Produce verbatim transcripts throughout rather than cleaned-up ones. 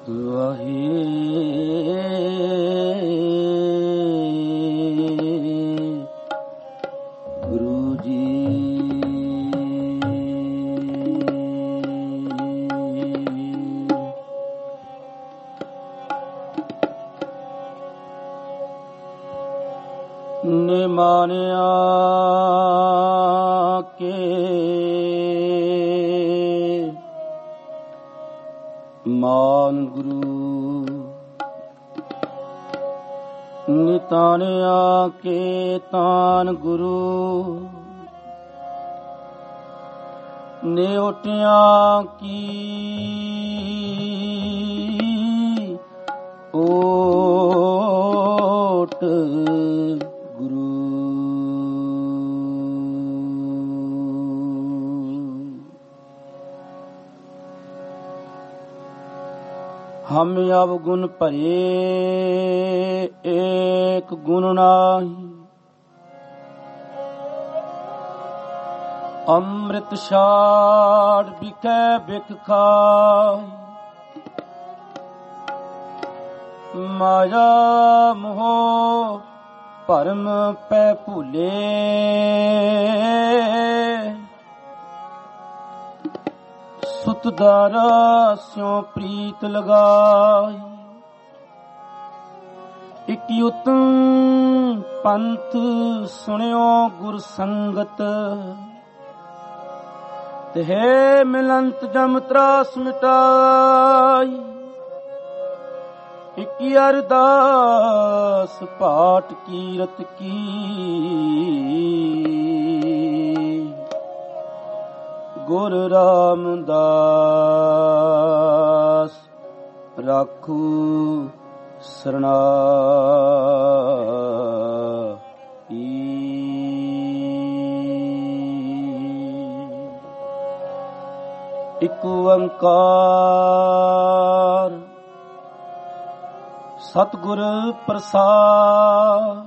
ਗੁਰੂ ਜੀ ਨੇ ਮਾਨਿਆ ਕੇ ਮਾਨ ਗੁਰੂ ਨਿਤਾਨਿਆ ਕੇ ਤਾਨ ਗੁਰੂ ਨੇ ਓਟਿਆਂ ਕੀ ਓਟ ਗੁਰੂ ਹਮ ਅਵਗੁਣ ਭਰੇ ਏਕ ਗੁਣ ਨਾਹੀ ਅੰਮ੍ਰਿਤ ਛਾੜ ਬਿਕੈ ਬਿਕ ਖਾਈ ਮਾਇਆ ਮੋਹ ਭਰਮ ਪੈ ਭੁਲੇ ਸੁਤ ਦਾਰਾ ਸਿਉ ਪ੍ਰੀਤ ਲਗਾਈ ਇਕ ਉਤਮ ਪੰਥ ਸੁਣਿਓ ਗੁਰ ਸੰਗਤ ਤਹਿ ਮਿਲੰਤ ਜਮ ਤਰਾਸ ਮਿਟਾਈ ਇਕ ਅਰਦਾਸ ਪਾਠ ਕੀਰਤ ਕੀ ਗੁਰ ਰਾਮਦਾਸ ਰਾਖੂ ਸਰਨਾਈ। ਇਕ ਓੰਕਾਰ ਸਤਿਗੁਰ ਪ੍ਰਸਾਦ।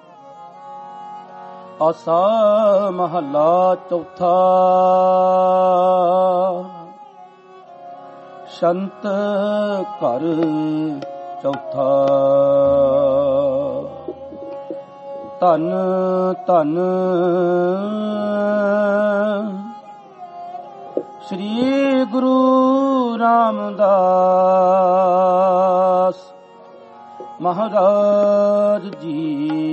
ਆਸਾ ਮਹੱਲਾ ਚੌਥਾ। ਸ਼ੰਤ ਘਰ ਚੌਥਾ। ਧੰਨ ਧੰਨ ਸ੍ਰੀ ਗੁਰੂ ਰਾਮਦਾਸ ਮਹਾਰਾਜ ਜੀ।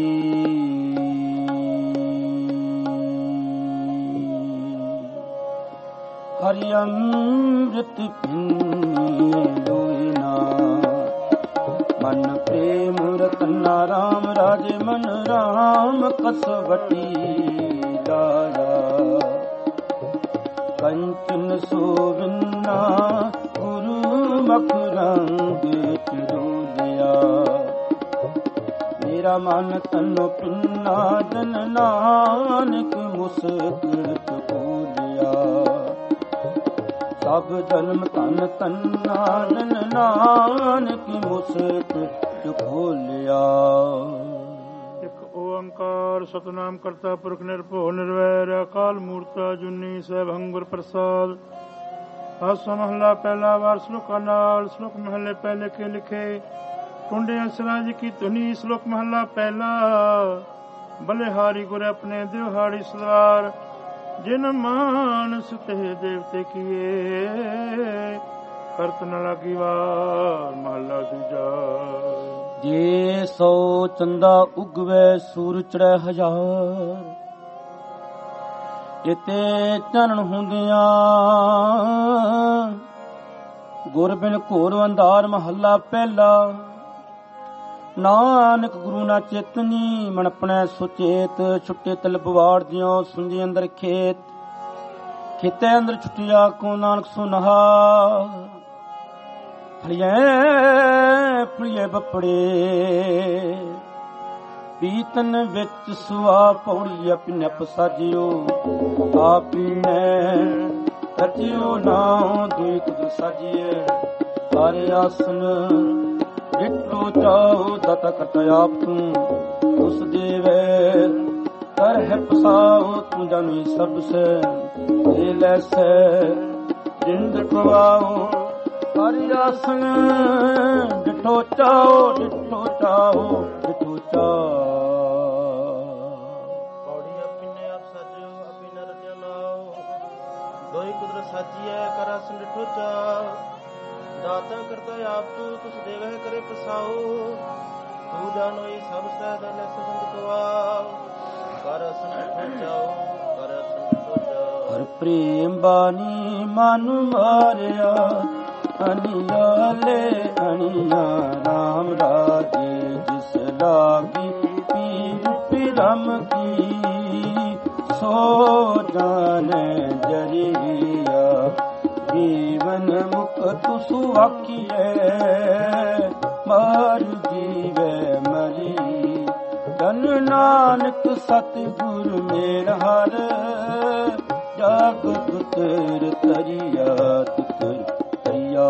ਹਰਿ ਅੰਮ੍ਰਿਤ ਪੀਲੋਇ ਨਾ ਮਨ ਪ੍ਰੇਮ ਰਤਨਾ ਰਾਮ ਰਾਜੇ ਮਨ ਰਾਮ ਕਸਵਟੀ ਲਾਇਆ ਕੰਚਨ ਸੋਵਿੰਨਾ ਗੁਰੂ ਮਖ ਰੰਗ ਚਰੋਲਿਆ ਮੇਰਾ ਮਨ ਤਨ ਪਿੰਨਾ ਜਨ ਨਾਨਕ ਮੁਸਕਤ ਬੋਲਿਆ ਸਭ ਜਨਮ ਧਨ ਤੰਨਾ ਜਨ ਨਾਨਕ ਮੁਸਕਤ ਬੋਲਿਆ। ਇੱਕ ਓੰਕਾਰ ਸਤਿਨਾਮ ਕਰਤਾ ਪੁਰਖ ਨਿਰਭਉ ਨਿਰਵੈਰ ਅਕਾਲ ਮੂਰਤ ਅਜੂਨੀ ਸੈਭੰ ਗੁਰ ਪ੍ਰਸਾਦ। ਆਸਾ ਮਹੱਲਾ ਪਹਿਲਾ। ਵਾਰ ਸ਼ਲੋਕਾਂ ਨਾਲ। ਸ਼ਲੋਕ ਮਹੱਲੇ ਪਹਿਲੇ ਕੇ ਲਿਖੇ ਟੁੰਡੇ ਅਸਰਾਂ ਜੀ ਕੀ ਧੁਨੀ। ਸ਼ਲੋਕ ਮਹੱਲਾ ਪਹਿਲਾ। ਬਲਿਹਾਰੀ ਗੁਰ ਆਪਣੇ ਦਿਵਹਾੜੀ ਸਵਾਰ ਜਿਨ ਮਾਨਸ ਤੇ ਦੇਵਤੇ ਕੀਏ ਕਰਤ ਨ ਲਾਗੀ ਵਾਰ। ਮਹੱਲਾ ਦੂਜਾ। ਜੇ ਸੋ ਚੰਦਾ ਉਗਵੇ ਸੂਰ ਚੜ੍ਹੈ ਹਜ਼ਾਰ ਇਤੇ ਚਾਨਣ ਹੁੰਦਿਆਂ ਗੁਰ ਬਿਨ ਘੋਰ ਅੰਧਾਰ। ਮਹੱਲਾ ਪਹਿਲਾ। ਨਾਨਕ ਗੁਰੂ ਨਾ ਚੇਤਨੀ ਮਨ ਆਪਣੇ ਸੁਚੇਤ ਛੁੱਟੇ ਤਲ ਬਵਾੜ ਜਿਉ ਸੁੰਜੀ ਅੰਦਰ ਖੇਤ ਖੇਤੇ ਅੰਦਰ ਛੁੱਟਿਆ ਕੋ ਨਾਨਕ ਸੁਨਹਾ ਫਲੀਏ ਫਲੀਏ ਬੱਪੜੇ ਪੀਤਨ ਵਿੱਚ ਸੁਆ ਪੌੜੀ ਆਪਣੇ ਪਸਾਜਿਓ ਆਪੀਨੇ ਰਚਿਓ ਨਾਉ ਦੁਇ ਕੁਦ ਸਾਜੀਏ ਹਰਿ ਆਸਨ ਜਿੱਟੂ ਚਾਉ ਦਤ ਕਟ ਆਪ ਤੂੰ ਉਸ ਦੇਵੇ ਕਰ ਹੈ ਪਸਾਉ ਤੂੰ ਜਾਨੀ ਸਭ ਸੇ ਲੈ ਸੇ ਜਿੰਦ ਕਵਾਉ ਹਰਿ ਆਸਣ ਡਿਠੋ ਚਾਓ ਡਿਠੋ ਚਾਓ ਡਿਠੋ ਚਾਓ। ਪੌੜੀ ਆਪੀਨੇ ਆਪ ਸਾਜਿਓ ਆਪੀਨੇ ਰਚਿਓ ਨਾਓ। ਦੋਈ ਕੁਦਰਤ ਸਾਜੀਐ ਕਰ ਆਸਣ ਡਿਠੋ ਚਾਓ। ਦਾਤਾ ਕਰਤਾ ਆਪ ਤੂੰ ਤੁਸ ਦੇਵਹਿ ਕਰੇ ਪ੍ਰਸਾਓ। ਤੂੰ ਜਾਣੋਈ ਸਭ ਸਹਿ ਦਲੇ ਸੁਗੰਧ ਗਵਾਓ। ਕਰ ਆਸਣ ਡਿਠੋ ਚਾਓ ਕਰ ਆਸਣ ਡਿਠੋ ਚਾਓ। ਹਰ ਪ੍ਰੇਮ ਬਾਣੀ ਮਨ ਮਾਰਿਆ ਅਨਿਆਲੇ ਅਣੀਆ ਰਾਮ ਰਾਜੇ ਜਿਸ ਲਾਗੀ ਪੀਰ ਪਿਰਮ ਕੀ ਸੋ ਜਾਣੇ ਜਰੀਆ। ਜੀਵਨ ਮੁਕਤ ਸੁਆਖੀਐ ਮਾਰ ਜੀਵੈ ਮਰੀ। ਧਨ ਨਾਨਕ ਸਤਿਗੁਰ ਮੇਰ ਹਰ ਜਾਗ ਤੁਤਰ ਤਰੀਆ ਤੁਤਰ ਤਰੀਆ।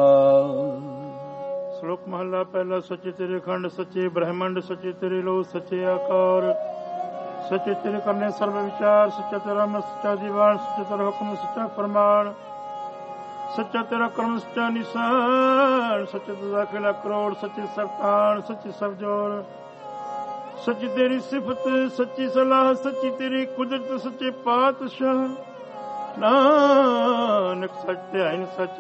ਸ਼ਲੋਕ ਮਹਲਾ ਪਹਿਲਾ। ਸੱਚੇ ਤੇਰੇ ਖੰਡ ਸੱਚੇ ਬ੍ਰਹਮੰਡ ਸੱਚੇ ਤੇਰੇ ਲੋ ਸੱਚੇ ਆਕਾਰ। ਸੱਚੇ ਤੇਰੇ ਕਰਨੇ ਸਰਬ ਵਿਚਾਰ। ਸੱਚਾ ਤੇਰਾ ਮਨ ਸੱਚਾ ਦੀਵਾਨ। ਸੱਚਾ ਤੇਰਾ ਹੁਕਮ ਸੱਚਾ ਫਰਮਾਨ। ਸੱਚਾ ਤੇਰਾ ਕਰਮ ਸੱਚਾ ਨਿਸ਼ਾਨ। ਸੱਚੇ ਤੇਰਾ ਖਿਲਾ ਕਰੋੜ ਸੱਚੇ ਸਰਤਾਨ ਸੱਚੇ ਸਭ ਜੋੜ। ਸੱਚੀ ਤੇਰੀ ਸਿਫਤ ਸੱਚੀ ਸਲਾਹ ਸੱਚੀ ਤੇਰੀ ਕੁਦਰਤ ਸੱਚੇ ਪਾਤਸ਼ਾਹ। ਨਾਨਕ ਸੱਚ ਤੇ ਆਇਨ ਸੱਚ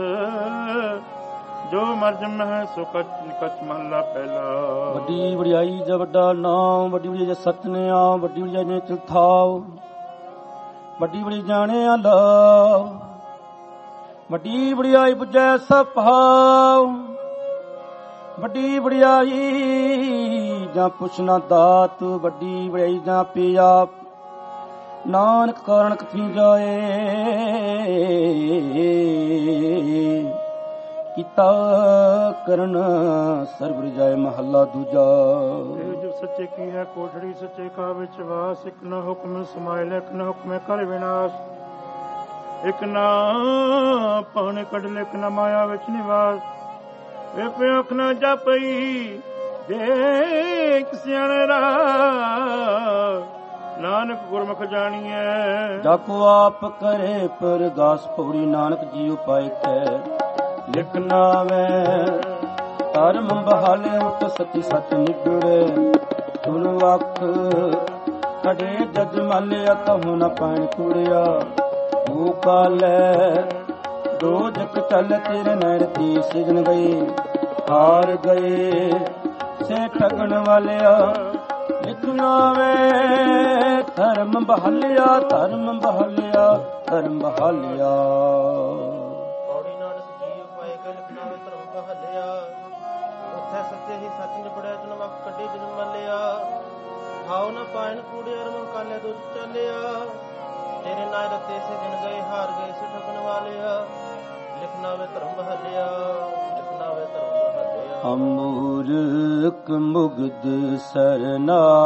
ਜੋ ਮਰਜਮ ਹੈ ਸੋ ਕਚ ਨਿਕਚ ਮਹਲਾ ਪਹਿਲਾ। ਵੱਡੀ ਵਡਿਆਈ ਜਾ ਵੱਡਾ ਨਾਮ ਵੱਡੀ ਵਡਿਆਈ ਸਤ ਨੇ ਆ ਵੱਡੀ ਵਡਿਆਈ ਨੇ ਚਲਥਾਓ। ਵੱਡੀ ਵਡੀ ਜਾਣਿਆ ਲਾਓ ਵੱਡੀ ਵਡਿਆਈ ਪੁੱਜੈ ਸਭ ਭਾਉ। ਵੱਡੀ ਵਡਿਆਈ ਜਾਂ ਪੁੱਛਣਾ ਦਾਤ ਵੱਡੀ ਵਡਿਆਈ ਜਾਂ ਪਿਆ। ਨਾਨਕ ਕਾਰਣ ਕਥੀ ਜਾਏ ਕੀਤਾ ਕਰਨ ਸਰਬ ਰਜਾਏ ਮਹੱਲਾ ਦੂਜਾ। ਜੋ ਸੱਚੇ ਕੀ ਹੈ ਕੋਠੜੀ ਸੱਚੇ ਕਾ ਵਿੱਚ ਵਾਸ। ਇੱਕ ਨਾ ਹੁਕਮ ਸਮਾਇਲ ਇੱਕ ਨਾ ਹੁਕਮੇ ਕਰ ਵਿਨਾਸ਼। ਇੱਕ ਨਾ ਪਾਣੇ ਕੱਢ ਇੱਕ ਨਾ ਮਾਇਆ ਵਿੱਚ ਨਿਵਾਸ। ਵੇ ਪਿਆਖ ਨਾ ਜਾਪਈ ਦੇਖ ਸਿਆਣੇ ਰਾਹ। ਨਾਨਕ ਗੁਰਮੁਖ ਜਾਣੀਐ ਜਾਕੋ ਆਪ ਕਰੇ ਪਰਗਾਸ ਪੌੜੀ। ਨਾਨਕ ਜੀ ਉਪਾਇ ਕੈ ਲਿਖ ਨਾਵੈ। ਧਰਮ ਬਹਾਲੇ ਉਤ ਸਤੀ ਸਚ ਨਿਗੜੇ। ਸੁਨ ਅੱਖ ਕੜੇ ਜਜ ਮਾਲਿਆ ਕਹੂ ਨ ਪਾਣੀ ਕੂੜਿਆ। ਉਹ ਕਾਲੈ ਦੋਜਕ ਚੱਲ ਤੇਰੇ ਨੈਣ ਦੀ ਸਿਜਨ ਗਈ। ਹਾਰ ਗਏ ਸੇ ਠਗਣ ਵਾਲਿਆ ਲਿਖਣਾ ਵੇ। ਧਰਮ ਬਹਾਲਿਆ ਧਰਮ ਬਹਾਲਿਆ ਧਰਮ ਬਹਾਲਿਆ। ਪੌੜੀ ਨਾਨਕ ਜੀ ਉਪਾਏ ਕੈ ਲਿਖਣਾ ਵੇ ਧਰਮ ਬਹਾਲਿਆ। ਉੱਥੇ ਸੱਚੇ ਹੀ ਸੱਚ ਨਿਬੜਿਆ ਜਨ ਵਕ ਕੱਢੀ ਜਨ ਮਲਿਆ। ਖਾਓ ਨਾ ਪਾਇਨ ਕੂੜੇ ਅਰਮਨ ਕਾਲਿਆ ਦੁੱਧ ਚਾਲਿਆ। ਤੇਰੇ ਨਾਲ ਰਤੇ ਸੇ ਦਿਨ ਗਏ ਹਾਰ ਗਏ ਸੇ ਠਗਣ ਵਾਲਿਆ। ਲਿਖਣਾ ਵੇ ਧਰਮ ਬਹਾਲਿਆ ਲਿਖਣਾ ਵੇ ਧਰਮ ਬਹਾਲਿਆ। ਅਮੂਰਖ ਮੁਗਧ ਸਰਨਾਗਤੀ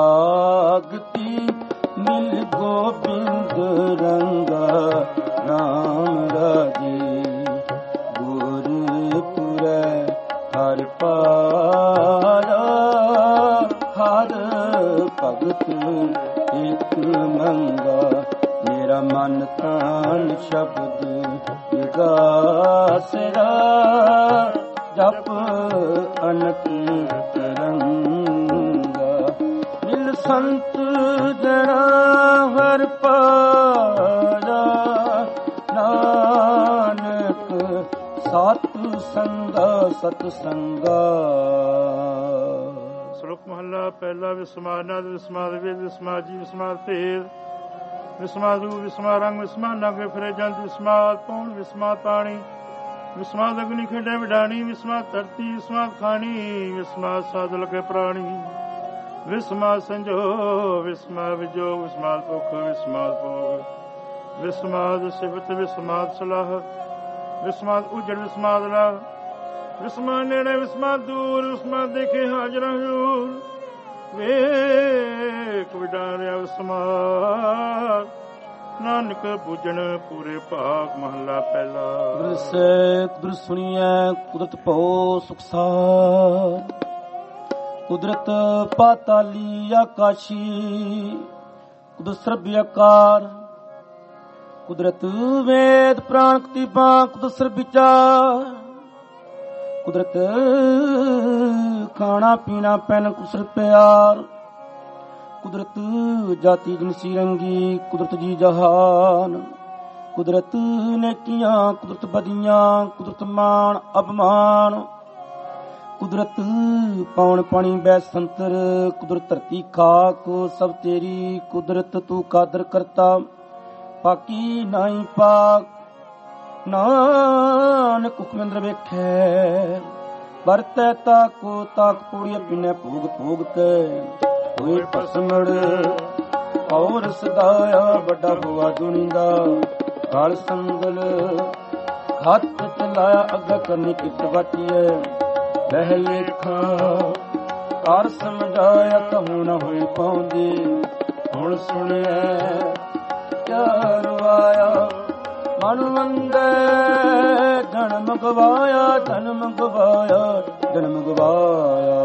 ਮਿਲ ਗੋਬਿੰਦ ਰੰਗਾ। ਰਾਮ ਰਾਜੇ ਗੁਰਪੁਰੈ ਹਰ ਪਾਇਆ। ਹਰ ਭਗਤ ਇੱਕ ਮੰਗਾ। ਮੇਰਾ ਮਨ ਤਾਨ ਸ਼ਬਦ ਵਿਗਾਸਰਾ। ਜਪ ਅਨਕ ਤਰੰਗਾ। ਮਿਲ ਸੰਤ ਜਨਾ ਹਰ ਪਾਇਆ। ਨਾਨਕ ਸਤ ਸੰਗਾ ਸਤ ਸੰਗਾ। ਸ਼ਲੋਕ ਮਹਲਾ ਪਹਿਲਾ। ਵਿਸਮਾਨਾਦ ਵਿਸਮਾਦ ਵੇਦ ਵਿਸਮਾਦ ਜੀ ਵਿਸਮਾਦ ਭੇਦ। ਵਿਸਮਾਦੂ ਵਿਸਮਾ ਰੰਗ ਵਿਸਮਾ ਨਗ ਫਿਰੇ ਜੰਤ। ਵਿਸਮਾਦ ਪੌਣ ਵਿਸਮਾਦ ਪਾਣੀ। ਵਿਸਮਾਦ ਅਗਨੀ ਖੇਡੇ ਵਿਡਾਣੀ। ਵਿਸਮਾਦ ਧਰਤੀ ਵਿਸਮਾਦ ਖਾਣੀ। ਵਿਸਮਾਦ ਸਾਧ ਲਗੇ ਪ੍ਰਾਣੀ। ਵਿਸਮਾਦ ਸੰਜੋ ਵਿਸਮਾਦ ਵਿਜੋਗ। ਵਿਸਮਾਦ ਭੁਖ ਵਿਸਮਾਦ ਭੋਗ। ਵਿਸਮਾਦ ਸਿਫਤ ਵਿਸਮਾਦ ਸਲਾਹ। ਵਿਸਮਾਦ ਉਜੜ ਵਿਸਮਾਦ ਲਾ। ਵਿਸਮਾਦ ਨੇੜੇ ਵਿਸਮਾਦ ਦੂਰ। ਵਿਸਮਾਦ ਦੇਖੇ ਹਾਜ਼ਰ ਹਜ਼ੂਰ। ਵੇਖ ਵਿਡਾਰਿਆ ਵਿਸਮਾਦ। ਨਾਨਕ ਬੁਝਣ ਪੂਰੇ ਭਾਗ ਮਹਲਾ ਪਹਿਲਾ। ਗੁਰ ਸੇ ਕੁਦਰ ਸੁਣੀਐ ਕੁਦਰਤ ਭਉ ਸੁਖਸਾਰ। ਕੁਦਰਤ ਪਾਤਾਲੀ ਆਕਾਸ਼ੀ। ਕੁਦਰਤ ਸਰਬ ਆਕਾਰ। ਕੁਦਰਤ ਵੇਦ ਪ੍ਰਾਣ ਕਤੀਬਾਂ। ਕੁਦਰਤ ਸਰਬ ਵਿਚਾਰ। ਕੁਦਰਤ ਖਾਣਾ ਪੀਣਾ ਪੈਨ ਕੁਸਰ ਪਿਆਰ, ਕੁਦਰਤ ਜਾਤੀ ਜਿਨਸੀ ਰੰਗੀ, ਕੁਦਰਤ ਜੀ ਜਹਾਨ, ਕੁਦਰਤ ਨੇਕੀਆਂ ਕੁਦਰਤ ਬਦੀਆਂ, ਕੁਦਰਤ ਮਾਣ ਅਪਮਾਨ, ਕੁਦਰਤ ਪੌਣ ਪਾਣੀ ਬੈ ਸੰਤਰ, ਕੁਦਰਤ ਧਰਤੀ ਖਾਕ ਸਭ ਤੇਰੀ, ਕੁਦਰਤ ਤੂੰ ਕਾਦਰ ਕਰਤਾ ਪਾਕੀ ਨਾਈ ਪਾਕ। ਨਾਨਕ ਹੁਕਮ ਅੰਦਰ ਵੇਖੈ ਵਰਤੈ ਤਾਕੋ ਤਾਕ ਪੂੜੀਆਂ ਪਿਨੈ ਭੋਗ ਭੋਗ ਕੇ, ਹੋਏ ਪਸਮੜ ਔਰ ਸਦਾਇਆ ਵੱਡਾ ਬੁਆ ਦੁਨੀ ਦਾ, ਕਾਲ ਸੰਗਲ ਹੱਥ ਚਲਾਇਆ ਅੱਗਾ ਕਰਨੀ ਕਿਤ ਬਾਟੀਐ, ਬਹਿ ਲੇਖਾ ਕਰ ਸਮਝਾਇਆ ਕਹੂੰ ਨਾ ਹੋਈ ਪਾਉਂਦੀ, ਹੁਣ ਸੁਣਿਐ ਕਿਆ ਰਵਾਇਆ ਮਨ ਮੰਦੇ, ਜਨਮ ਗਵਾਇਆ ਜਨਮ ਗਵਾਇਆ ਜਨਮ ਗਵਾਇਆ।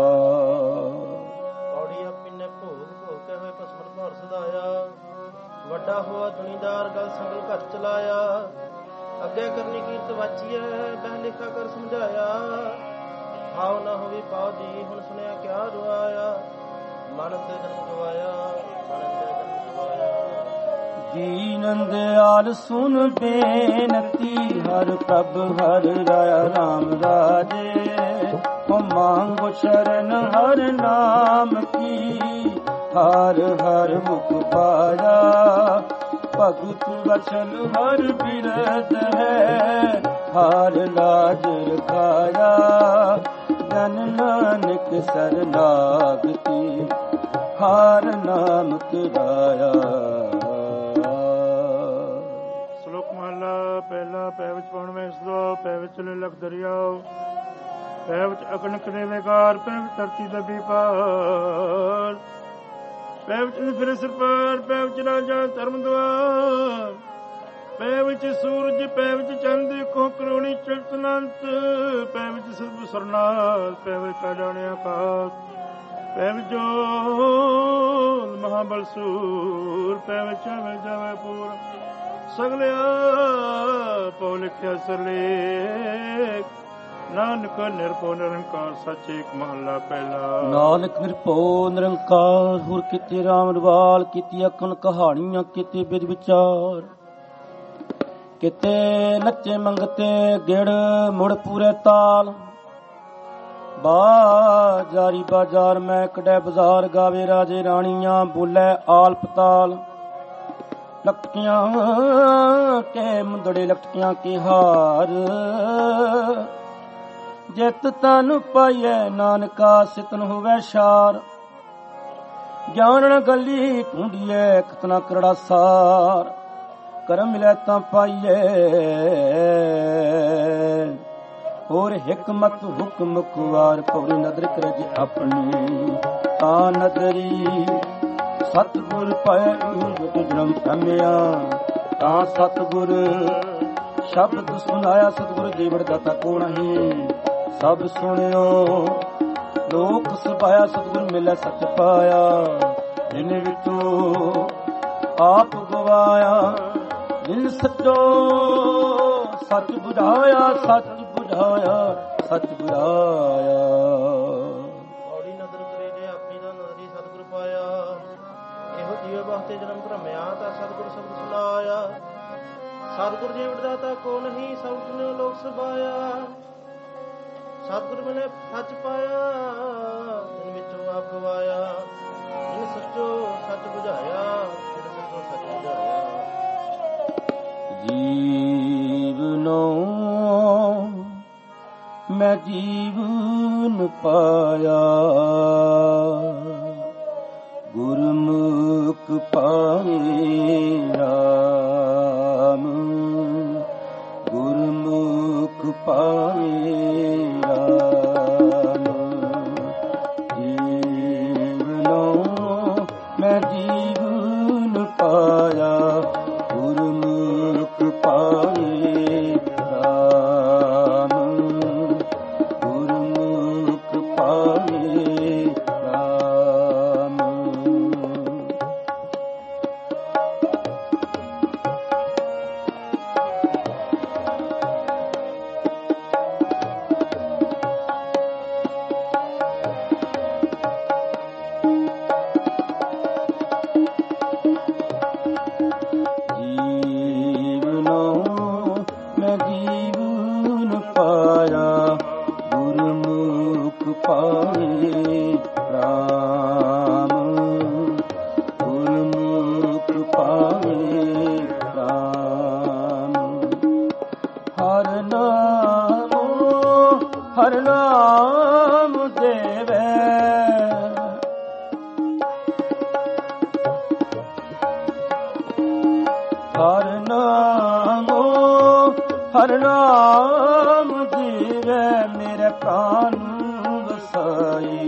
ਪੌੜੀ ਆਪਿਨੇ ਭੋਗ ਭੋਗ ਕੇ ਹੋਏ ਪਸਮੜ ਭਾਰ ਸਦਾਇਆ, ਵੱਡਾ ਹੋਆ ਦੁਨੀਦਾਰ ਗਲ ਸੰਗਲ ਘਰ ਚਲਾਇਆ, ਅੱਗੇ ਕਰਨੀ ਕੀਰਤ ਵਾਚੀਐ, ਬਹਿ ਲਿਖਾ ਕਰ ਸਮਝਾਇਆ, ਹਾਉ ਨਾ ਹੋਵੇ ਪਾਉ ਜੀ ਹੁਣ ਸੁਣਿਆ ਕਿਆ ਰੁਆਇਆ, ਮਨ ਤੇ ਜਨਮ ਗਵਾਇਆ ਮਨ ਤੇ ਜਨਮ ਗਵਾਇਆ। ਜੀ ਨੰਦਿਆਲ ਸੁਨ ਬੇਨਤੀ, ਹਰ ਪ੍ਰਭ ਹਰ ਰਾਇਆ ਰਾਮ ਰਾਜੇ, ਹੋ ਮੰਗੋ ਸ਼ਰਨ ਹਰ ਨਾਮ ਕੀ, ਹਰ ਹਰ ਮੁਖ ਪਾਇਆ, ਭਗਤ ਵਚਨ ਹਰ ਬਿਰਧ ਹੈ, ਹਰ ਲਾਜ ਰਖਾਇਆ, ਜਨ ਨਾਨਕ ਸਰਨਾਗਤੀ, ਹਰ ਨਾਮ ਤੇਰਾਇਆ। ਸ਼ਲੋਕ ਮਹਲਾ ਪਹਿਲਾ। ਪੈ ਵਿੱਚ ਪਉਣ ਵਿੱਚ ਸਦੋ, ਪੈ ਵਿੱਚ ਲਖ ਦਰਿਆਓ, ਪੈ ਵਿੱਚ ਅਗਨ ਕਰੇ ਵਿਕਾਰ, ਪੈ ਵਿੱਚ ਧਰਤੀ ਦਬੀ ਪਾਰ, ਪੈ ਵਿੱਚ ਫਿਰੇ ਸਿਰ ਪਾਰ, ਪੈ ਵਿੱਚ ਰਾਜਾ ਧਰਮ ਦੁਆਰ, ਪੈ ਵਿੱਚ ਸੂਰਜ ਪੈ ਵਿੱਚ ਚੰਦ ਕੋ ਕਰੋਣੀ ਚੜਤ ਅਨੰਤ, ਪੈ ਵਿੱਚ ਸਰਬ ਸਰਨਾਥ, ਪੈ ਵਿੱਚ ਕਾ ਜਾਣਿਆ ਆਕਾਸ਼, ਪੈ ਵਿੱਚ ਜੋਲ ਮਹਾਬਲ ਸੂਰ, ਪੈ ਵਿੱਚ ਆਵੇ ਜਾਵੇ ਪੂਰ, ਸਗਲਿਆ ਪਉ ਲਿਖਿਆ ਸਰਲੇਖ, ਨਾਨਕ ਨਿਰਭਉ ਨਿਰੰਕਾਰ ਸੱਚ ਏਕ ਮਹੱਲਾ ਪਹਿਲਾ। ਨਾਨਕ ਨਿਰਭਉ ਨਿਰੰਕਾਰ, ਹੁਰ ਕੀਤੇ ਰਾਮ ਰਵਾਲ, ਕੀਤੀ ਅਕਨ ਕਹਾਣੀਆਂ, ਕੀਤੇ ਬਿਦ ਵਿਚਾਰ, ਕਿਤੇ ਨੱਚੇ ਮੰਗਤੇ ਗਿੜ ਮੁੜ ਪੂਰੇ ਤਾਲ, ਬਾਜ਼ਾਰੀ ਬਾਜ਼ਾਰ ਮੈਂ ਕਢੈ ਬਾਜ਼ਾਰ, ਗਾਵੇ ਰਾਜੇ ਰਾਣੀਆਂ ਬੋਲੇ ਆਲ ਪਤਾਲ, ਲਟਕੀਆਂ ਕੇ ਮੁੰਦੜੇ ਲਟਕੀਆਂ ਕੇ ਹਾਰ, ਜਿਤ ਤਨ ਪਾਈਐ ਨਾਨਕਾ ਸਿਤਨ ਹੋਵੇ ਸ਼ਾਰ, ਗਿਆਨ ਨ ਗੱਲੀ ਢੂੰਡੀਐ ਕਤਨਾ ਕਰੜਾ ਸਾਰ, ਕਰਮ ਮਿਲੈ ਤਾਂ ਪਾਈਐ, ਹੋਰ ਹਿਕਮਤ ਹੁਕਮ ਕੁਵਾਰ, ਪਉੜੀ ਨਦਰ ਕਰਜ ਆਪਣੀ, ਤਾਂ ਨਦਰੀ ਸਤਿਗੁਰ ਪਾਇ ਜੁਗ ਜਨਮ ਧੰਮਿਆ, ਤਾਂ ਸਤਿਗੁਰ ਸ਼ਬਦ ਸੁਨਾਇਆ, ਸਤਿਗੁਰ ਜੀਵਨ ਦਾਤਾ ਕੋ ਨਹੀਂ, ਸਭ ਸੁਣਿਓ ਲੋਕ ਸੁਭਾਇਆ, ਸਤਿਗੁਰ ਮਿਲੈ ਸੱਚ ਪਾਇਆ, ਜਿਨ ਵਿੱਚੋਂ ਆਪ ਗਵਾਇਆ, ਜਿਨ ਸੱਚੋ ਸੱਚ ਬੁਝਾਇਆ, ਸੱਚ ਬੁਝਾਇਆ ਸੱਚ ਬੁਝਾਇਆ। ਪੌੜੀ ਨਦਰ ਕਰੇ ਜੇ ਆਪਣੀ ਦਾ ਨਦਰੀ ਸਤਿਗੁਰ ਪਾਇਆ, ਇਹੋ ਜੀਵ ਵਾਸਤੇ ਜਨਮ ਧਰਮਿਆ, ਤਾਂ ਸਤਿਗੁਰ ਸ਼ਬਦ ਸੁਨਾਇਆ, ਸਤਿਗੁਰ ਜੀਵਨ ਦਾਤਾ ਕੋ ਨਹੀਂ, ਸਭ ਸੁਣਿਓ ਲੋਕ ਸੁਭਾਇਆ, ਸਤਿਗੁਰ ਮਿਲੇ ਸੱਚ ਪਾਇਆ, ਜਿਨ ਵਿੱਚੋਂ ਆਪ ਗਵਾਇਆ, ਜਿਨ ਸੱਚੋ ਸੱਚ ਬੁਝਾਇਆ, ਜਿਨ ਸੱਚੋ ਸੱਚ ਬੁਝਾਇਆ। ਜੀਵਨੋ ਮੈਂ ਜੀਵਨ ਪਾਇਆ, ਗੁਰਮੁਖ ਪਾਏ ਰਾਮ, ਗੁਰਮੁਖ ਪਾਏ ਰਾਮ, ਜੀਵਨੋ ਮੈਂ ਜੀਵਨ ਪਾਇਆ, ਗੁਰਮੁਖ ਪਾਏ ਰਾਮ, ਗੁਰਮੁਖ ਪਾਏ ਰਾਮ। ਪਾਏ ਰਾਮ, ਗੁਰਮੁਖ ਪਾਏ ਰਾਮ। ਹਰ ਨਾਮ ਹਰ ਨਾਮ ਦੇਵੈ, ਹਰ ਨਾਮ ਹਰ ਨਾਮ ਜੀਵੈ, ਮੇਰੇ ਪ੍ਰਾਨ ਵਸਾਈ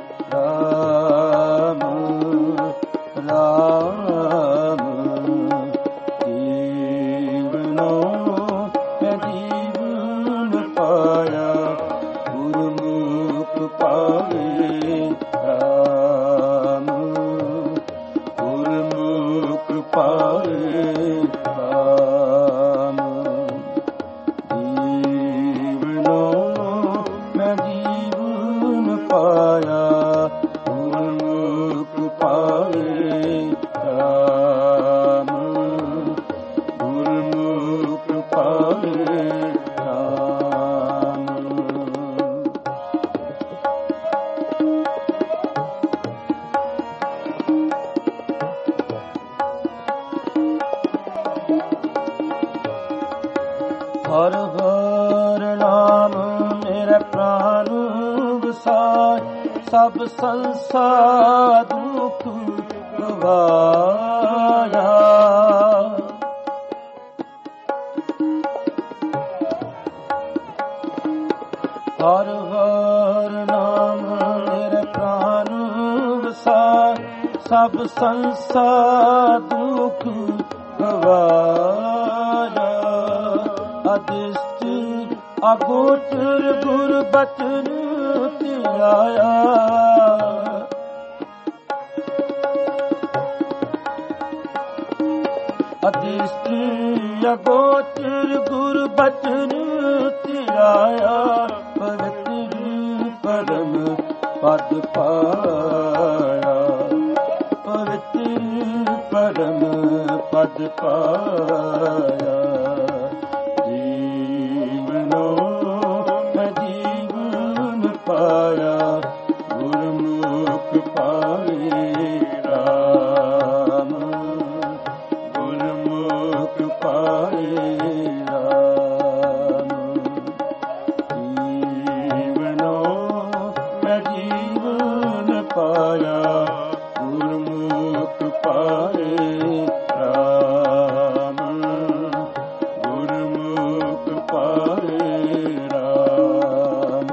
ਰਾਮ ਰਾਮ। ਜੀਵਨੋ ਮੈਂ ਜੀਵਨ ਪਾਇਆ, ਗੁਰਮੁਖ ਪਾਵੇ ਰਾਮ, ਗੁਰਮੁਖ ਪਾਵੇ ਰਾਮ। ਜੀਵਨੋ ਮੈਂ ਜੀਵਨ ਪਾਇਆ, ਗੁਰਮੁਖ ਪਾਵੇ ਰਾਮ, ਗੁਰਮੁਖ ਪਾਵੇ ਰਾਮ। ਹਰ ਹਰ ਨਾਮ ਮੇਰੇ ਪ੍ਰਾਨ ਵਸਾਇ, ਸਭ ਸੰਸਾਰ ਦੁਖ ਗਵਾਇਆ। ਹਰ ਹਰ ਨਾਮ ਮੇਰੇ ਪ੍ਰਾਨ ਵਸਾਇ, ਸਭ ਸੰਸਾਰ ਦੁਖ ਗਵਾਇਆ। ਅਦਿਸ਼ਟ ਅਗੋਚਰ ਗੁਰ ਬਚਨ ਧਿਆਇਆ, ਅਦਿਸ਼ਟ ਅਗੋਚਰ ਗੁਰ ਬਚਨ ਧਿਆਇਆ। ਪਵਿੱਤਰ ਪਰਮ ਪਦ ਪਾਇਆ, ਪਵਿੱਤਰ ਪਰਮ ਪਦ ਪਾਇਆ। ਜੀਵਨੋ ਮੈਂ ਜੀਵਨ ਪਾਇਆ, ਗੁਰਮੁਖ ਪਾਵੇ ਰਾਮ, ਗੁਰਮੁਖ ਪਾਵੇ ਰਾਮ। ਜੀਵਨੋ ਮੈਂ ਜੀਵਨ ਪਾਇਆ, ਗੁਰਮੁਖ ਪਾਵੇ ਰਾਮ, ਗੁਰਮੁਖ ਪਾਵੇ ਰਾਮ।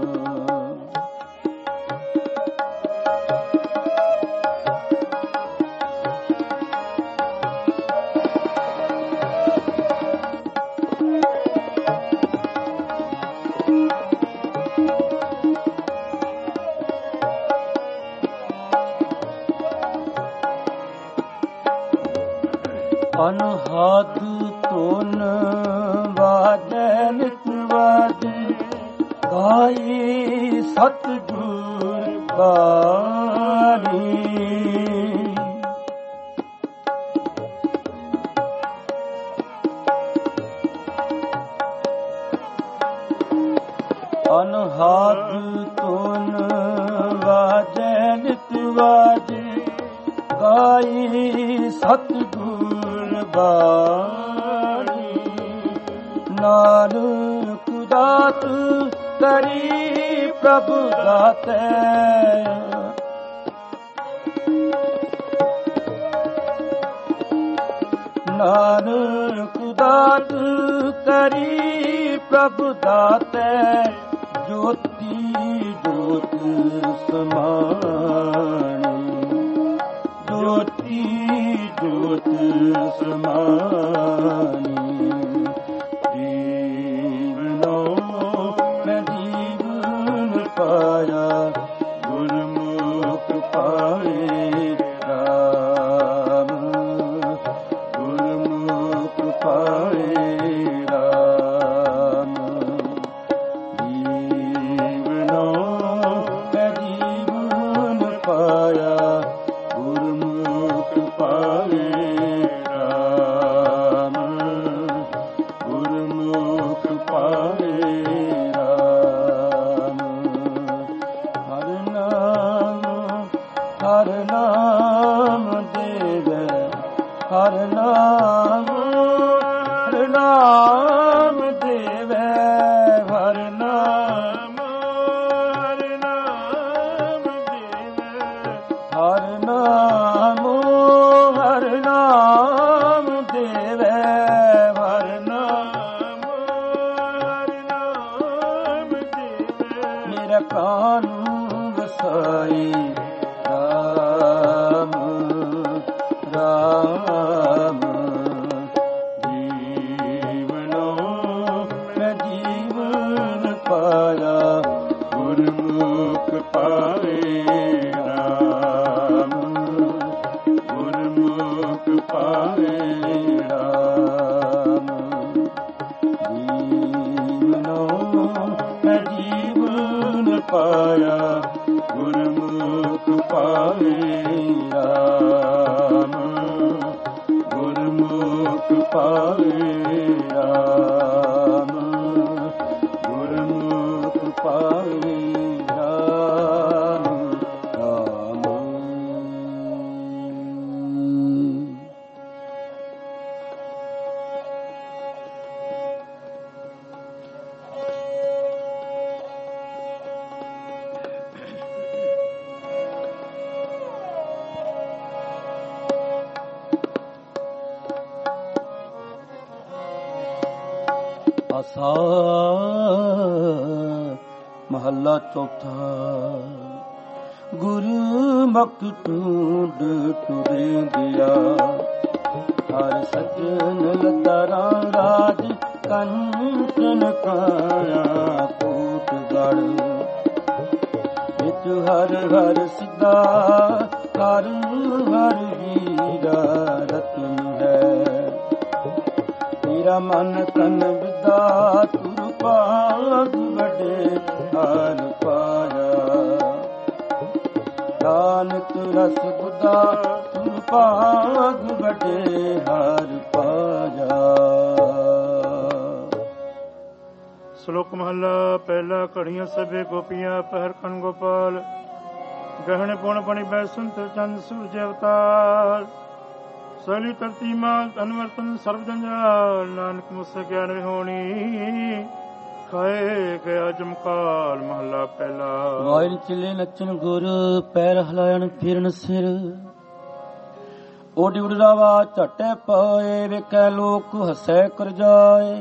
ਅਨਹਦ ਧੁਨ ਵਾਜੈ ਨਿਤ ਵਾਜੈ, ਗਾਈ ਸਤਿਗੁਰ ਬਾਣੀ। ਅਨਹਦ ਧੁਨ ਵਾਜੈ ਨਿਤ ਵਾਜੈ, ਗਾਈ ਸਤਿਗੁਰ ਬਾਣੀ। ਨਾਨਕ ਦਾਤ ਕਰੀ ਪ੍ਰਭੂ ਦਾਤੈ, ਨਾਨਕ ਦਾਤ ਕਰੀ ਪ੍ਰਭੂ ਦਾਤੈ। ਜੋਤੀ ਜੋਤ ਸਮਾਣੀ, ਜੋਤੀ ਜੋਤ ਸਮਾਣੀ। ਜੀਵਨੋ ਮੈਂ ਜੀਵਨ ਪਾਇਆ, ਗੁਰਮੁਖ ਪਾਵੇ ਰਾਮ, ਗੁਰਮੁਖ ਪਾਵੇ ਰਾਮ। ਜੀਵਨੋ ਮੈਂ ਜੀਵਨ ਪਾਇਆ, ਗੁਰਮੁਖ ਪਾਵੇ ਰਾਮ। ਮੇਰੇ ਪ੍ਰਾਨ ਵਸਾਈ ਰਾਮ ਰਾਮ ਜੀਵਨੋ ਮੈਂ ਜੀਵਨ ਪਾਇਆ ਗੁਰਮੁਖ ਪਾਏ ਰਾਮ ਗੁਰਮੁਖ ਪਾਏ ਰਾਮ ਜੀਵਨੋ ਮੈਂ ਜੀਵਨ ਪਾਇਆ ਗੁਰਮੁਖ ਪਾਏ ਰਾਮ ਗੁਰਮੁਖ ਪਾਏ ਰਾਮ ਗੁਰਮੁਖ ਪਾਏ ਰਾਮ ਰਾਮ ਆਸਾ ਮਹੱਲਾ ਚੌਥਾ ਗੁਰਮੁਖ ਟੂੰਡ ਟੁਰੇ ਦਿਆ ਹਰ ਸਜਨ ਲਤਾਰਾਂ ਰਾਜ ਕੰਚਨ ਕਾਇਆ ਕੋਟ ਗੜ ਵਿੱਚ ਹਰ ਹਰ ਸਿੱਧਾ ਹਰ ਹਰ ਵੀਰਾ ਰਤਨ ਹੈ ਤੇਰਾ ਮਨ ਤਨ ਵਿਦਾ ਤੁਰ ਪਾਗ ਵੱਡੇ ਹਾਲ ਪਾਇਆ ਨਾਨਕ ਰਸ ਬੁੱਧਾ ਤੁਰ ਪਾਗ ਵੱਡੇ ਹਾਲ ਪਾਇਆ। ਸ਼ਲੋਕ ਮਹੱਲਾ ਪਹਿਲਾ। ਘੜੀਆਂ ਸਭੇ ਗੋਪੀਆਂ ਪਹਿਰ ਕਨ ਗੋਪਾਲ ਗਹਿਣੇ ਪੁਣ ਬਣੀ ਬੈਸੰਤ ਚੰਦ ਸੂਰਜ ਅਵਤਾਰ ਸਲੀ ਧਰਤੀ ਮਾਲ ਅਨਵਰਤਨ ਸਰਬ ਜੰਜਾਲ ਨਾਨਕ ਮੁਸੇ ਗਿਆਨ ਵਿਹੋਣੀ ਖਾਏ ਗਿਆ ਜਮਕਾਲ। ਮਹੱਲਾ ਪਹਿਲਾ। ਵਾਇਰ ਚਲੇ ਨੱਚਣ ਗੁਰ ਪੈਰ ਹਲਾਇਣ ਫਿਰਨ ਸਿਰ ਓਡੀ ਉਡਰਾਵਾ ਝਟੇ ਪਾਏ ਵੇਖੈ ਲੋਕ ਹੱਸੈ ਕਰ ਜਾਏ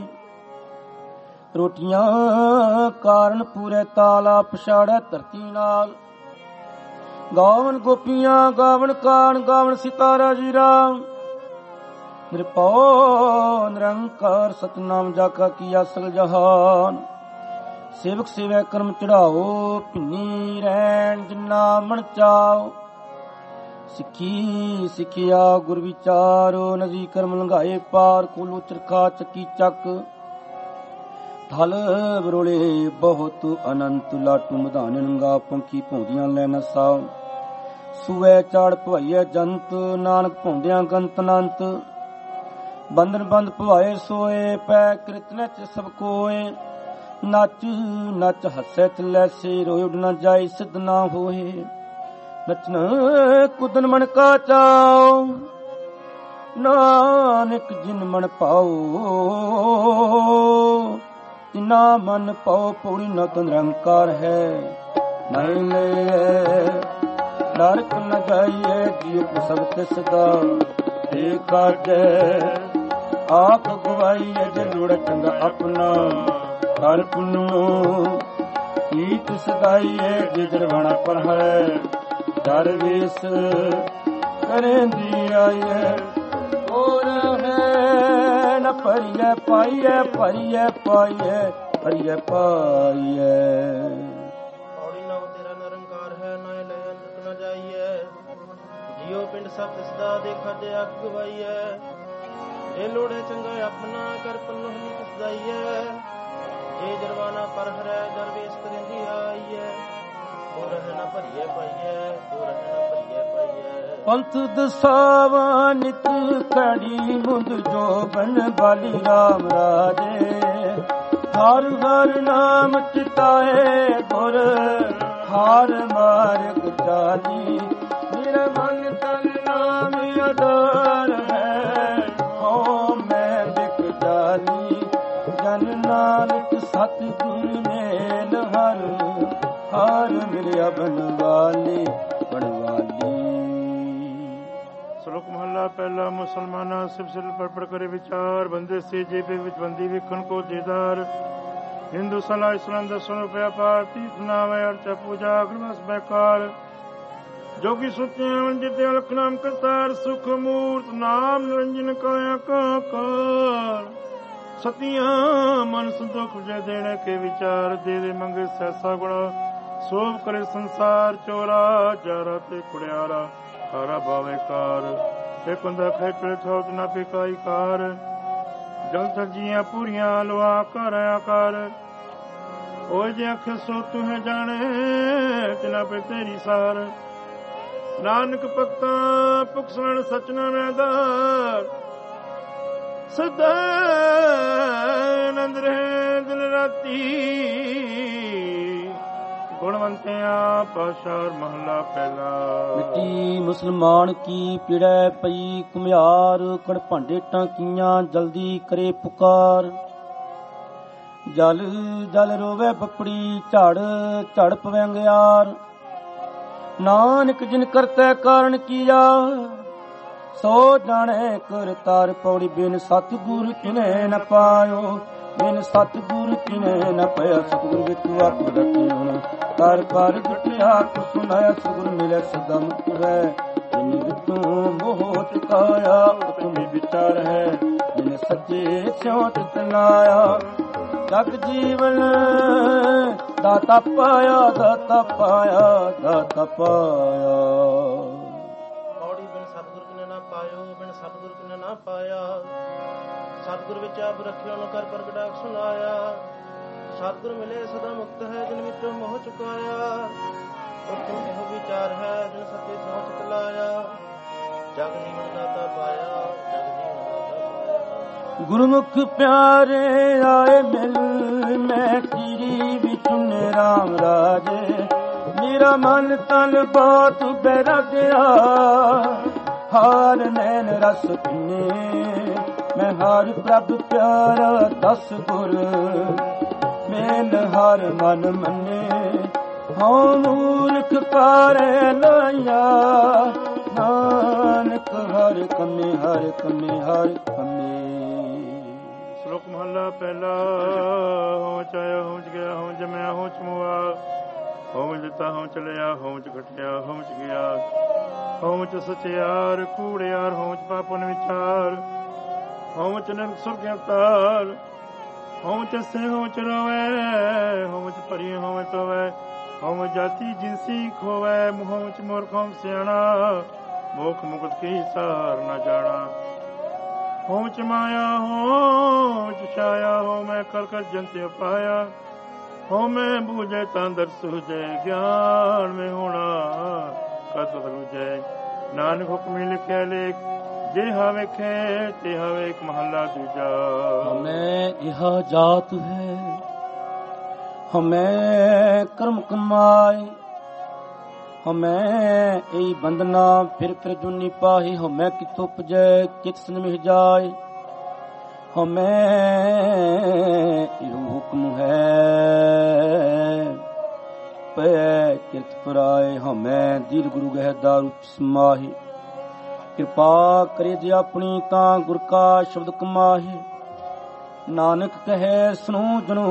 ਰੋਟੀਆਂ ਕਾਰਨ ਪੂਰੇ ਤਾਲਾ ਪਛਾੜੈ ਧਰਤੀ ਨਾਲ ਗਾਵਨ ਗੋਪੀਆਂ ਗਾਵਨ ਕਾਣ ਗਾਵਨ ਸਿਤਾਰਾ ਜੀਰਾ ਨਿਰਭਉ ਨਿਰੰਕਾਰ ਸਤਨਾਮ ਜਾਕਾ ਕੀ ਅਸਲ ਜਹਾਨ ਸੇਵਕ ਸੇਵੈ ਕਰਮ ਚੜਾਓ ਭਿੰਨੀ ਰਹਿਣ ਜਿਨਾ ਮਨ ਚਾਓ ਸਿੱਖੀ ਸਿੱਖਿਆ ਗੁਰ ਵਿਚਾਰੋ ਨਜੀ ਕਰਮ ਲੰਘਾਏ ਪਾਰ ਕੋਲੂ ਚਰਖਾ ਚੱਕੀ ਚੱਕ ਥਲ ਬਰੋਲੇ ਬਹੁਤ ਅਨੰਤ ਲਾਟੂ ਮਧਾਨ ਨੰਗਾ ਪੰਖੀ ਭੌਂਦੀਆਂ ਲੈ ਨਸਾ ਸੂਏ ਚਾੜ ਭਵਾਈਐ ਜੰਤ ਨਾਨਕ ਭੌਂਦਿਆਂ ਗੰਤ ਅਨੰਤ ਬੰਧਨ ਬੰਦ ਭਵਾਏ ਸੋਏ ਪੈ ਕਿਰਤਨ ਚ ਸਭ ਕੋਏ ਨੱਚ ਨੱਚ ਹੱਸੈ ਤਲੈਸੇ ਰੋਇ ਉਡ ਨਾ ਜਾਏ ਸਿੱਧ ਨਾ ਹੋਏ ਨਚਨ ਕੁਦਨ ਮਨ ਕਾ ਚਾਓ ਨਾਨਕ ਜਿਨ ਮਨ ਪਾਓ ਤਿਨਾ ਮਨ ਪਾਓ ਪੌੜੀ ਨ ਤਨ ਨਿਰੰਕਾਰ ਹੈ ਨਹੀਂ ਲੈ ਨਰਕ ਨ ਜਾਈਏ ਜੀਵ ਸਭ ਤਿਸ ਦਾ ਏ ਕਾਜੈ ਆਪ ਗਵਾਈਏ ਜੇ ਲੋੜ ਚੰਗਾ ਆਪਣਾ ਹਰ ਪੁੰਨੋ ਈਤ ਸਦਾਈਏ ਜੇ ਜਰਵਾਣਾ ਪਰ ਹੈ ਦਰਵੇਸ ਕਰੇਂਦੀ ਆਈਏ ਹੋਰ ਹੈ ਨ ਭਰੀਏ ਪਾਈਏ ਭਰੀਏ ਪਾਈਏ ਭਰੀਏ ਪਾਈਏ। ਪੌੜੀ ਨਵ ਤੇਰਾ ਨਿਰੰਕਾਰ ਹੈ ਨਾ ਲੈ ਨਰਕ ਨ ਜਾਈਏ ਜਿਉ ਪਿੰਡ ਸਭ ਤਿਸਦਾ ਦੇਖਾ ਜੇ ਅੱਗ ਗਵਾਈਏ ਇਹ ਲੋੜੇ ਚੰਗਾ ਆਪਣਾ ਕਰ ਪੰਨੋ ਹੀ ਤਿਸਦਾਈਏ ਜੇ ਜਰਵਾਨਾ ਪਰ ਹਰੈ ਦਰਵੇਸ ਕਰੇਂਦੀ ਆਈਏ ਹੋਰ ਹੈ ਨਾ ਭਰੀਏ ਪਾਈਏ ਹੋਰ ਹੈ ਨਾ ਭਰੀਏ ਪਾਈਏ। ਪੰਥ ਦਸਾਵਾ ਨਿਤ ਖੜੀ ਮੁੰਦ ਜੋਬਨ ਬਾਲੀ ਰਾਮ ਰਾਜੇ ਹਰ ਹਰ ਨਾਮ ਚਿਤਾਏ ਗੁਰ ਹਾਰ ਮਾਰਗ ਚਾਲੀ ਮੇਰਾ ਮਨ ਤਨ ਨਾਮ ਅਡਾਰ ਹੈ ਹੋ ਮੈਂ ਦਿਖ ਜਾਲੀ ਜਨ ਨਾਨਕ ਸਤ ਗੁਰ ਮੇਲ ਹਰ ਹਰ ਮਿਲਿਆ ਬਨਵਾਲੀ ਬਨਵਾਲੀ। ਸ਼ਲੋਕ ਮਹੱਲਾ ਪਹਿਲਾ। ਮੁਸਲਮਾਨਾਂ ਸਿਰ ਸਿਰ ਪੜ ਪੜ ਕਰੇ ਵਿਚਾਰ ਬੰਦੇ ਸੇ ਜੇਬੇ ਵਿੱਚ ਬੰਦੀ ਵੇਖਣ ਕੋ ਦੇਦਾਰ ਹਿੰਦੂ ਸਲਾ ਇਸਲਾਮ ਦਸਨ ਰੁਪਿਆ ਪਾਰ ਤੀਰਥ ਨਾਮੇ ਅਰਚਾ ਪੂਜਾ ਅਗਰਵਸ ਬੈਕਾਰ ਜੋਗੀ ਸੁਚਿਆ ਜਿਤੇ ਅਲਖ ਨਾਮ ਕਰਤਾਰ ਸੁਖ ਮੂਰਤ ਨਾਮ ਨਿਰੰਜਨ ਕਾਇਆ ਕਾਕਾਰ ਸਤਿਆਂ ਮਨ ਸੰਤੋਖ ਜੇ ਦੇਣੇ ਕੇ ਵਿਚਾਰ ਦੇ ਦੇ ਮੰਗੇ ਸੈਸਾ ਗੁਣਾ ਸੋਭ ਕਰੇ ਸੰਸਾਰ ਚੋਰਾ ਜਾਰਾ ਤੇ ਕੁੜਿਆਰਾ ਕਾਰਾ ਭਾਵੇ ਕਾਰ ਇਹ ਕੁੰਦਾ ਖੇਚੜੇ ਥੋਤ ਨਾ ਪਿਕਾਈ ਕਾਰ ਜਲ ਸਜੀਆਂ ਪੂਰੀਆਂ ਲਵਾ ਕਰ ਆਕਾਰ ਉਹ ਜੇ ਅੱਖ ਸੋ ਤੁਹ ਜਾਣੇ ਤਿਨਾ ਪੇ ਤੇਰੀ ਸਾਰ ਨਾਨਕ ਭਗਤਾਂ ਪੁਖਸਣ ਸਚਨਾ ਮੈਦਾਰ ਸਦਾ ਆਨੰਦ ਰਹੇ ਦਿਨ ਰਾਤੀ ਗੁਣਵੰਤਿਆਂ ਪਾਸ਼ਾਰ ਮਹਲਾ ਪਹਿਲਾ। ਮਿੱਟੀ ਮੁਸਲਮਾਨ ਕੀ ਪੀੜੈ ਪਈ ਕੁਮਿਆਰ ਕੜ ਭਾਂਡੇ ਟਾਂਕੀਆਂ ਜਲਦੀ ਕਰੇ ਪੁਕਾਰ ਜਲ ਜਲ ਰੋਵੇ ਪਪੜੀ ਝੜ ਝੜ ਪਵੰਗਿਆਰ ਨਾਨਕ ਜਿਨ ਕਰਤੈ ਕਾਰਨ ਕੀਆ ਸੋ ਜਾਣੇ ਕਰਤਾਰ ਪੌੜੀ ਬਿਨ ਸਤਿਗੁਰ ਕਿਨੇ ਨ ਪਾਇਓ ਬਿਨ ਸਤਿਗੁਰ ਕਿਨੇ ਨ ਪਾਇਆ ਸਤਿਗੁਰ ਵਿੱਚ ਆਪ ਰੱਖੇ ਹੁਣ ਕਰ ਕਰ ਦੁਟਿਆ ਕੋ ਸੁਨਾਇਆ ਸਤਿਗੁਰ ਮਿਲੇ ਸਦਾ ਮੁਕਤ ਹੈ ਜਿਨ ਵਿਤੋਂ ਮੋਹ ਚੁਕਾਇਆ ਉਤਮੇ ਵਿਚਾਰ ਹੈ ਜਿਨ ਸੱਚੇ ਸਿਉ ਚਿਤਨਾਇਆ ਜਗ ਜੀਵਨ ਦਾਤਾ ਪਾਇਆ ਦਾਤਾ ਪਾਇਆ ਦਾਤਾ ਪਾਇਆ ਪੌੜੀ ਬਿਨ ਸਤਿਗੁਰ ਕਿਨੇ ਨਾ ਪਾਇਓ ਬਿਨ ਸਤਿਗੁਰ ਕਿਨੇ ਨਾ ਪਾਇਆ ਸਤਿਗੁਰ ਵਿੱਚ ਆਪ ਰੱਖਿਓ ਨ ਕਰ ਪ੍ਰਗਟਾ ਸੁਨਾਇਆ ਸਤਿਗੁਰ ਮਿਲੇ ਸਦਾ ਮੁਕਤ ਹੈ ਜਿਨ ਵਿੱਚੋਂ ਮੋਹ ਚੁਕਾਇਆ ਉਤਮ ਇਹੋ ਵਿਚਾਰ ਹੈ ਜਿਨ ਸੱਚੇ ਸਿਉ ਚਿਤ ਲਾਇਆ ਜਗ ਜੀਵਨ ਦਾਤਾ ਪਾਇਆ ਜਗ ਜੀਵਨ ਦਾਤਾ ਪਾਇਆ ਗੁਰਮੁਖ ਪਿਆਰੇ ਆਏ ਮਿਲ ਮੈਂ ਕੀਰੀ ਵਿੱਚ ਨੇ ਰਾਮ ਰਾਜੇ ਮੇਰਾ ਮਨ ਤਨ ਬਾਤ ਬੈਰਾਗਿਆ ਹਾਰ ਨੈਣ ਰਸ ਪੀਨੇ ਮੈਂ ਹਰ ਪ੍ਰਭ ਪਿਆਰਾ ਦਸ ਗੁਰ ਮੇਨ ਹਰ ਮਨ ਮੰਨੇ ਹਉ ਮੂਰਖ ਪਾਰੇ ਲਾਇਆ ਨਾਨਕ ਹਰ ਕਮੇ ਹਰ ਕਮੇ ਹਰ ਕਮੇ। ਸ਼ਲੋਕ ਮਹਲਾ ਪਹਿਲਾ। ਹੋਂ ਚਾਇਆ ਹੋਂ ਚ ਗਿਆ ਹੋਂ ਜਮਿਆ ਹੋਂ ਚ ਮੁਆ ਹੋਂ ਜਿਤਾ ਹੋਂ ਚਲਿਆ ਹੋਂ ਚ ਘਟਿਆ ਹੋਂ ਚ ਗਿਆ ਹੋਂ ਚ ਸਚਿਆਰ ਕੂੜਿਆਰ ਹੋਂ ਚ ਪਾਪਨ ਵਿਚਾਰ ਹੋਂ ਚ ਨਰਕ ਸੁਰਗ ਅਵਤਾਰ ਹੋਂ ਚ ਸੇ ਹੋਂ ਚ ਰੋਵੇ ਹੋਂ ਚ ਭਰੀ ਹੋਂ ਤੋਵੇ ਹੋਂ ਜਾਤੀ ਜਿਨਸੀ ਖੋਵੇ ਮੋਹ ਚ ਮੂਰਖੋਂ ਸਿਆਣਾ ਮੋਖ ਮੁਕਤ ਕੀ ਸਾਰ ਨਾ ਜਾਣਾ ਹੋਂ ਚ ਮਾਇਆ ਹੋਂ ਚ ਛਾਇਆ ਹੋ ਮੈਂ ਕਰ ਕਰ ਜੰਤੇ ਪਾਇਆ ਹੋ ਮੈਂ ਬੂਝੇ ਤਾਂ ਦਰ ਸੁਝੇ ਗਿਆਨ ਮੈਂ ਹੋਣਾ ਕਦ ਬਦਲੂਜੈ ਨਾਨਕ ਹੁਕਮੀ ਲਿਖਿਆ ਲੇਖ ਜੇ ਵੇਖੇ ਤੇ ਵੇਖ ਮਹੱਲਾ ਦੂਜਾ। ਹਮੇ ਇਹ ਜਾਤ ਹੈ ਹਮੇ ਕਰਮ ਕਮਾਏ ਹਮੇ ਇਹ ਬੰਦਨਾ ਫਿਰ ਫਿਰ ਜੁਨੀ ਪਾਹੀ ਹਮੇ ਕਿਤੋਂ ਉਪਜੈ ਕਿਤ ਸੰਮਿਹ ਜਾਏ ਹਮੇ ਇਹ ਹੁਕਮ ਹੈ ਪੈ ਕਿਰਤ ਪਰਾਏ ਹਮੇ ਦੀਰ ਗੁਰੂ ਗਹਿ ਦਾਰੂ ਸਮਾਹੀ ਕਿਰਪਾ ਕਰੇ ਜੇ ਆਪਣੀ ਤਾਂ ਗੁਰ ਕਾ ਸ਼ਬਦ ਕਮਾਹੇ ਨਾਨਕ ਕਹੇ ਸੁਣੋ ਜਨੋ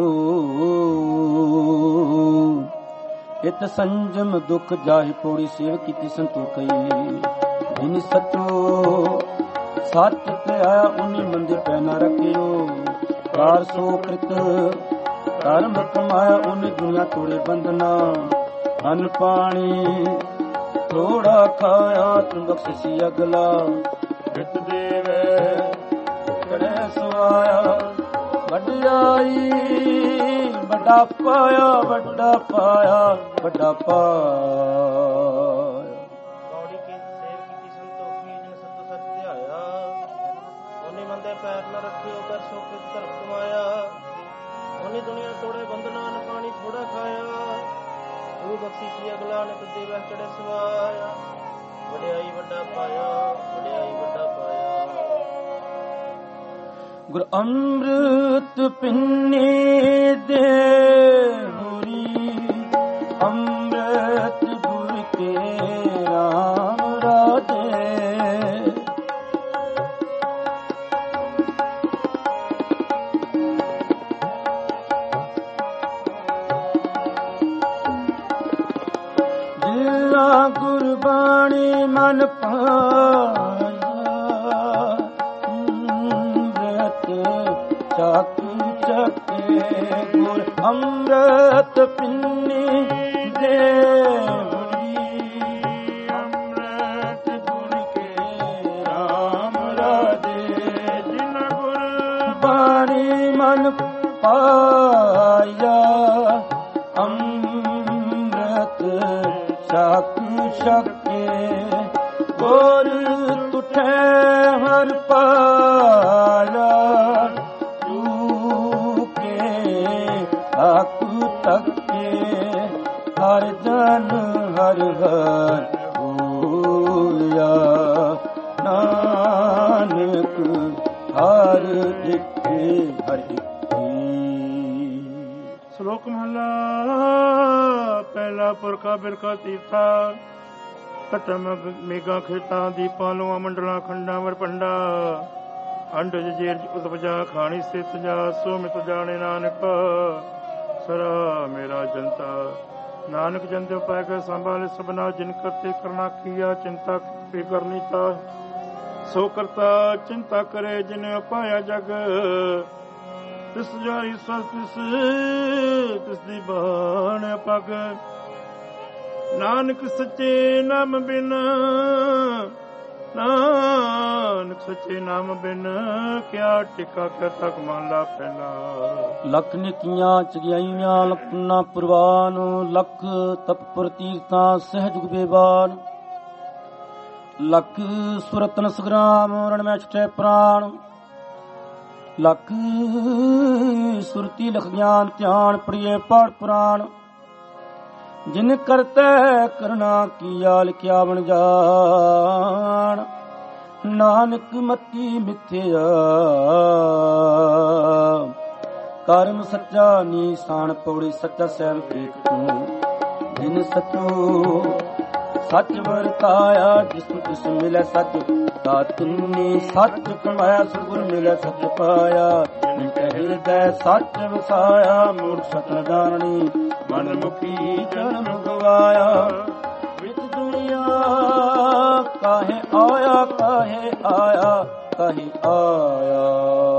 ਇਤ ਸੰਜਮ ਦੁਖ ਜਾਹਿ ਪੌੜੀ ਸੇਵ ਕੀਤੀ ਸੰਤੋਖਈ ਜਿਨ ਸਚੋ ਸੱਚ ਤੇ ਆਇਆ ਉਨੀ ਮੰਦੇ ਪੈ ਨਾ ਰੱਖਿਓ ਕਾਰ ਸੋ ਕ੍ਰਿਤ ਧਰਮ ਕਮਾਇਆ ਉਨੀ ਦੁਨੀਆ ਤੋੜੇ ਬੰਧਨਾ ਅਨ ਪਾਣੀ ਥੋੜਾ ਖਾਇਆ ਤੂੰ ਬਖਸ਼ੀ ਅਗਲਾ ਜਿਤ ਦੇਵੇ ਕੜੇ ਸਵਾਇਆ ਵੱਡਿਆਈ ਵੱਡਾ ਪਾਇਆ ਵੱਡਾ ਪਾਇਆ ਵੱਡਾ ਪਾਇਆ ਪੌੜੀ ਕੀ ਸੇਵ ਕੀਤੀ ਸੰਤੋਖੀ ਜਿਨ ਸਤੋ ਸੱਚ ਧਿਆਇਆ ਉਹਨੇ ਮੰਦੇ ਪੈਰ ਨਾ ਰੱਖਿਓ ਕਰ ਸੋ ਕ੍ਰਿਤ ਧਰਮ ਕਮਾਇਆ ਉਹਨੇ ਦੁਨੀਆ ਤੋੜੇ ਬੰਧਨਾਂ ਨ ਪਾਣੀ ਥੋੜਾ ਖਾਇਆ ਤੂੰ ਬਖਸ਼ੀ ਸੀ ਅਗਲਾ ਨੇ ਤੇ ਦੇਵ ਚੜੇ ਸਵਾਇਆ ਵਡਿਆਈ ਵੱਡਾ ਪਾਇਆ ਵਡਿਆਈ ਵੱਡਾ ਪਾਇਆ। ਗੁਰ ਅੰਮ੍ਰਿਤ ਪਿੰਨੇ ਦੇ ਹੋਰੀ ਅੰਮ੍ਰਿਤ ਗੁਰ ਕੇ ਰਾਮ ਰਾਜੇ ਬਾਣੀ ਮਨ ਪਾਇਆ ਅੰਮ੍ਰਿਤ ਚਾਕੂ ਚੱਕੇ ਗੁਰ ਅੰਮ੍ਰਿਤ ਪਿੰਨੀ ਦੇਵਰੀ ਅੰਮ੍ਰਿਤ ਗੁਰ ਕੇ ਰਾਮ ਰਾਜੇ ਜਿਨ ਗੁਰ ਬਾਣੀ ਮਨ ਪਾਇਆ ਅੰਮ੍ਰਿਤ ਚਾਕੂ ਚੱਕੇ ਗੁਰ ਤੁਠੇ ਹਰ ਪਾਇਆ ਆਕੂ ਤੱਕੇ ਹਰ ਜਨ ਹਰ ਹਰ ਹੋਇਆ ਨਾਨਕ ਹਰ ਇੱਕ ਹਰ ਇੱਕ। ਸ਼ਲੋਕ ਮਹਲਾ ਪਹਿਲਾ ਪੁਰਖਾ ਬਿਰਖਾ ਤੀਰਥਾ ਘਟਮ ਮੇਗਾ ਖੇਤਾਂ ਦੀਪਾਂ ਲੋਆਂ ਮੰਡਲਾਂ ਖੰਡਾਂ ਵਰ ਪੰਡਾ ਅੰਡਜ ਜੇਰ ਉਪਜਾ ਖਾਣੀ ਸਥਿਤ ਜਾ ਸੋ ਮਿਤ ਜਾਣੇ ਨਾਨਕ ਸਰਾ ਮੇਰਾ ਜਨਤਾ ਨਾਨਕ ਜਨ ਦੇ ਪਾਇ ਕੇ ਸੰਭਾਲੇ ਸਭਨਾ ਜਿਨ ਕਰਤੇ ਕਰਨਾ ਕੀਆ ਚਿੰਤਾ ਕੀ ਕਰਨੀ ਤਾ ਸੋ ਕਰਤਾ ਚਿੰਤਾ ਕਰੇ ਜਿਨ ਪਾਇਆ ਜਗ ਤਿਸ ਜਾਈ ਸਸ ਤਿਸ ਤਿਸ ਦੀ ਬਾਣ ਪਗ ਨਾਨਕ ਸੱਚੇ ਨਾਮ ਬਿਨ ਨਾਨਕ ਸੱਚੇ ਨਾਮ ਬਿਨ ਕਿਆ ਟਿਕਾ ਕਰ ਤੱਕ ਮਹਲਾ ਪਹਿਲਾ। ਲੱਖ ਨਿਕੀਆਂ ਚਗਿਆਈਆਂ ਲਖਨਾ ਪੁਰਵਾਨ ਲੱਖ ਤਪਪੁਰ ਤੀਰਥਾਂ ਸਹਿਜੁਗ ਬੇਬਾਨ ਲੱਖ ਸੁਰਤਨ ਸੰਗਰਾਮ ਰਣ ਮੈਂ ਛਟੇ ਪ੍ਰਾਣ ਲੱਖ ਸੁਰਤੀ ਲਖ ਗਿਆਨ ਧਿਆਨ ਪੜੀਏ ਪਾਠ ਪੁਰਾਣ ਜਿਨ ਕਰਤੇ ਕਰਨਾ ਕੀਆ ਲਿਖਿਆ ਬਣ ਜਾਣ ਨਾਨਕ ਮਤੀ ਮਿਥਿਆ ਕਰਮ ਸੱਚਾ ਨੀਸਾਨ ਪੌੜੀ ਸੱਚਾ ਸਹਿਬ ਏਕ ਤੂੰ ਜਿਨ ਸਚੋ ਸੱਚ ਵਰਤਾਇਆ ਜਿਸ ਨੂੰ ਤਿਸ ਮਿਲੇ ਸੱਚ ਤਾ ਤੁਨੀ ਸੱਚ ਕਮਾਇਆ ਸਤਿਗੁਰ ਮਿਲੇ ਸੱਚ ਪਾਇਆ ਜਿਨ ਹਿਰਦੈ ਸੱਚ ਵਸਾਇਆ ਮੂਰਖ ਸਤ ਜਾਣਨੀ ਮਨ ਮੁਖੀ ਜਨਮ ਗਵਾਇਆ ਵਿੱਚ ਦੁਨੀਆ ਕਾਹੇ ਆਇਆ ਕਾਹੇ ਆਇਆ ਕਾਹੇ ਆਇਆ।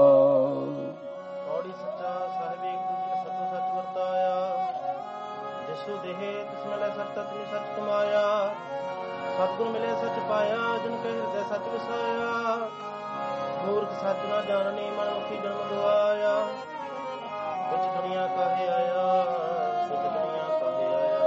ਪੌੜੀ ਸੱਚਾ ਸਾਹਿਬ ਏਕ ਦੂਜੇ ਸਤੋ ਸੱਚ ਵਰਤਾਇਆ ਜਿਸੂ ਦੇਹ ਤਿਸ ਮਿਲੇ ਸੱਚ ਤਤਿ ਸੱਚ ਕਮਾਇਆ ਸਤਿਗੁਰ ਮਿਲੇ ਸੱਚ ਪਾਇਆ ਜਿਨ ਕੇ ਹਿਰਦੈ ਸੱਚ ਵਸਾਇਆ ਮੂਰਖ ਸੱਚ ਨਾ ਜਾਣਨੀ ਮਨ ਮੁਖੀ ਜਨਮ ਗਵਾਇਆ ਵਿੱਚ ਦੁਨੀਆ ਕਾਹੇ ਆਇਆ ਵਿੱਚ ਦੁਨੀਆ ਕਾਹੇ ਆਇਆ।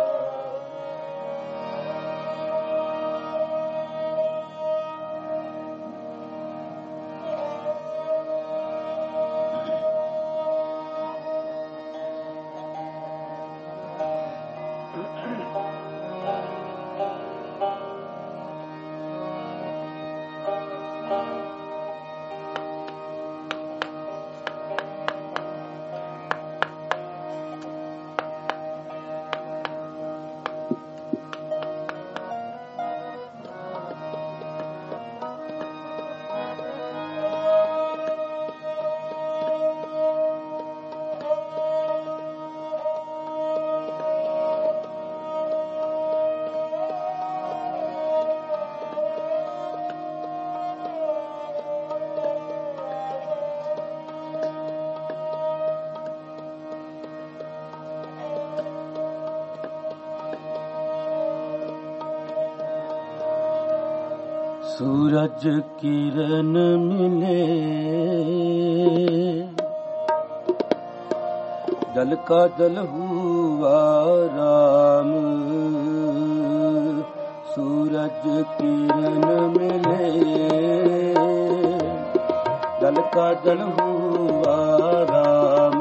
सूरज किरण मिले जल का जल हुआ राम सूरज किरण मिले जल का जल हुआ राम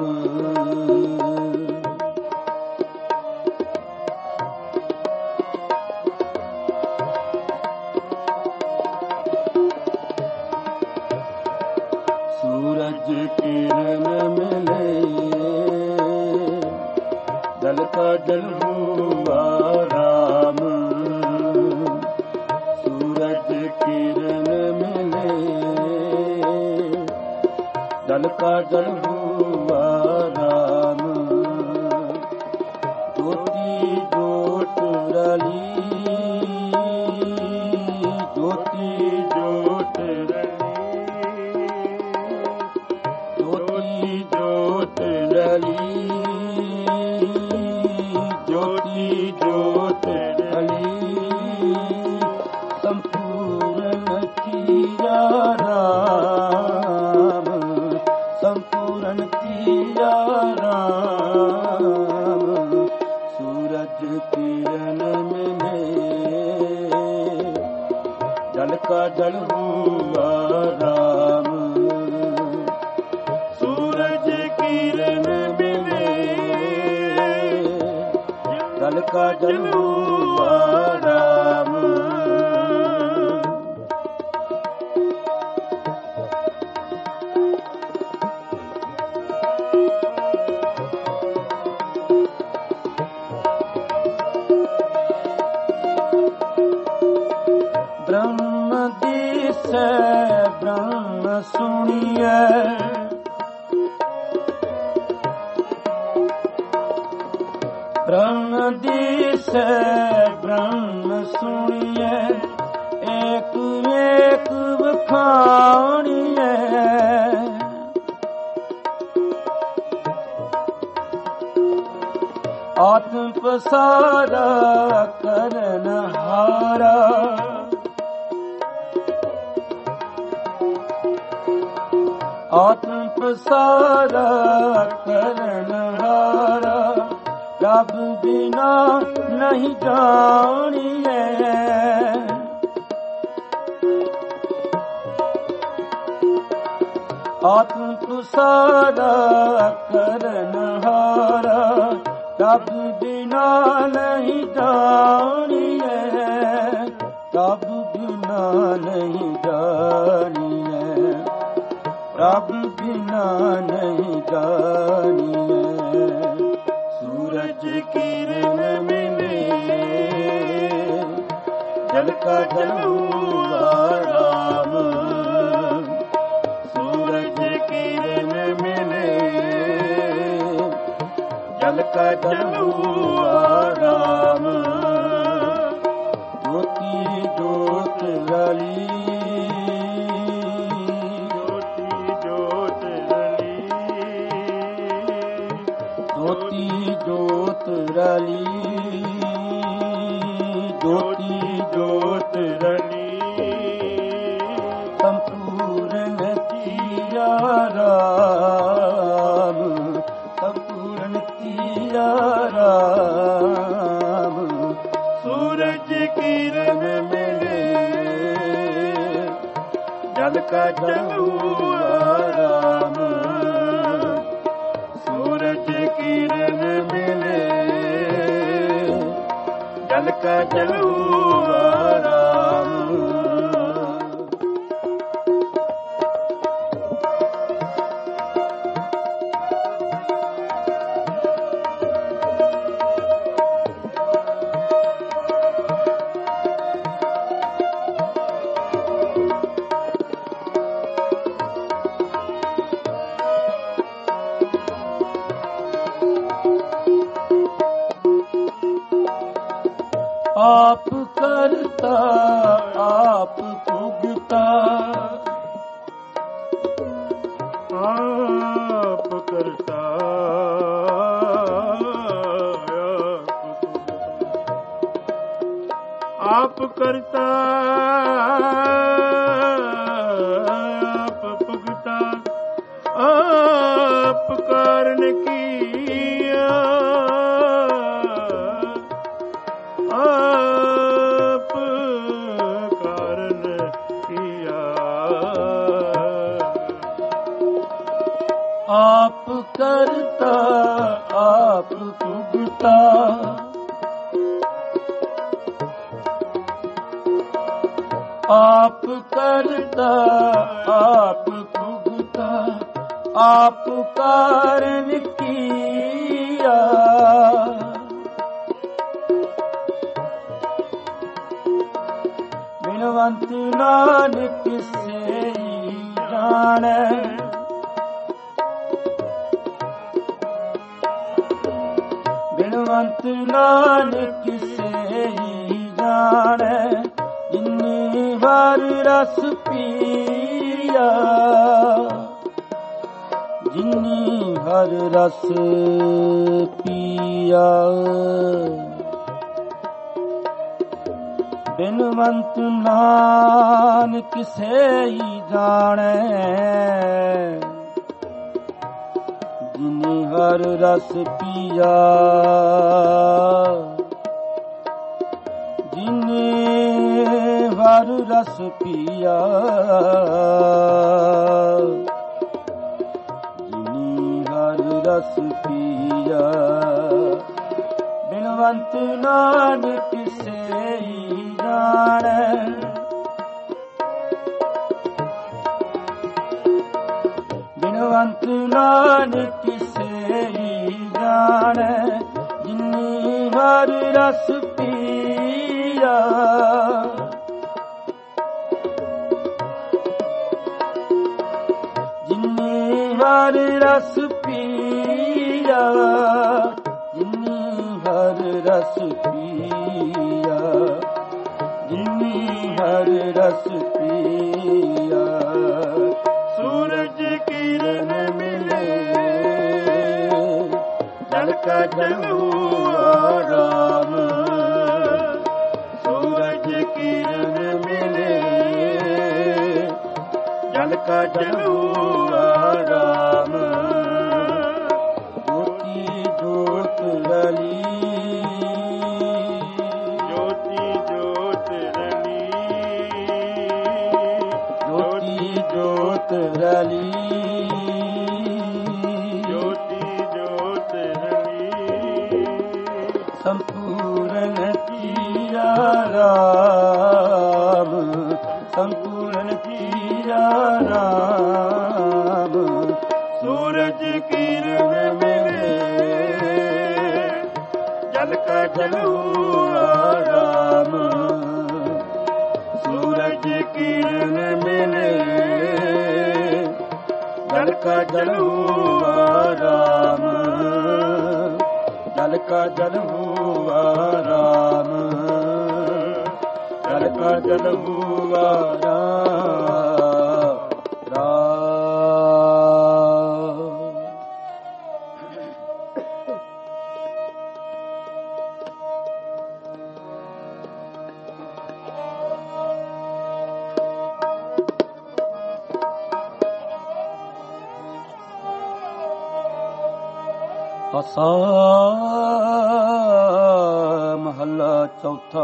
सूरज किरण मिले जल का जल हुआ राम सूरज किरण मिले जल का जल हुआ राम ज्योति ज्योत रली ਜਲ ਕਾ ਜਲੂਆ ਰਾਮ। ਬ੍ਰਹਮ ਦੀਸੈ ਬ੍ਰਹਮ ਸੁਣੀਐ, ਬ੍ਰਹਮ ਦੀਸੈ ਬ੍ਰਹਮ ਸੁਣੀਐ, ਏਕ ਏਕ ਵਖਾਣੀਐ। ਆਤਮ ਪਸਾਰਾ ਕਰਨ ਹਾਰਾ, ਆਤਮ ਪਸਾਰਾ ਕਰਨ ਹਾਰਾ, ਰੱਬ ਬਿਨਾ ਨਹੀਂ ਜਾਣੀਐ। ਆਤਮ ਪਸਾਰਾ ਕਰਨ ਹਾਰਾ, ਰੱਬ ਬਿਨਾ ਨਹੀਂ ਜਾਣੀਐ। ਰੱਬ ਬਿਨਾ ਨਹੀਂ ਜਾਣੀਐ, ਰੱਬ ਬਿਨਾ ਨਹੀਂ ਜਾਣੀਐ। ਸੂਰਜ ਕਿਰਨ ਮਿਲੇ ਜਲ ਕਾ ਜਲੂਆ ਰਾਮ। ਸੂਰਜ ਕਿਰਨ ਮਿਲੇ ਜਲ ਕਾ ਜਲੂਆ ਰਾਮ। ਜੋਤੀ ਜੋਤ ਰਲੀ, ਜੋਤੀ ਜੋਤ ਰਲੀ, ਜੋਤੀ ਜੋਤ ਰਲੀ। ਸੰਪੂਰਨ ਤੀਰਾ ਰਾਮ, ਸੰਪੂਰਨ ਤੀਰਾ ਰਾਮ। ਸੂਰਜ ਕਿਰਨ ਮਿਲੇ ਜਲ ਕਾ ਜਲੂਆ ਰਾਮ। ਸੂਰਜ ਕਿਰਨ ਮਿਲੇ ਜਲ ਕਾ ਜਲੂਆ ਰਾਮ। ਆਪ ਕਰਤਾ ਆਪ ਭੁਗਤਾ, ਆਪ ਕਰਤਾ ਆਪ ਕਰਤਾ ਆਪ ਭੁਗਤਾ, ਆਪ ਕਾਰਨ ਕੀਆ, ਆਪ ਕਾਰਨ ਕੀਆ। ਆਪ ਕਰਤਾ ਆਪ ਭੁਗਤਾ, ਆਪ ਕਰਤਾ ਆਪ ਭੁਗਤਾ, ਆਪ ਕਾਰਨ ਕੀਆ। ਬਿਨਵੰਤ ਨਾਨਕ ਸੇਈ ਜਾਣੈ, ਬਿਨਵੰਤ ਨਾਨਕ ਸੇਈ ਜਾਣੈ। ਜਿਨੀ ਵਾਰ ਰਸ ਪੀਆ, ਜਿਨੀ ਹਰ ਰਸ ਪੀਆ। ਬਿਨਵੰਤ ਨਾਨਕ ਸੇਈ ਜਾਣੈ, ਜਿਨੀ ਹਰ ਰਸ ਪੀਆ। ਜਿਨੇ ਹਰ ਰਸ ਪੀਆ, ਜਿਨੀ ਹਰ ਰਸ ਪੀਆ। ਬਿਨ ਬਿਨਵੰਤ ਨਾਨਕ ਸੇਈ ਜਾਣੈ ਬਿਨਵੰਤ ਨਾਨਕ ਸੇਈ ਜਾਣੈ ਜਿਨੀ ਹਰ ਰਸ ਪੀਆ ਜਿਨੀ ਹਰ ਰਸ ਪੀਆ ਜਿਨੀ ਹਰ ਰਸ ਪੀਆ ਜਿਨੀ ਹਰ ਰਸ ਪੀਆ ਸੂਰਜ ਕਿਰਨ ਮਿਲੇ ਜਲ ਕਾ ਜਲ ਹੁਆ ਰਾਮ ਸੂਰਜ ਕਿਰਨ ਮਿਲੇ ਜਲ ਕਾ ਜਲ ਹੁਆ ਰਾਮ ਜੋਤੀ ਜੋਤ ਰਲੀ ਜੋਤੀ ਜੋਤ ਰਲੀ ਜੋਤੀ ਜੋਤ ਰਲੀ ਜੋਤੀ ਜੋਤ ਰਲੀ ਸੰਪੂਰਨ ਕੀਆ ਰਾਮ ਸੰਪੂਰਨ ਕੀਆ ਰਾਮ ਸੂਰਜ ਕਿਰਨ ਮਿਲੇ ਜਲ ਕਾ ਜਲ ਹੁਆ ਰਾਮ ਸੂਰਜ ਕਿਰਨ ਮਿਲੇ ਜਲ ਕਾ ਜਲ ਹੁਆ ਰਾਮ ਜਲ ਕਾ ਜਲ ਹੁਆ ਰਾਮ ਜਲ ਕਾ ਜਲ ਹੁਆ ਰਾਮ ਰਾਮ ਆਸਾ ਮਹੱਲਾ ਚੌਥਾ।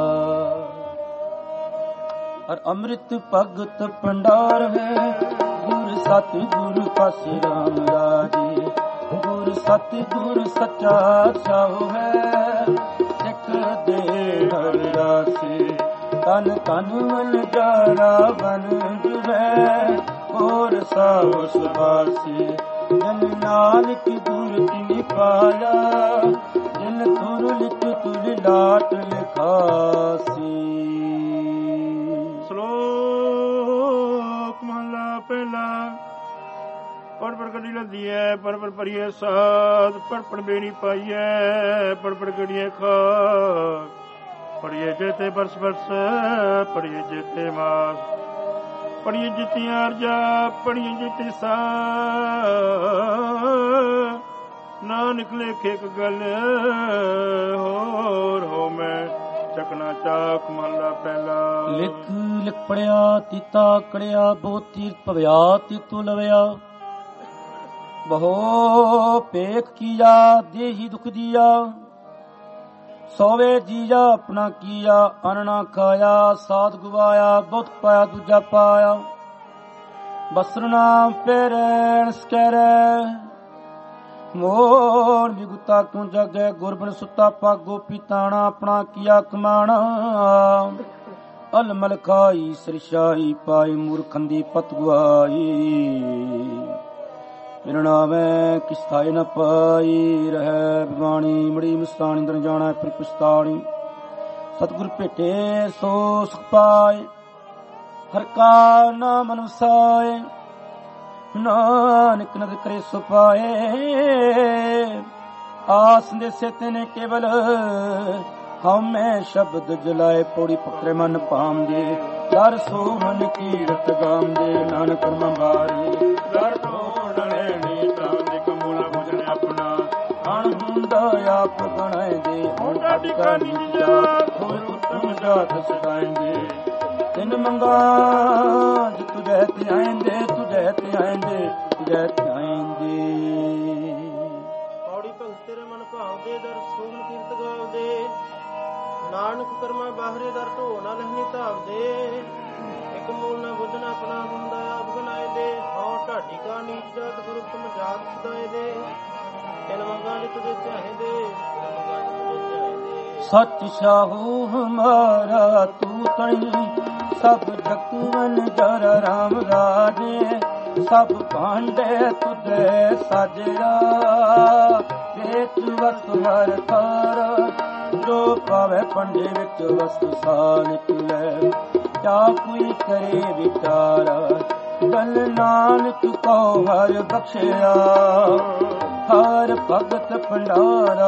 ਅਰ ਅੰਮ੍ਰਿਤ ਭਗਤ ਭੰਡਾਰ ਹੈ, ਗੁਰ ਸਤਿ ਗੁਰ ਪਾਸੇ ਰਾਮ ਰਾਜੇ। ਗੁਰ ਸਤਿ ਗੁਰ ਸੱਚਾ ਸਾਹੁ ਹੈ, ਸਿੱਖ ਦੇ ਹਰ ਰਾਸੇ। ਤਨ ਤਨ ਮਨ ਜਾਣਾ ਬਨ ਜੁਵੈ, ਹੋਰ ਸਾਹੁ ਸੁਭਾਸੇ। ਜਨ ਨਾਨਕ ਗੁਰ ਤਿਨਿ ਪਾਇਆ, ਜਿਨ ਤੁਰ ਲਿਖ ਤੁਰ ਲਾਟ ਲਿਖਾਸੀ। ਸ਼ਲੋਕ ਮਹਲਾ ਪਹਿਲਾ। ਪੜ ਪੜ ਗੱਡੀ ਲੱਦੀ ਹੈ, ਪਰ ਪਰ ਭਰੀਏ ਸਾਧ। ਪੜ ਪੜ ਬੇੜੀ ਪਾਈਐ, ਪੜ ਪੜ ਗੜੀਏ ਖਾਕ। ਪੜੀਏ ਜੇਤੇ ਬਰਸ ਬਰਸ, ਪੜੀਏ ਜੇਤੇ ਮਾਸ। ਪੜੀਏ ਜਿੱਤੀਆਂ ਅਰਜਾ, ਪੜੀਏ ਜਿੱਤੀ ਸਾ। ਨਾਨਕ ਲੇਖੇ ਇੱਕ ਗੱਲ ਹੋਰ ਹੋ ਮੈਂ, ਚਕਨਾ ਚਾਕ ਮਹਲਾ ਪਹਿਲਾ। ਲਿਖ ਲਿਖ ਪੜਿਆ ਤੀਤਾ ਕੜਿਆ, ਬਹੁ ਤੀਰਥ ਭਵਿਆ ਤੀਤੂ ਲਵਿਆ। ਬਹੁ ਪੇਖ ਕੀਆ ਦੇਹੀ ਦੁਖ ਦੀਆ, ਸੋਵੇ ਜੀਆ ਆਪਣਾ ਕੀਆ। ਅਨ ਨਾ ਖਾਇਆ ਸਾਧ ਗਵਾਇਆ, ਬਹੁਤ ਪਾਇਆ ਦੂਜਾ ਪਾਇਆ। ਬਸਰ ਨਾਮ ਪੈਰੈਣ ਸਕੈਰੈ, ਮੋਰ ਵਿਗੁਤਾ ਕਿਉਂ ਜਾਗੈ। ਗੁਰਬਨ ਸੁੱਤਾ ਪਾਗੋ ਪੀਤਾਣਾ, ਆਪਣਾ ਕੀਆ ਕਮਾਣਾ। ਅਲਮਲ ਖਾਈ ਸਰਸ਼ਾਈ ਪਾਈ, ਮੂਰਖੰਦੀ ਪਤ ਗੁਆਈ। ਬਿਰਣਾਵੇਂ ਕਿਸ ਥਾਇ ਨ ਪਾਈ, ਰਹਿ ਬਿਵਾਣੀ ਮੜੀ ਮਿਸਤਾਣੀ। ਦਰ ਜਾਣਾ ਫਿਰ ਪਛਤਾਣੀ, ਸਤਿਗੁਰ ਭੇਟੇ ਸੋ ਸੁਖ ਪਾਏ। ਹਰ ਕਾ ਨਾਮ ਅਨੁਸਾਏ, ਨਾਨਕ ਨਦਰ ਕਰੇ ਸੋ ਪਾਏ। ਆਸ ਦੇ ਸੇਤੇ ਨੇ ਕੇਵਲ, ਹਉਮੈ ਸ਼ਬਦ ਜਲਾਏ। ਪੌੜੀ ਪਕਰੇ ਮਨ ਪਾਮਦੇ, ਦਰ ਸੋ ਮਨ ਕੀਰਤ ਗਾਮਦੇ। ਨਾਨਕ ਮੰਬਾਰੇ ਦਰ ਢੋੜ ਲੈਣੀ, ਤਾਂਦੇ ਕਮੂਲਾ ਭਜਨ ਆਪਣਾ। ਅਣ ਹੁੰਦਾ ਆਪ ਗਣਾਇਦੇ, ਹੁਣ ਸਾਡੀ ਕਾਨੀ ਜਾਤ। ਹੋਰ ਉੱਤਮ ਜਾਤ ਸਦਾਇਂਦੇ, ਤਿੰਨ ਮੰਗਾ ਜਿ ਤੁਝੈ ਤੇ ਆਇਂਦੇ। ਤੁਝੈ ਤੇ ਆਇਂਦੇ, ਤੁਝੈ ਤੇ ਆਇਂਦੇ। ਪੌੜੀ ਭਗਤ ਤੇਰੇ ਮਨ ਭਾਵਦੇ, ਦਰ ਸੋਹਣ ਕੀਰਤ ਗਾਵਦੇ। ਨਾਨਕ ਕਰਮਾ ਬਾਹਰੇ, ਦਰ ਢੋ ਨਾ ਲਹਿਨੀ ਧਾਵਦੇ। ਇੱਕ ਮੂਲ ਨਾ ਬੁੱਝਣਾ ਆਪਣਾ, ਹੁੰਦਾ ਆਪ ਗਨਾਏ ਦੇ। ਹਉ ਢਾਡੀ ਕਾ ਨੀਚ ਜਾਤ, ਗੁਰ ਉਤਮ ਜਾਤ ਸਦਾਏ ਦੇ। ਤਿੰਨ ਮੰਗਾ ਜਿ ਤੁਝੇ ਧਿਆਏ ਦੇ, ਤਿੰਨ ਮੰਗਾ ਜਿ ਤੁਝੇ ਧਿਆਏ सच शाहू हमारा तू तणी सब जगवन जर राम राजे सब भांडे तुदे साजरा वेच वस्तु हर थार जो पावे पंडे विच वस्तु सा निकले क्या कोई करे विचारा गल नानक को हर बख्शिया हर भगत भंडारा।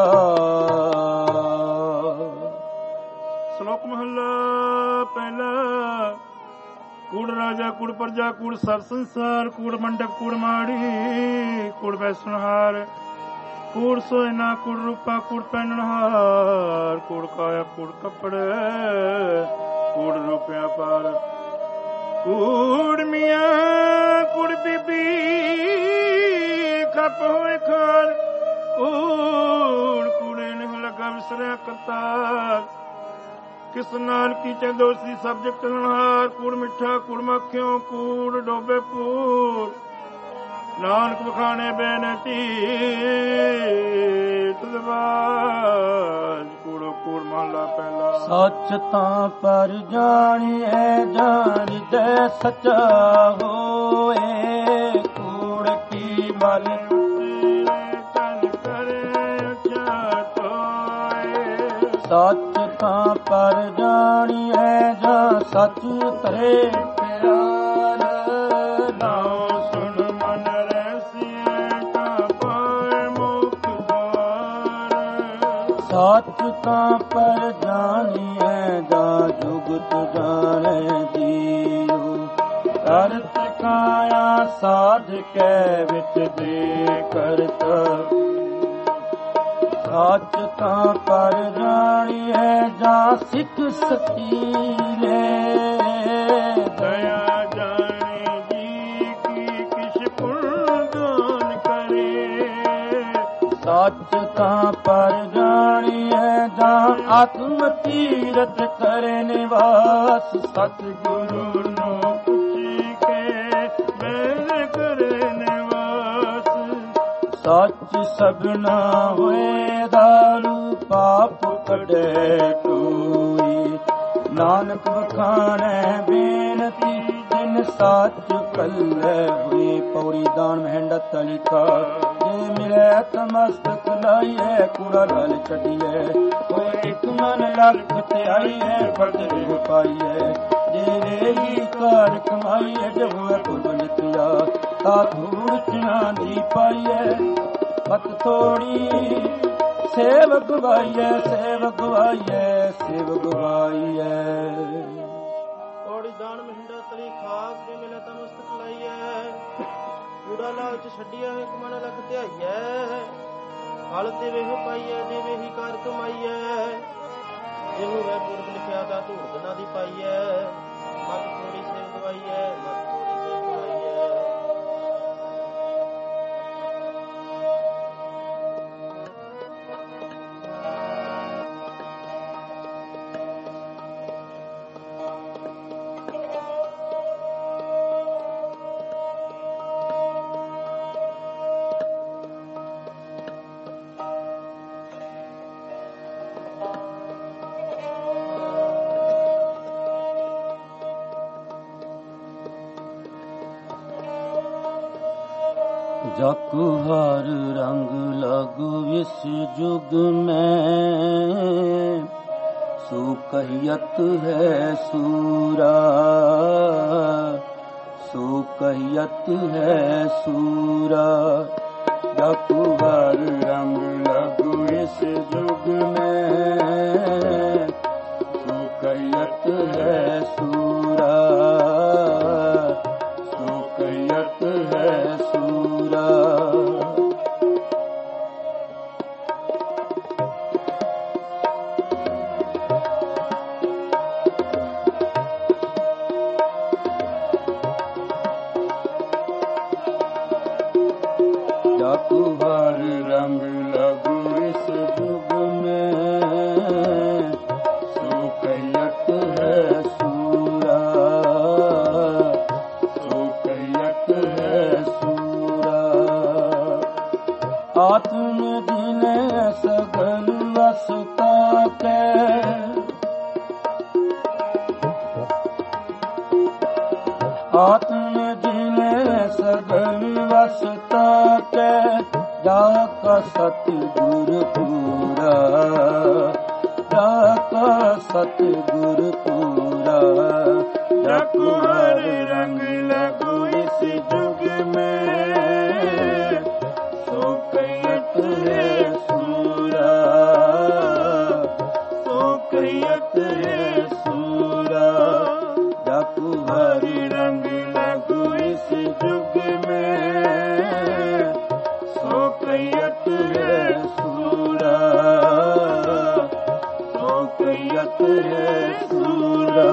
ਸ਼ਲੋਕ ਮਹੱਲਾ ਪਹਿਲਾ। ਕੂੜ ਰਾਜਾ ਕੂੜ ਪ੍ਰਜਾ ਕੂੜ ਸਭ ਸੰਸਾਰ ਕੂੜ ਮੰਡਪ ਕੂੜ ਮਾੜੀ ਕੂੜ ਬੈਸਣਹਾਰ ਕੂੜ ਸੋਇਨਾ ਕੂੜ ਰੂਪਾ ਕੂੜ ਪਹਿਨਣਹਾਰ ਕੂੜ ਕਾਇਆ ਕੂੜ ਕੱਪੜੇ ਕੂੜ ਰੁਪਿਆ ਪਾਰ ਕੂੜ ਮੀਆਂ ਕੂੜ ਬੀਬੀ ਖਪ ਹੋਏ ਖਾਰ ਕੂੜ ਕੂੜੇ ਨਹੀਂ ਲੱਗਾ ਵਿਸਰਿਆ ਕਰਤਾਰ ਕਿਸ ਨਾਲ ਕੀਚੇ ਦੋਸੀ ਸਬਜ ਕਲਣਹਾਰ ਕੂੜ ਮਿੱਠਾ ਕੂੜ ਮੱਖਿਓ ਕੂੜ ਡੋਬੇ ਪੂਰ ਨਾਨਕ ਬਖਾਣੇ ਬੇਨਤੀ ਤੁਦਵਾਜ ਕੂੜੋ ਕੂੜ ਮਹਲਾ ਪਹਿਲਾ। ਸੱਚ ਤਾਂ ਪਰ ਜਾਣੀਏ ਜਾਣਦੇ ਸੱਚਾ ਹੋਏ ਕੂੜ ਕੀ ਮਲ ਸੱਚ ਤਾਂ ਪਰ ਜਾਣੀਏ ਜਾਂ ਸੱਚ ਤਰੇ ਪਿਆਰ ਨਾਉ ਸੁਣ ਮਨ ਰਸੀਏ ਤਾਂ ਪਾਏ ਮੁਖ ਦੁਆਰ। ਸੱਚ ਤਾਂ ਪਰ ਜਾਣੀਏ ਜਾਂ ਜੁਗਤ ਜਾਣੇ ਜੀਉ ਕਰਤ ਕਾਇਆ ਸਾਧ ਕੇ ਵਿੱਚ ਦੇ ਕਰਤ। ਸੱਚ ਤਾਂ ਪਰ ਜਾਣੀਏ ਜਾਂ ਸਿੱਖ ਸਕੀਲੇ ਦਇਆ ਜਾਣੇ ਜੀ ਕੀ ਕਿਛ ਪੁੰਨ ਦਾਨ ਕਰੇ। ਸੱਚ ਤਾਂ ਪਰ ਜਾਣੀਏ ਜਾਂ ਆਤਮ ਤੀਰਥ ਕਰੇ ਨਿਵਾਸ। ਸਤਿਗੁਰੂ ਨੂੰ ਪੁੱਛੀ ਕੇ ਮੇਰੇ ਕਰੇ ਨਿਵਾਸ। ਸੱਚ ਸਭਨਾ ਹੋਏ ਦਾਰੂ ਪਾਪ ਕਢੇ ਟੂਈ ਨਾਨਕ ਬਖਾਣੈ ਬੇਨਤੀ ਜਿਨ ਸੱਚ ਕੱਲੇ ਹੋਈ। ਪੌੜੀ ਦਾਨ ਮਹਿੰਡਾ ਤਲਿਕਾ ਜੇ ਮਿਲੇ ਤਮਸਤਕ ਲਾਈਏ ਕੂੜਾ ਗਲ ਛੱਡੀਏ ਹੋਏ ਇੱਕ ਮਨ ਲਖ ਤੇ ਆਈਏ ਫਤਿਹ ਪਾਈਏ ਜੇ ਰੇਗੀ ਕਾਰ ਕਮਾਈਏ ਜਬ ਹੋਏ ਪੁਰ ਨਿਤਿਆ ਤਾ ਧੂੜ ਚਿਨਾਂ ਦੀ ਪਾਈਏ ਮਤ ਥੋੜੀ ਸੇਵ ਗਵਾਈਏ ਸੇਵ ਗਵਾਈਏ ਸੇਵ ਗਵਾਈਏ। ਔੜੀ ਦਾਨ ਮਹਿੰਡਾ ਤਲੀ ਖਾਕ ਦੇ ਮਿਲੇ ਤਾਂ ਮਸਤਕ ਲਾਈਐ ਕੂੜਾ ਲਾਲਚ ਛੱਡਿਆ ਇੱਕ ਮਨ ਲਖ ਧਿਆਈਐ ਫਲ ਤੇ ਵੇਹ ਪਾਈਐ ਜੇ ਵੇਹੀ ਕਾਰ ਕਮਾਈਐ ਜਿਹਨੂੰ ਵੈ ਪੁਰਬ ਲਿਖਿਆ ਤਾਂ ਧੂੜ ਦਿਨਾਂ ਦੀ ਪਾਈਐ ਮਤ ਥੋੜੀ ਸੇਵ ਗਵਾਈਐ ਮਤ ਥੋੜੀ ਸੇਵ ਗਵਾਈਐ। ਜਾਕੂ ਹਰ ਰੰਗ ਲਾਗੂ ਇਸ ਜੁਗ ਮੈਂ ਸੋ ਕਹੀਅਤ ਹੈ ਸੂਰਾ ਸੋ ਕਹੀਅਤ ਹੈ ਸੂਰਾ। ਜਾਕੂ ਹਰ ਰੰਗ ਲਾਗੂ ਇਸ ਜੁਗ ਮੈਂ ਸੋ ਕਹੀਅਤ ਹੈ ਸੂਰਾ ਸੋ ਕਹੀਅਤ ਹੈ ਸੂਰਾ। ਜਾਕੂ ਹਰ ਰੰਗ ਲਾਗੂ ਇਸ ਜੁਗ ਮੈਂ ਸੋ ਕਹੀਅਤ ਹੈ ਸੂਰਾ ਕੇ ਆਤਮ ਜਿਨੇ ਸਗਲ ਵਸਤਾ ਕੇ ਜਾ ਕਾ ਸਤਿਗੁਰ ਪੂਰਾ ਜਾ ਕਾ ਸਤਿਗੁਰ ਪੂਰਾ ਜਾਕੂ ਹਰ ਰੰਗ ਲੱਗੂ ਇਸ ਜੁਗ में सो कैयत है सूरा सो कैयत है सूरा जाकू हरि रंग लगू इस जुग में सो कैयत है सूरा सो कैयत है सूरा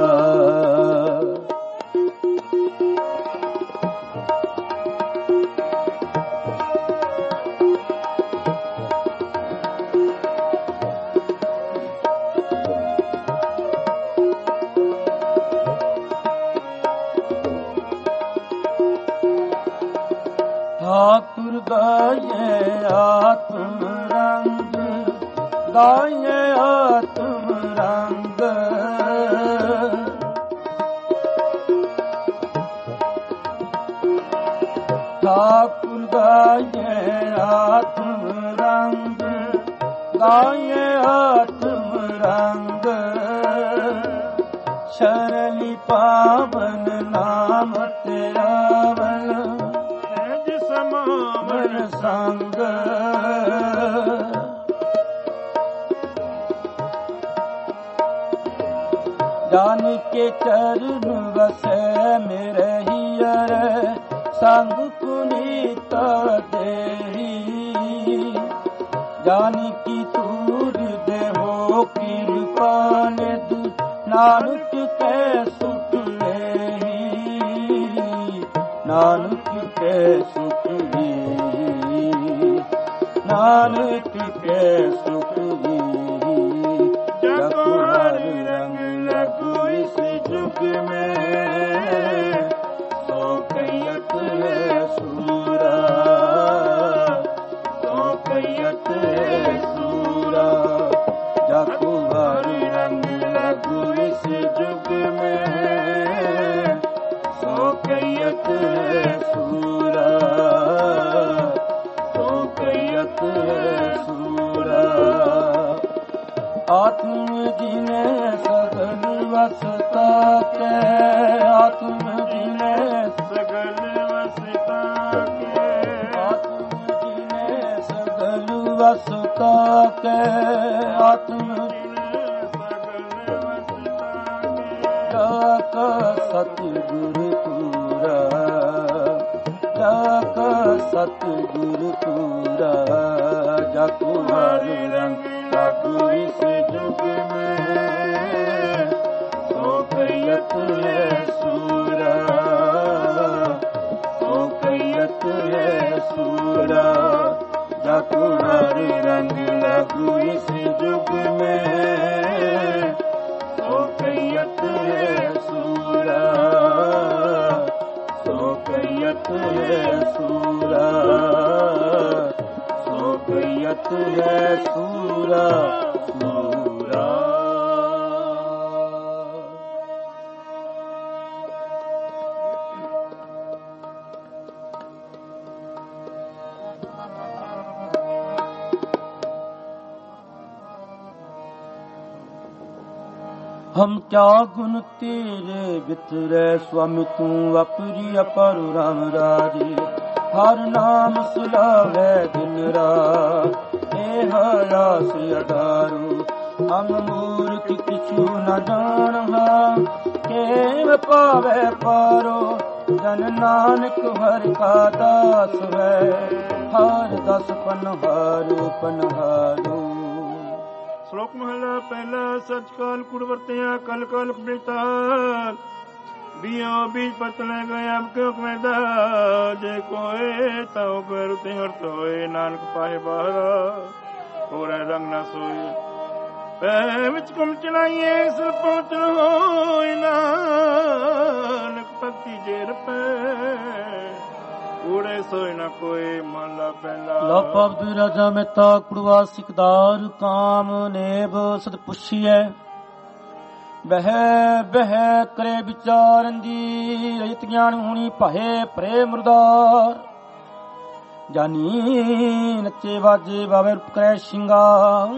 ठाकुर गाये आत्म रंग गाये आत्म रंग ठाकुर गाये आत्म रंग गाये आत्म रंग शरणी पावन नाम तेरा मन संग जान के चरण वसे मेरे हियर संग पुनीता देही जान की तूर देहो कृपा निधि नानक के सुख लेही नानक के सुख नानक के सुख जाकू हरि रंग लगू इस जुग में सो कैयत है सूरा सो कैयत है सूरा जाकू हरि रंग लगू इस जुग में सो कैयत है सूरा सूरा आत्म जिने सगल वसता के आत्म जिने सगल वसता के आत्म जिने सगल वसता के आत्म जिने सगल वसता के जाका सतगुरु पूरा जाका सतगुरु पूरा जाकू हरि रंग लागू इस जुग में सो कैयत है सूरा सो कैयत है सूरा जाकू हरि रंग लागू इस जुग में सो कैयत है सूरा सो कैयत है सूरा सो कैयत है सूरा सूरा हम क्या गुण तेरे बितरे स्वामी तू अपरी अपर राम राजे हर नाम सुलावे दिन रात हे हरा से अगारू हम मूर्ख किछु न जानहा केव पावे पारो जन नानक हर का दास है हर दस पनहारू पनहारू ਸ਼ਲੋਕ ਮਹਲਾ ਪਹਿਲਾ ਸਚ ਕਾਲ ਕੁੜ ਵਰਤਿਆ ਕਲ ਕਲ ਬੇਤਾਲ ਬੀਓ ਬੀਜ ਪਤਲੇ ਗਏ ਅਬ ਕਿਉ ਕਮੈਦਾ ਜੇ ਕੋਏ ਤਾਉ ਕਰ ਤੇ ਹਰਤ ਹੋਏ ਨਾਨਕ ਪਾਏ ਬਾਹਰ ਹੋਰੇ ਰੰਗ ਨਾ ਸੋਏ ਪੈ ਵਿੱਚ ਕੁਮ ਚਲਾਈਏ ਸਿਰ ਪਹੁੰਚ ਹੋਏ ਨਾਨਕ ਭਗਤੀ ਜੇ ਰਪੈ ਕੂੜੇ ਸੋਇ ਨ ਕੋਈ ਮਹਲਾ ਪਹਿਲਾ। ਲਾਪਾਪ ਦੁਇ ਰਾਜਾ ਮਹਿਤਾ ਕੁੜਵਾ ਸਿਕਦਾਰ ਕਾਮ ਨੇਬ ਸਦ ਪੁੱਛੀਐ ਬਹਿ ਬਹਿ ਕਰੇ ਵਿਚਾਰਨ ਦੀ ਰਹਿਤ ਗਿਆਨ ਹੋਣੀ ਭਾਏ ਪ੍ਰੇ ਮੁਰਦਾਰ ਜਾਨੀ ਨੱਚੇ ਵਾਜੇ ਬਾਵੇ ਰੂਪ ਕਰੇ ਸ਼ਿੰਗਾਰ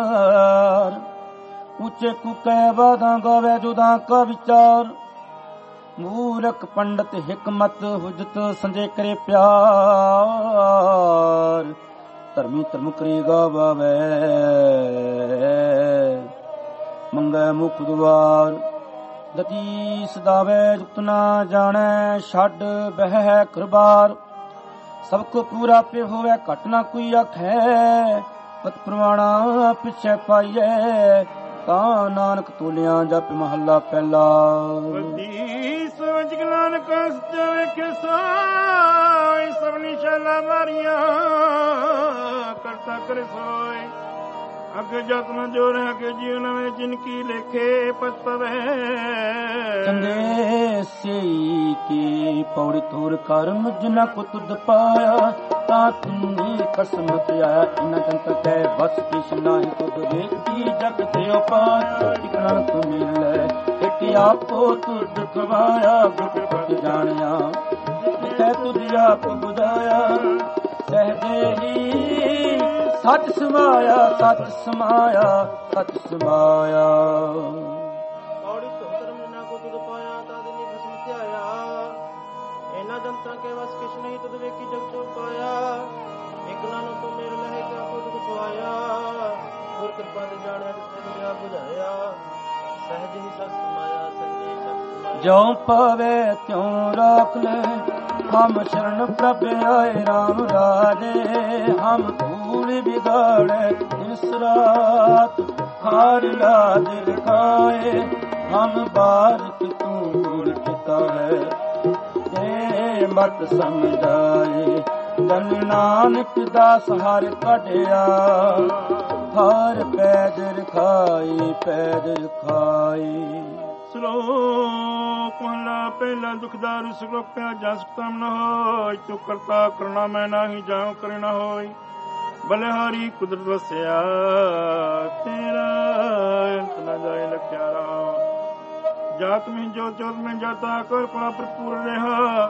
ਉੱਚੇ ਕੁਕੈ ਬਾਦਾਂ ਗਾਵੇ ਜੁਦਾਂ ਕਾ ਵਿਚਾਰ ਮੂਰਖ ਪੰਡਤ ਹਿਕਮਤ ਹੁਜਤ ਸੰਜੇ ਕਰੇ ਪਿਆਰ ਧਰਮੀ ਧਰਮ ਕਰੇ ਗਾਵੇ ਮੰਗੈ ਮੁਖ ਦੁਆਰ ਗਤੀ ਸਦਾਵੇ ਜੁਗਤ ਨਾ ਜਾਣੈ ਛੱਡ ਬਹਿ ਕਰਬਾਰ ਸਭ ਕੋ ਪੂਰਾ ਪੇ ਹੋਵੇ ਘਟ ਨਾ ਕੋਈ ਆਖੈ ਪਤ ਪ੍ਰਵਾਣਾ ਪਿਛੈ ਪਾਈਐ ਤਾਂ ਨਾਨਕ ਤੋਲਿਆ ਜਪ ਮਹੱਲਾ ਪਹਿਲਾ। ਬੁੱਧੀ ਸੋਚ ਗਿਆਨ ਕਸ ਵੇਖੇ ਸੋਇ ਸਭ ਨਿਸ਼ਾਲਾ ਮਾਰੀਆਂ ਕਰਤਾ ਕਰੇ ਸੋਇ ਅਗੇ ਜਤਨ ਜੋਰ ਹੈ ਕਿ ਜੀਵਨ ਵਿੱਚ ਜਿਨ ਕੀ ਲੇਖੇ ਪਤ ਪਵੇ ਚੰਗੇ ਸਈ ਕੀ ਪੌੜੀ ਤੋਰ ਕਰਮ ਜਿਨਾ ਕੋ ਤੁਧ ਪਾਇਆ ਤਾਂ ਤੁਨੀ ਕਸਮ ਤਿਆ ਇਨ ਜੰਤ ਕੈ ਬਸ ਕਿਛ ਨਾਹੀ ਤੁਧ ਵੇਖੀ ਜਗ ਤੇ ਉਪਾਰ ਟਿਕਣ ਤੂੰ ਮਿਲੈ ਇਕ ਆਪੋ ਤੁਧ ਖਵਾਇਆ ਗੁਰ ਪਤ ਜਾਣਿਆ ਜਿਤੈ ਤੁਧ ਆਪ ਬੁਝਾਇਆ ਸਹਜੇ ਹੀ ਸੱਚ ਸਮਾਇਆ ਸੱਚ ਸਮਾਇਆ ਸੱਚ ਸਮਾਇਆ। ਪੌੜੀ ਤੋਂ ਧਰਮ ਨਾ ਕੋ ਤੁਧ ਪਾਇਆ ਤਾਂ ਦਿਨੀ ਖਸਮ ਧਿਆਇਆ ਇਹਨਾਂ ਜਨਤਾ ਕੇ ਵਸ ਕਿਛ ਨਹੀਂ ਤੁਧ ਵੇਖੀ ਜਗ ਚੋ ਪਾਇਆ ਇਕ ਨਾਨੋ ਤੂੰ ਮੇਰੇ ਲਹਿ ਕੇ ਆਪੋ ਤੁਧ ਖਵਾਇਆ ਗੁਰ ਕਿਰਪਾ ਤੇ ਜਾਣਿਆ ਜਿਤੈ ਤੁਧ ਆਪ ਬੁਝਾਇਆ ਸਹਿਜ ਹੀ ਸੱਚ ਸਮਾਇਆ ਸੱਚੇ ਸੱਚ ਸਮਾਇਆ। ਜਿਉ ਪਵੇ ਤਿਉ ਰਾਖ ਲੈ ਹਮ ਸ਼ਰਨ ਪ੍ਰਭ ਆਏ ਰਾਮ ਰਾਜੇ ਹਮ ਧੂਲ ਬਿਗਾੜੇ ਇਸ ਰਾਤ ਹਾਰ ਲਾਜ ਰਖਾਏ ਹਮ ਬਾਰਿਕ ਤੂੰ ਗੁਰ ਕੀਤਾ ਹੈ ਦੇ ਮਤ ਸਮਝਾਏ ਜਨ ਨਾਨਕ ਦਾਸ ਹਰ ਕਢਿਆ ਹਰ ਪੈਜ ਰਖਾਈ ਪੈਜ ਰਖਾਈ। ਸ਼ਲੋਕ ਮਹਲਾ ਪਹਿਲਾ ਦੁਖਦਾਰੂ ਸੁਗੋਪਿਆ ਜਸ ਤਮ ਨ ਹੋਇ ਤੂੰ ਕਰਤਾ ਕਰਨਾ ਮੈਂ ਨਾਹੀ ਜਾਉ ਕਰੇ ਨ ਹੋਈ ਬਲਿਹਾਰੀ ਕੁਦਰਤ ਵਸਿਆ ਤੇਰਾ ਅੰਤ ਨ ਜਾਏ ਲਖਿਆ ਰਹਾ ਜਾਤ ਮੈਂ ਜੋ ਜੋਤ ਮੈਂ ਜਾਤਾ ਕਰ ਕੋਲਾ ਭਰਪੂਰ ਰਹਾ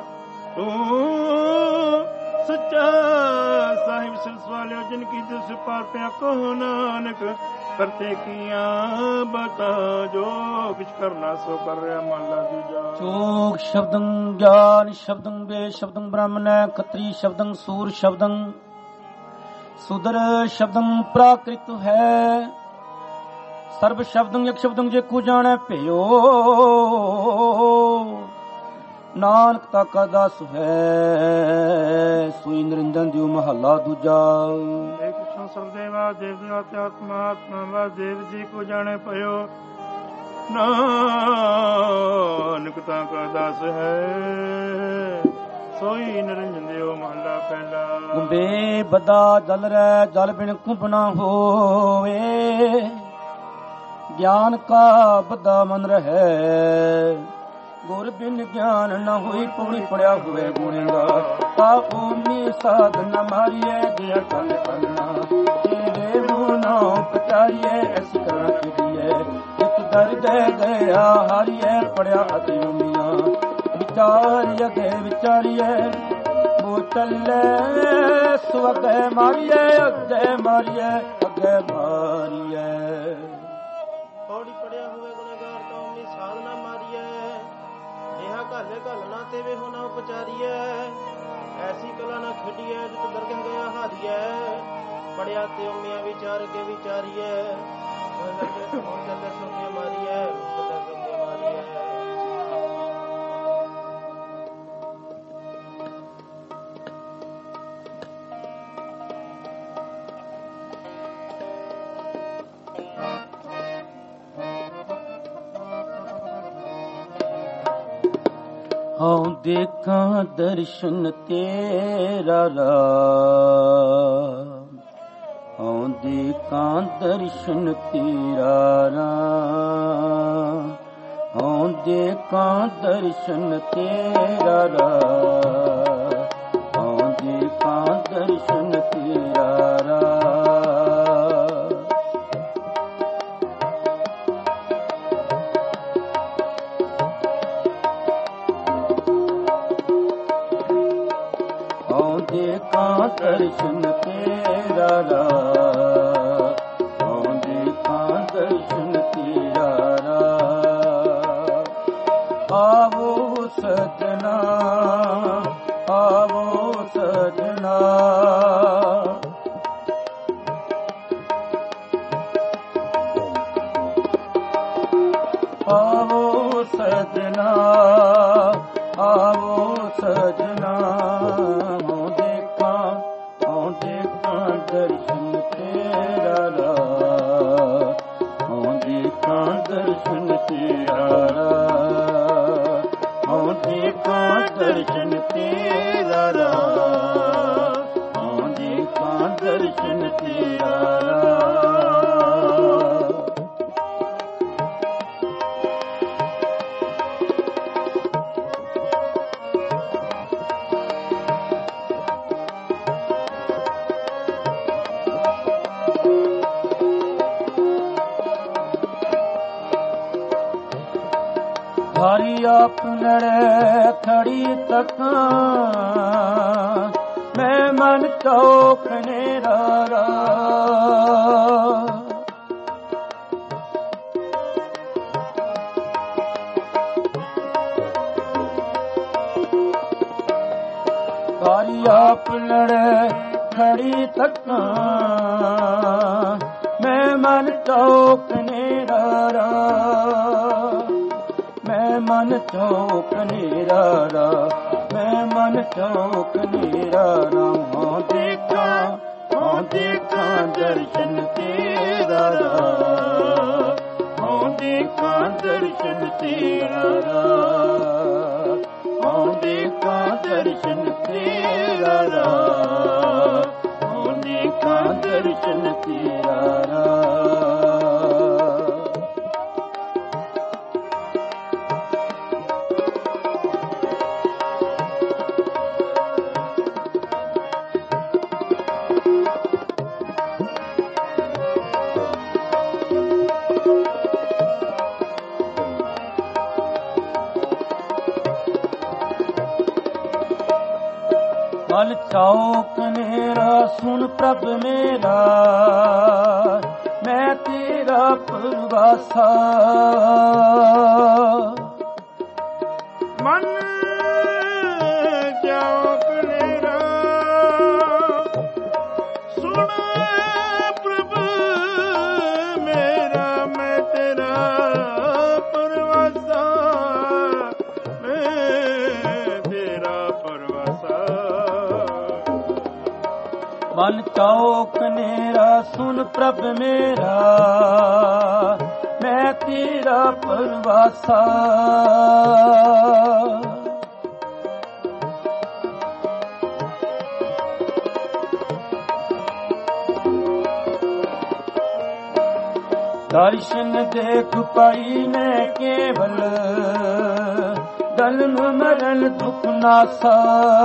ਤੂੰ ਸੱਚਾ ਸਾਹਿਬ ਸਿਰਸ ਵਾਲਿਓ ਜਿਨ ਕੀ ਤਿਸ ਪਾਰ ਪਿਆ ਕਹੋ ਨਾਨਕ ਕਰਤੇ ਕੀਆਂ ਬਤਾ ਜੋ ਕਿਛ ਕਰਨਾ ਸੋ ਕਰ ਰਿਹਾ ਮਹਲਾ ਦੂਜਾ। ਚੋਕ ਸ਼ਬਦੰ ਗਿਆਨ ਸ਼ਬਦੰ ਵੇ ਸ਼ਬਦੰ ਬ੍ਰਾਹਮਣੈ ਖੱਤਰੀ ਸ਼ਬਦੰ ਸੂਰ ਸ਼ਬਦੰ ਸੁਦਰ ਸ਼ਬਦੰ ਪ੍ਰਾਕ੍ਰਿਤ ਹੈ ਸਰਬ ਸ਼ਬਦੰ ਇੱਕ ਸ਼ਬਦੰ ਜੇ ਕੋ ਜਾਣੈ ਭਿਓ ਨਾਨਕ ਤਾ ਕਾ ਦਾਸ ਹੈ ਸੋਈ ਨਿਰੰਜਨ ਦਿਓ ਮਹੱਲਾ ਦੂਜਾ। ਇੱਕ ਕ੍ਰਿਸ਼ਨ ਸਰਦੇਵਾ ਦੇਵ ਦੇਵਾ ਤੇ ਆਤਮਾ ਆਤਮਾ ਵਾ ਦੇਵ ਜੀ ਕੋ ਜਾਣੇ ਪਇਓ ਨਾਨਕ ਤਾ ਕਾ ਦਾਸ ਹੈ ਸੋਈ ਨਿਰੰਜਨ ਦਿਓ ਮਹੱਲਾ ਪਹਿਲਾ। ਗੁੰਬੇ ਬਦਾ ਜਲ ਰਹਿ ਜਲ ਬਿਨ ਕੁੰਭ ਨਾ ਹੋਵੇ ਗਿਆਨ ਕਾ ਬਦਾ ਮਨ ਰਹਿ ਗੁਰ ਬਿਨ ਗਿਆਨ ਨ ਹੋਈ ਪੌੜੀ ਪੜਿਆ ਹੋਵੇ ਗੁਣੇਗਾ ਤਾ ਓਮੀ ਸਾਧ ਨ ਮਾਰੀਏ ਗਿਆ ਕਲ ਕਰਨਾ ਤੇਰੇ ਮੂਨਾ ਪਚਾਰੀਏ ਐਸੀ ਕਰਨਾ ਕੀਏ ਇੱਕ ਦਰ ਗਏ ਗਿਆ ਹਾਰੀਏ ਪੜਿਆ ਅਤੀ ਉਮੀਆਂ ਵਿਚਾਰ ਅਗੇ ਵਿਚਾਰੀਏ ਬੋ ਚੱਲੇ ਸਵਗੇ ਮਾਰੀਏ ਅੱਗੇ ਮਾਰੀਏ ਅੱਗੇ ਮਾਰੀਏ। ਪੌੜੀ ਪੜਿਆ ਹੋਵੇ ਗੁਨੇਗਾਰ ਤਾਂ ਉਮੀ ਸਾਧ ਨਾ ਮਾਰੀਏ ਜਿਹਾ ਘਾਲੇ ਘਾਲਣਾ ਤੇ ਵੇ ਹੋਣਾ ਉਪਚਾਰੀਐ ਐਸੀ ਕਲਾ ਨਾ ਖੇਡੀਐ ਜਿਤ ਦਰਗਹ ਗਿਆ ਹਾਰੀਐ ਪੜਿਆ ਤੇ ਉਮੀਆਂ ਵਿਚਾਰ ਕੇ ਵਿਚਾਰੀਐ ਹੁਣ ਲੱਗੇ ਹੁਣ ਲੱਗੇ ਸੋਕੇ ਮਾਰੀਐ ਲੱਗੇ ਸੋਕੇ ਮਾਰੀਐ। ਹਉ ਦੇਖਾਂ ਦਰਸ਼ਨ ਤੇਰਾ ਰਾਮ ਹਉ ਦੇਖਾਂ ਦਰਸ਼ਨ ਤੇਰਾ ਰਾਮ ਹਉ ਦੇਖਾਂ ਦਰਸ਼ਨ ਤੇਰਾ ਰਾਮ ਦਰਸ਼ਨ ਤੇਰਾ ਰਾ, ਹਉ ਦੇਖਾਂ ਦਰਸ਼ਨ ਤੇਰਾ ਰਾ। ਆਵੋ ਸਜਣਾ ਆਵੋ ਸਜਣਾ, ਆਵੋ ਸਜਣਾ ਆਵੋ ਸਜਣਾ, ਹਉ ਦੇਖਾਂ ਹਉ ਦੇਖਾਂ ਦਰਸ਼ਨ ਤੇਰਾ ਰਾ, ਹਉ ਦੇਖਾਂ ਦਰਸ਼ਨ ਤੇਰਾ ਰਾ, ਹਉ ਦੇਖਾਂ ਦਰਸ਼ਨ ਤੇਰਾ ਰਾ, ਹਉ ਦੇਖਾਂ ਦਰਸ਼ਨ ਤੇਰਾ ਰਾ। ਹਰੀ ਆਪਨੜੇ ਖੜੀ ਤੱਕਾਂ, ਮੈਂ ਮਨ ਚੌਕ ਨੇਰਾ ਰਾ। ਹਰੀ ਆਪਨੜੇ ਖੜੀ ਤੱਕਾਂ, ਮੈਂ ਮਨ ਚੌਕ ਨੇਰਾ ਰਾ, ਮੈਂ ਮਨ ਚੌਕ ਨੇਰਾ ਰਾ, ਮੈਂ ਮਨ ਚੌਕ ਨੇਰਾ ਰਾ। ਹਉ ਦੇਖਾਂ ਹਉ ਦੇਖਾਂ ਦਰਸ਼ਨ ਤੇਰਾ ਰਾ, ਹਉ ਦੇਖਾਂ ਦਰਸ਼ਨ ਤੇਰਾ ਰਾ, ਹਉ ਦੇਖਾਂ ਦਰਸ਼ਨ ਤੇਰਾ ਰਾ, ਹਉ ਦੇਖਾਂ ਦਰਸ਼ਨ ਤੇਰਾ ਰਾ। ਮਨ ਚੌਕ ਨੇਰਾ ਸੁਣ ਪ੍ਰਭ ਮੇਰਾ, ਮੈਂ ਤੇਰਾ ਪਰਵਾਸਾ। ਮਨ ਚੌਕ ਨੇਰਾ ਸੁਣ ਪ੍ਰਭ ਮੇਰਾ, ਮੈਂ ਤੇਰਾ ਪਰਵਾਸਾ, ਮੈਂ ਤੇਰਾ ਪਰਵਾਸਾ। ਮਨ ਚੌਕ ਨੇਰਾ ਸੁਣ ਪ੍ਰਭ ਮੇਰਾ, ਮੈਂ ਤੇਰਾ ਪਰਵਾਸਾ। ਦਰਸ਼ਨ ਦੇਖ ਪਾਈ ਨੇ ਕੇਵਲ, ਜਨਮ ਮਰਨ ਦੁਖ ਨਾਸਾ।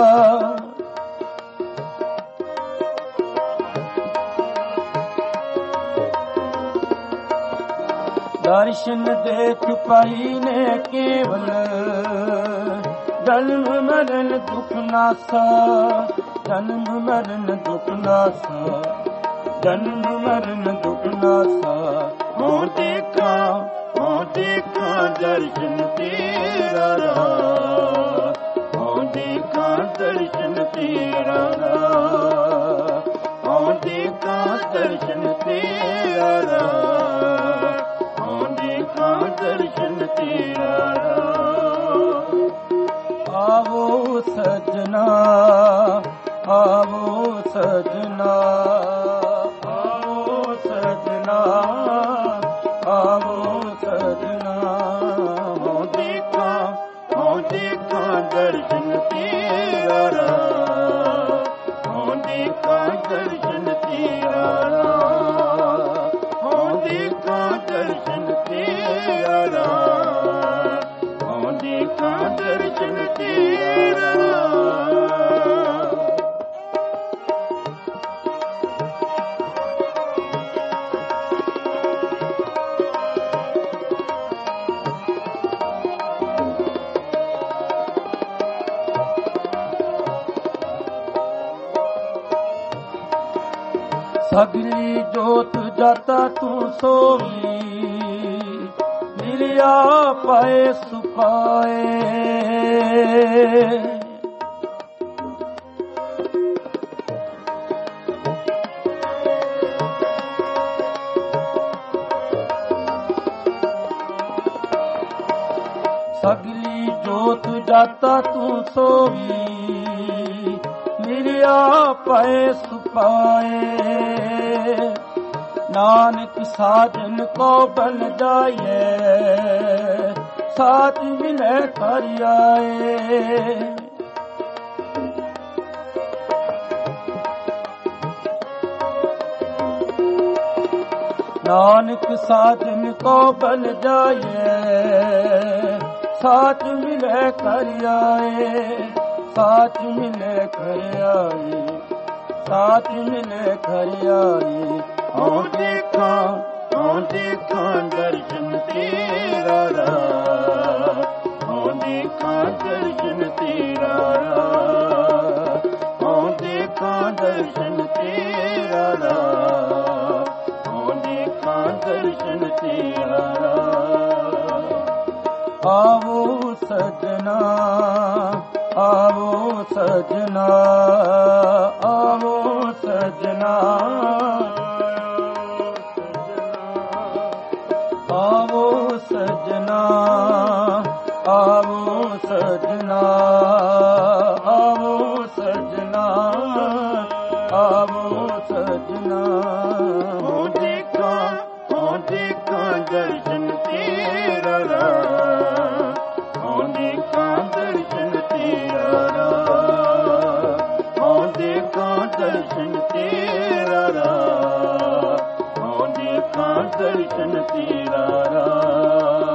ਦਰਸ਼ਨ ਦੇਖ ਪਾਈ ਨੇ ਕੇਵਲ, ਜਨਮ ਮਰਨ ਦੁਖ ਨਾਸਾ, ਜਨਮ ਮਰਨ ਦੁਖ ਨਾਸਾ, ਜਨਮ ਮਰਨ ਦੁਖ ਨਾਸਾ। ਹਉ ਦੇਖਾਂ ਹਉ ਦੇਖਾਂ ਦਰਸ਼ਨ ਤੇਰਾ ਰਾ, ਹਉ ਦੇਖਾਂ ਦਰਸ਼ਨ ਤੇਰਾ ਰਾ, ਹਉ ਦੇਖਾਂ ਦਰਸ਼ਨ ਤੇਰਾ ਰਾ, ਹਉ ਦੇਖਾਂ ਦਰਸ਼ਨ ਤੇਰਾ ਰਾ। ਆਵੋ ਸਜਣਾ ਆਵੋ ਸਜਣਾ, ਆਵੋ ਸਜਣਾ ਆਵੋ ਸਜਣਾ, ਹਉ ਦੇਖਾਂ ਹਉ ਦੇਖਾਂ ਦਰਸ਼ਨ ਤੇਰਾ ਰਾ, ਹਉ ਦੇਖਾਂ ਦਰਸ਼ਨ ਤੇਰਾ ਰਾ, ਹਉ ਦੇਖਾਂ ਦਰਸ਼ਨ ਤੇਰਾ ਰਾ, ਹਉ ਦੇਖਾਂ ਦਰਸ਼ਨ ਤੇਰਾ ਰਾ। ਸਗਲੀ ਜੋਤ ਜਾਤਾ ਤੂੰ ਸੋਈ, ਮਿਲਿਆ ਪਾਏ ਸੁਪਾਏ। ਸਗਲੀ ਜੋਤ ਜਾਤਾ ਤੂੰ ਸੋਈ, ਮਿਲਿਆ ਪਾਏ ਸੁਪਾਏ। ਨਾਨਕ ਸਾਜਨ ਕੋ ਬਲ ਜਾਏ, ਸਾਥ ਮਿਲੇ ਕਰ ਆਏ। ਨਾਨਕ ਸਾਜਨ ਕੋ ਬਲ ਜਾਏ, ਸਾਥ ਮਿਲੇ ਕਰ ਆਏ। ਸਾਥ ਮਿਲੇ ਕਰ ਆਏ, ਸਾਥ ਮਿਲੇ ਕਰ ਆਏ। ਹਉ ਦੇਖਾਂ ਹਉ ਦੇਖਾਂ ਦਰਸ਼ਨ ਤੇਰਾ ਰਾਹ, ਹਉ ਦੇਖਾਂ ਦਰਸ਼ਨ ਤੇਰਾ ਰਾਹ, ਹਉ ਦੇਖਾਂ ਦਰਸ਼ਨ ਤੇਰਾ ਰਾਹ, ਹਉ ਦੇਖਾਂ ਦਰਸ਼ਨ ਤੇਰਾ ਰਾਹ। ਆਵੋ ਸਜਣਾ ਆਵੋ ਸਜਣਾ ਆਵੋ ਸਜਣਾ ਆਵੋ ਸਜਣਾ ਆਵੋ ਸਜਣਾ ਆਵੋ ਸਜਣਾ ਆਵੋ ਸਜਣਾ। ਹੋ ਦੇਖਾਂ ਹੋ ਦੇਖਾਂ ਦਰਸ਼ਨ ਤੇਰਾ ਰਾਹ, ਹੋ ਦੇਖਾਂ ਦਰਸ਼ਨ ਤੇਰਾ ਰਾਹ, ਹੋ ਦੇਖਾਂ ਦਰਸ਼ਨ ਤੇਰਾ ਰਾਹ, ਹੋ ਦੇਖਾਂ ਦਰਸ਼ਨ ਤੇਰਾ ਰਾਹ।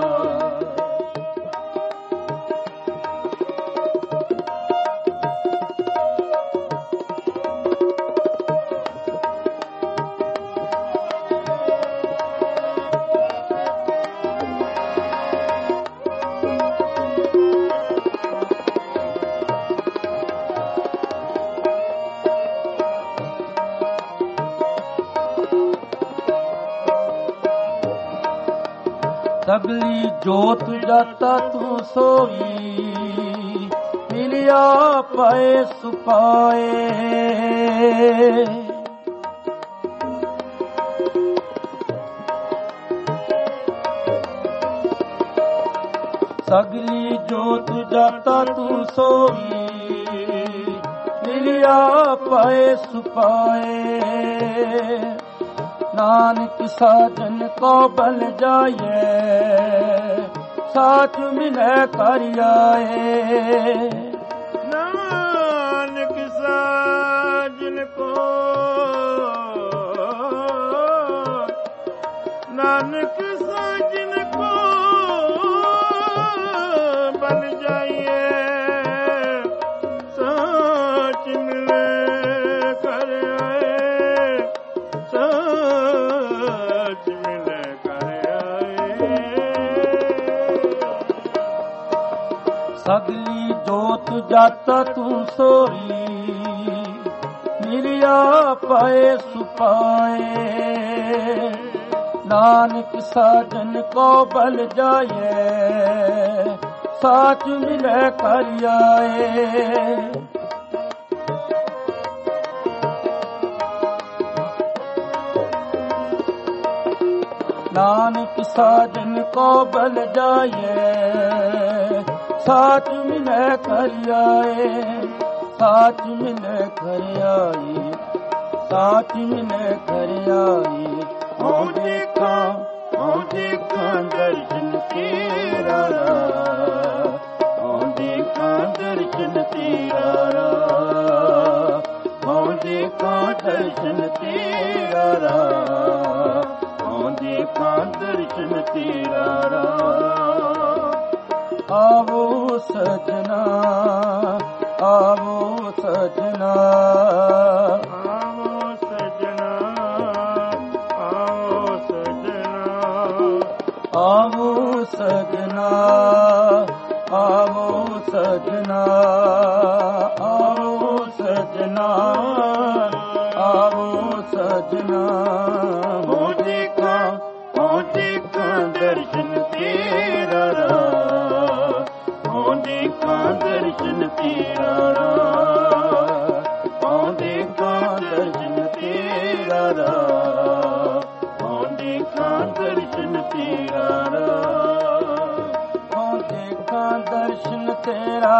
ਸਗਲੀ ਜੋਤ ਜਾਤਾ ਤੂੰ ਸੋਈ, ਮਿਲਿਆ ਪਾਏ ਸੁਪਾਏ। ਸਗਲੀ ਜੋਤ ਜਾਤਾ ਤੂੰ ਸੋਈ, ਮਿਲਿਆ ਪਾਏ ਸੁਪਾਏ। ਨਾਨਕ ਸਾਜਨ ਕੋ ਬਲ ਜਾਏ, ਸਾਥ ਮਿਲੇ ਕਰ ਆਏ। ਨਾਨਕ ਸਾਜਨ ਕੋ ਨਾਨਕ ਸਾਜਨ ਕੋ ਬਲ ਜਾਏ, ਸਾਥ ਮਿਲੇ ਕਰ ਆਏ। ਸਾਥ ਮਿਲੇ ਕਰ ਆਏ। ਸਗਲੀ ਜੋਤ ਜਾਤਾ ਤੂੰ ਸੋਈ, ਮਿਲਿਆ ਪਾਏ ਸੁਪਾਏ। ਨਾਨਕ ਸਾਜਨ ਕੋ ਬਲ ਜਾਏ, ਸਾਥ ਮਿਲੇ ਕਰ ਆਏ। ਨਾਨਕ ਸਾਜਨ ਕੋ ਬਲ ਜਾਏ, ਸਾਥ ਮਿਲੇ ਕਰ ਆਏ। ਸਾਥ ਮਿਲੇ ਕਰ ਆਏ, ਸਾਥ ਮਿਲੇ ਕਰ ਆਏ। ਹਉ ਦੇਖਾਂ ਹਉ ਦੇਖਾਂ ਦਰਸ਼ਨ ਤੇਰਾ ਰਾਹ, ਹਉ ਦੇਖਾਂ ਦਰਸ਼ਨ ਤੇਰਾ ਰਾਹ, ਹਉ ਦੇਖਾਂ ਦਰਸ਼ਨ ਤੇਰਾ ਰਾਹ, ਹਉ ਦੇਖਾਂ ਦਰਸ਼ਨ ਤੇਰਾ ਰਾਹ। ਆਵੋ ਸਜਣਾ ਆਵੋ ਸਜਣਾ ਆਵੋ ਸਜਣਾ ਆਵੋ ਸਜਣਾ ਆਵੋ ਸਜਣਾ ਆਵੋ ਸਜਣਾ ਆਵੋ ਸਜਣਾ ਆਵੋ ਸਜਣਾ ਸਜਣਾ ਹੋ ਦੇਖਾਂ ਹੋ ਦੇਖਾਂ ਦਰਸ਼ਨ ਤੇਰਾ ਰਾਹ ਹੋ ਦੇਖਾਂ ਦਰਸ਼ਨ ਤੇਰਾ ਰਾਹ ਹੋ ਦੇਖਾਂ ਦਰਸ਼ਨ ਤੇਰਾ ਰਾਹ ਹੋ ਦੇਖਾਂ ਦਰਸ਼ਨ ਤੇਰਾ ਰਾਹ ਹੋ ਦੇਖਾਂ ਦਰਸ਼ਨ ਤੇਰਾ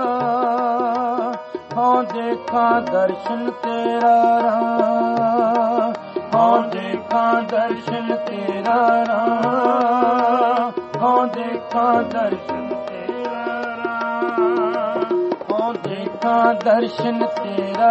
ਰਾਹ ਹੋ ਦੇਖਾਂ ਦਰਸ਼ਨ ਤੇਰਾ ਰਾਹ ਹੋ ਦੇਖਾਂ ਦਰਸ਼ਨ ਤੇਰਾ ਰਾਹ ਹੋ ਦੇਖਾਂ ਦਰਸ਼ਨ ਤੇਰਾ ਰਾਹ ਹੋ ਦੇਖਾਂ ਦਰਸ਼ਨ ਤੇਰਾ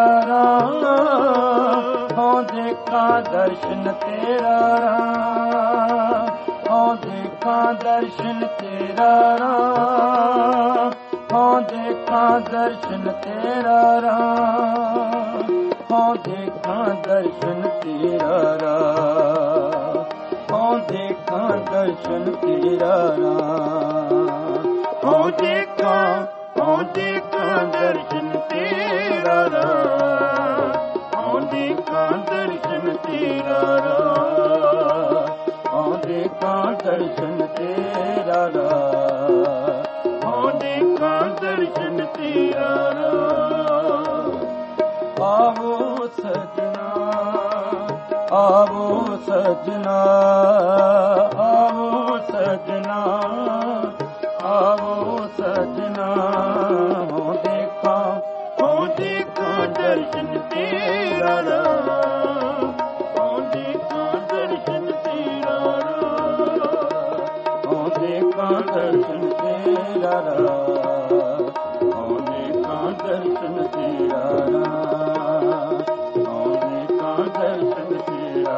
ਰਾਹ ਹੋ ਦੇਖਾਂ ਦਰਸ਼ਨ ਤੇਰਾ ਰਾਹ ਹੋ ਦੇਖਾਂ ਦਰਸ਼ਨ ਤੇਰਾ ਰਾਹ ਹੋ ਦੇਖਾਂ ਦਰਸ਼ਨ ਤੇਰਾ ਰਾਹ ਹੋ ਦੇਖਾਂ ਦਰਸ਼ਨ ਤੇਰਾ ਰਾਹ ਹੋ ਦੇਖਾਂ ਦਰਸ਼ਨ ਤੇਰਾ ਰਾਹ ਹੋ ਦੇਖਾਂ ਹੋ ਦੇਖਾਂ ਦਰਸ਼ਨ ਤੇਰਾ ਰਾਹ ਹੋ ਦੇਖਾਂ ਦਰਸ਼ਨ ਤੇਰਾ ਰਾਹ ਹੋ ਦੇਖਾਂ ਦਰਸ਼ਨ ਤੇਰਾ ਰਾਹ ਹੋ ਦੇਖਾਂ ਦਰਸ਼ਨ ਤੇਰਾ ਰਾਹ ਆਵੋ ਸਜਣਾ ਆਵੋ ਸਜਣਾ ਆਵੋ ਸਜਣਾ ਆਵੋ ਸਜਣਾ ਹੋ ਦੇਖਾਂ ਹੋ ਦੇਖਾਂ ਦਰਸ਼ਨ ਤੇਰਾ ਰਾਹ ਹੋ ਦੇਖਾਂ ਦਰਸ਼ਨ ਤੇਰਾ ਰਾਹ ਹੋ ਦੇਖਾਂ ਦਰਸ਼ਨ ਤੇਰਾ ਰਾਹ ਹੋ ਦੇਖਾਂ ਦਰਸ਼ਨ ਤੇਰਾ ਰਾਹ ਹੋ ਦੇਖਾਂ ਦਰਸ਼ਨ ਤੇਰਾ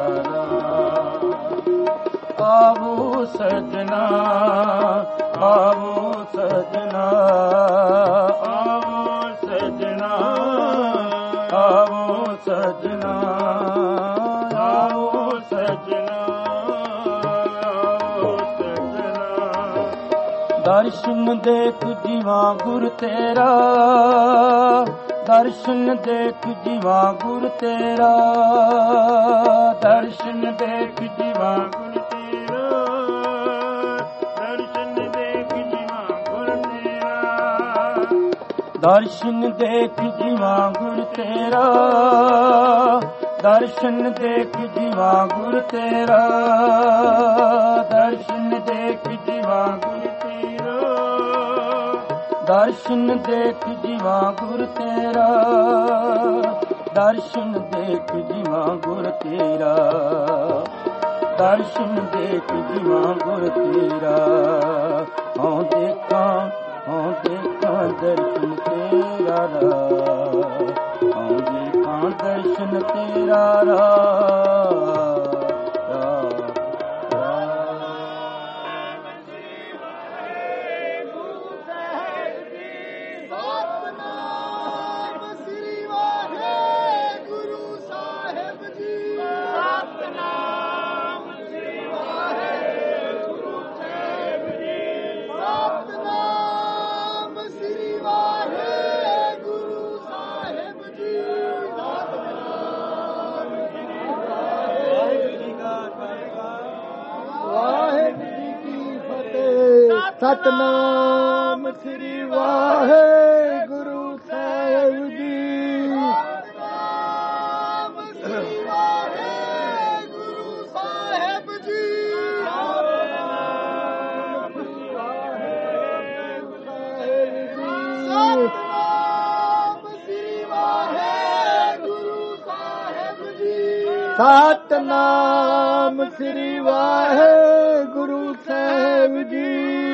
ਰਾਹ ਆਵੋ ਸਜਣਾ ਆਵੋ ਸਜਣਾ ਆਵੋ ਸਜਣਾ ਆਵੋ ਸਜਣਾ ਆਵੋ ਸਜਣਾ ਆਵੋ ਸਜਣਾ ਦਰਸ਼ਨ ਦੇਖ ਜੀਵਾਂ ਗੁਰ ਤੇਰਾ ਦਰਸ਼ਨ ਦੇਖ ਜੀਵਾਂ ਗੁਰ ਤੇਰਾ ਦਰਸ਼ਨ ਦੇਖ ਜੀਵਾਂ ਗੁਰ ਤੇਰਾ ਦਰਸ਼ਨ ਦੇਖ ਜੀਵਾਂ ਗੁਰ ਤੇਰਾ ਦਰਸ਼ਨ ਦੇਖ ਜੀਵਾਂ ਗੁਰ ਤੇਰਾ ਦਰਸ਼ਨ ਦੇਖ ਜੀਵਾਂ ਗੁਰ ਤੇਰਾ ਦਰਸ਼ਨ ਦੇਖ ਜੀਵਾਂ ਗੁਰ ਤੇਰਾ ਦਰਸ਼ਨ ਦੇਖ ਜੀਵਾਂ ਗੁਰ ਤੇਰਾ ਦਰਸ਼ਨ ਦੇਖ ਜੀਵਾਂ ਗੁਰ ਤੇਰਾ ਦਰਸ਼ਨ ਦੇਖ ਜੀਵਾਂ ਗੁਰ ਤੇਰਾ ਹਉ ਦੇਖਾਂ ਹਉ ਦੇਖਾਂ ਦਰਸ਼ਨ ਤੇਰਾ ਰਾਹ ਹਉ ਦੇਖਾਂ ਦਰਸ਼ਨ ਤੇਰਾ ਰਾਹ ਸਤਨਾਮ ਸ੍ਰੀ ਵਾਹਿਗੁਰੂ ਸਾਹਿਬ ਜੀ। ਸਤਨਾਮ ਸ੍ਰੀ ਵਾਹਿਗੁਰੂ ਸਾਹਿਬ ਜੀ। ਸਤਨਾਮ ਸ੍ਰੀ ਵਾਹਿਗੁਰੂ ਸਾਹਿਬ ਜੀ। ਸਤਨਾਮ ਸ੍ਰੀ ਵਾਹਿਗੁਰੂ ਸਾਹਿਬ ਜੀ।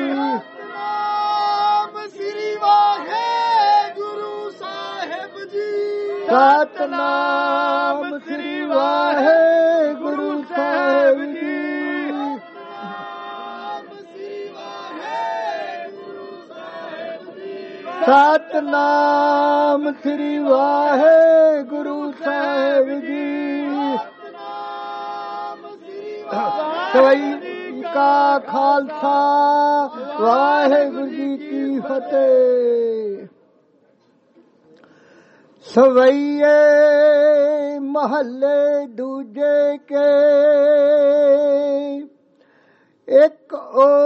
ਸਤਨਾਮ ਸ੍ਰੀ ਵਾਹਿਗੁਰੂ ਸਾਹਿਬ ਜੀ। ਸਤਨਾਮ ਸ੍ਰੀ ਵਾਹਿਗੁਰੂ ਸਾਹਿਬ ਜੀ। ਸਵਈ ਕਾ ਖਾਲਸਾ ਵਾਹਿਗੁਰੂ ਜੀ ਕੀ ਫਤਿਹ। ਸਵਈਏ ਮਹੱਲੇ ਦੂਜੇ ਕੇ ਇੱਕ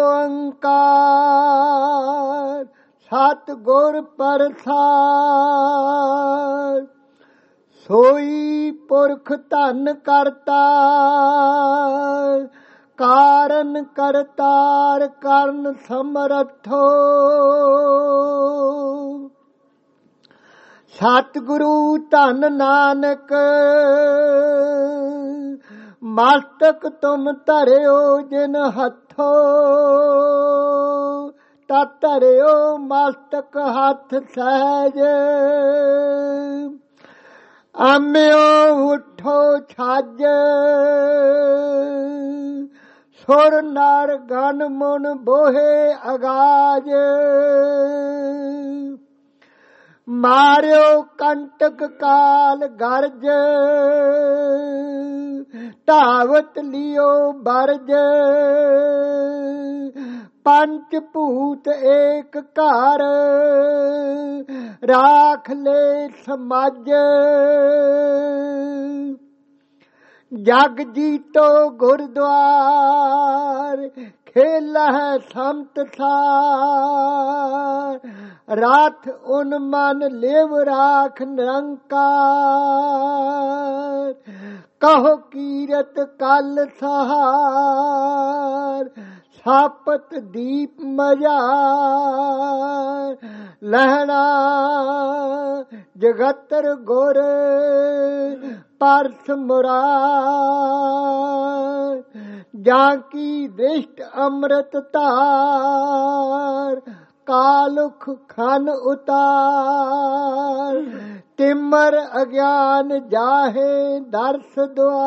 ਓੰਕਾਰ ਸਤਿਗੁਰ ਪ੍ਰਸਾਦਿ ਸੋਈ ਪੁਰਖ ਧਨ ਕਰਤਾ ਕਾਰਨ ਕਰਤਾਰ ਕਰਨ ਸਮਰਥੋ ਸਤਿਗੁਰੂ ਧਨ ਨਾਨਕ ਮਸਤਕ ਤੁਮ ਧਰਿਓ ਜਿਨ ਹੱਥੋ ਤਾ ਧਰਿਓ ਮਸਤਕ ਹੱਥ ਸਹਿਜ ਆਮਿਓ ਉਠੋ ਛੱਜ ਸੁਰ ਨਰ ਗਨ ਮੁਨ ਬੋਹੇ ਅਗਾਜ ਮਾਰਿਓ ਕੰਟਕ ਕਾਲ ਗਰਜ ਧਾਵਤ ਲਿਓ ਬਰਜ ਪੰਚ ਭੂਤ ਏਕ ਘਰ ਰਾਖ ਲੈ ਸਮਾਜ ਜਗ ਜੀਤੋ ਗੁਰਦੁਆਰ ਖੇਲਹਿ ਸੰਤ ਸਾਰ ਰਾਤ ਉਨ ਮਨ ਲਿਵ ਰਾਖ ਨਿਰੰਕਾਰ ਕਹੋ ਕੀਰਤ ਕਲ ਸਹਾਰ ਸਾਪਤ ਦੀਪ ਮਝਾਰ ਲਹਿਣਾ ਜਗਤਰ ਗੁਰ ਪਰਸ ਮੁਰਾਰ ਜਾਂ ਕੀ ਦ੍ਰਿਸ਼ਟ ਅੰਮ੍ਰਿਤ ਧਾਰ ਕਾਲੁਖ ਖਨ ਉਤਾਰ ਤਿਮਰ ਅਗਿਆਨ ਜਾਹੇ ਦਰਸ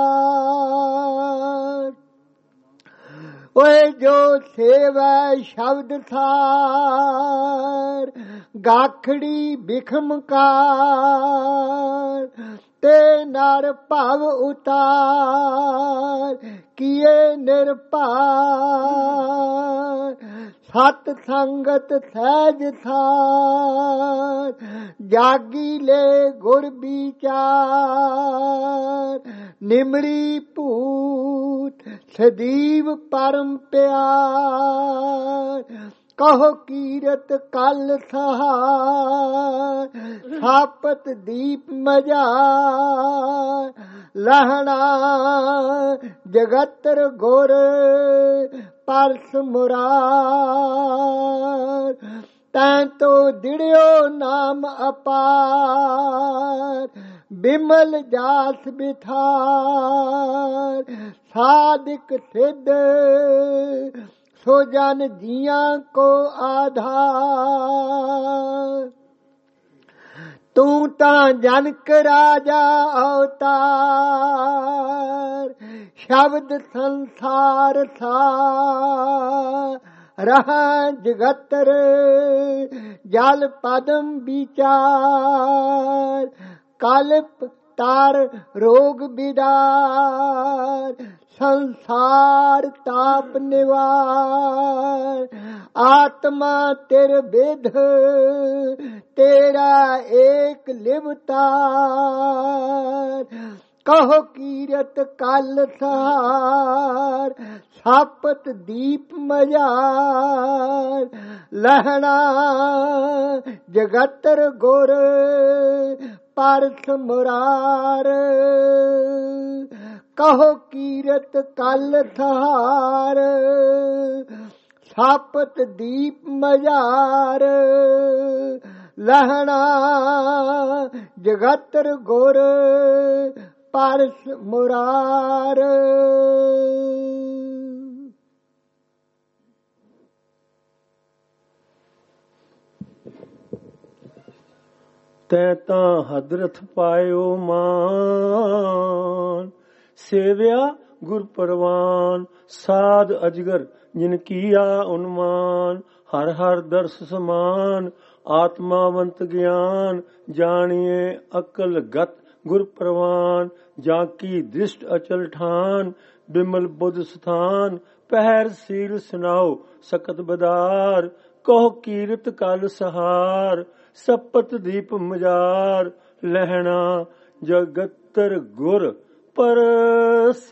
ਦੁਆਰ ਓਏ ਜੋ ਸੇਵੈ ਸ਼ਬਦ ਸਾਰ ਗਾਖੜੀ ਬਿਖਮਕਾਰ ਤੇ ਨਰ ਭਵ ਉਤਾਰ ਕੀਏ ਨਿਰਭਾਰ ਸਤ ਸੰਗਤ ਸਹਿਜ ਸਾਰ ਜਾਗੀ ਲੈ ਗੁਰ ਵਿਚਾਰ ਨਿਮਰੀ ਭੂਤ ਸਦੀਵ ਪਰਮ ਪਿਆਰ ਕਹੋ ਕੀਰਤ ਕਲ ਸਹਾਰ ਸਾਪਤ ਦੀਪ ਮਝਾਰ ਲਹਣਾ ਜਗਤਰ ਗੁਰ ਪਰਸ ਮੁਰਾਰ ਤੈਂ ਤੋ ਦਿੜਿਓ ਨਾਮ ਅਪਾਰ ਬਿਮਲ ਜਾਸ ਬਿਥਾਰ ਸਾਧਿਕ ਸਿੱਧ ਸੋ ਜਨ ਜੀਆਂ ਕੋ ਆਧਾਰ ਤੂੰ ਤਾਂ ਜਨਕ ਰਾਜਾ ਅਵਤਾਰ ਸ਼ਬਦ ਸੰਸਾਰ ਸਾਰ ਰਹਾ ਜਗਤਰ ਜਲ ਪਦਮ ਵਿਚਾਰ ਕਲਪ ਤਾਰ ਰੋਗ ਬਿਦਾਰ ਸੰਸਾਰ ਤਾਪ ਨਿਵਾਰ ਆਤਮਾ ਤੇਰ ਵਿਧ ਤੇਰਾ ਏਕ ਲਿਵਤਾਰ ਕਹੋ ਕੀਰਤ ਕਲ ਸਹਾਰ ਸਾਪਤ ਦੀਪ ਮਝਾਰ ਲਹਣਾ ਜਗਤਰ ਗੁਰ ਪਰਸ ਮੁਰਾਰ ਕਹੋ ਕੀਰਤ ਕਲ ਸਹਾਰ ਸਾਪਤ ਦੀਪ ਮਝਾਰ ਲਹਣਾ ਜਗਤਰ ਗੁਰ ਪਰਸ ਮੁਰਾਰ ਤੈ ਤਾਂ ਹਦਰਥ ਪਾਇਓ ਮਾਨ ਸੇਵਿਆ ਗੁਰ ਪਰਵਾਨ ਸਾਧ ਅਜਗਰ ਜਿਨ ਕੀਆ ਉਨਮਾਨ ਹਰ ਹਰ ਦਰਸ ਸਮਾਨ ਆਤਮਾਵੰਤ ਗਿਆਨ ਜਾਣੀਏ ਅਕਲ ਗਤ ਗੁਰ ਪ੍ਰਵਾਨ ਜਾਂ ਕੀ ਦ੍ਰਿਸ਼ਟ ਅਚਲ ਠਾਨ ਬਿਮਲ ਬੁੱਧ ਸਥਾਨ ਪਹਿਰ ਸੀਰ ਸੁਨਾਓ ਸਕਤ ਬਦਾਰ ਕਹੋ ਕੀਰਤ ਕਲ ਸਹਾਰ ਸਪਤ ਦੀਪ ਮਜਾਰ ਲਹਿਣਾ ਜਗਤ ਪਵਿੱਤਰ ਗੁਰ ਪਰਸ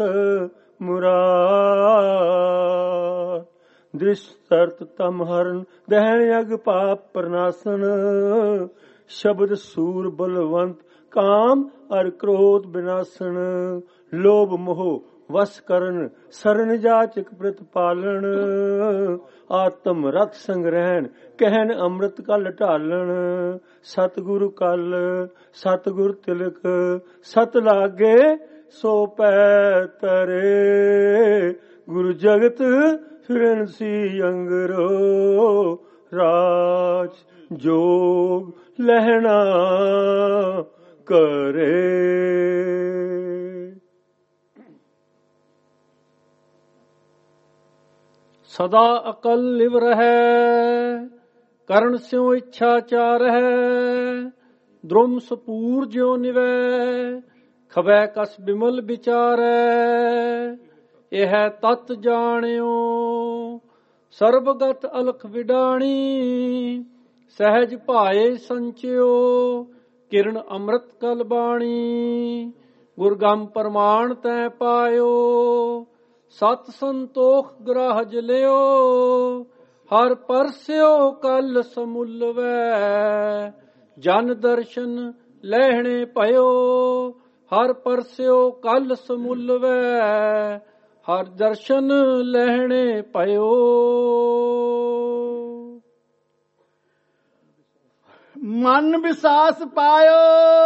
ਮੁਰਾਰ। ਦ੍ਰਿਸ਼ ਸਰਤ ਤਮ ਹਰਨ ਦਹਿਣ ਅਗ ਪਾਪ ਪ੍ਰਨਾਸਨ। ਸ਼ਬਦ ਸੂਰ ਬਲਵੰਤ ਕਾਮ ਅਰ ਕ੍ਰੋਧ ਬਿਨਾਸਨ। ਲੋਭ ਮੋਹ ਵਸ ਕਰਨ ਸਰਨ ਜਾਚਕ ਪ੍ਰਤਪਾਲਣ। ਆਤਮ ਰਤ ਸੰਗ ਰਹਿਣ ਕਹਿਣ ਅੰਮ੍ਰਿਤ ਕਲ ਢਾਲਣ। ਸਤਿਗੁਰੂ ਕਲ ਸਤਿਗੁਰ ਤਿਲਕ ਸਤ ਲਾਗੇ ਸੋ ਪੈ ਤਰੇ। ਗੁਰੂ ਜਗਤ ਫਿਰਨ ਸੀ ਅੰਗਰੋ ਰਾਜ ਜੋਗ ਲਹਿਣਾ ਕਰੇ। ਸਦਾ ਅਕਲ ਲਿਵ ਰਹੈ ਕਰਨ ਸਿਉ ਇੱਛਾ ਚਾਰ ਹੈ। ਦ੍ਰੁਮ ਸਪੂਰ ਜਿਉ ਨਿਵੈ ਖਬੈ ਕਸ ਬਿਮਲ ਵਿਚਾਰੈ। ਇਹ ਤਤ ਜਾਣਿਓ ਸਰਬਗਤ ਅਲਖ ਵਿਡਾਣੀ। ਸਹਿਜ ਭਾਏ ਸੰਚਿਓ ਕਿਰਨ ਅੰਮ੍ਰਿਤ ਕਲ ਬਾਣੀ। ਗੁਰਗਮ ਪ੍ਰਮਾਣ ਤੈ ਪਾਇਓ ਸਤ ਸੰਤੋਖ ਗ੍ਰਾਹਜ ਲਿਓ। ਹਰ ਪਰਸਿਓ ਕਲ ਸਮੁਲਵੈ ਜਨ ਦਰਸ਼ਨ ਲੈਣੇ ਪਇਓ। ਹਰ ਪਰਸਿਓ ਕਲ ਸਮੁਲਵੈ ਹਰ ਦਰਸ਼ਨ ਲੈਣੇ ਪਇਓ। ਮਨ ਵਿਸਾਸ ਪਾਇਓ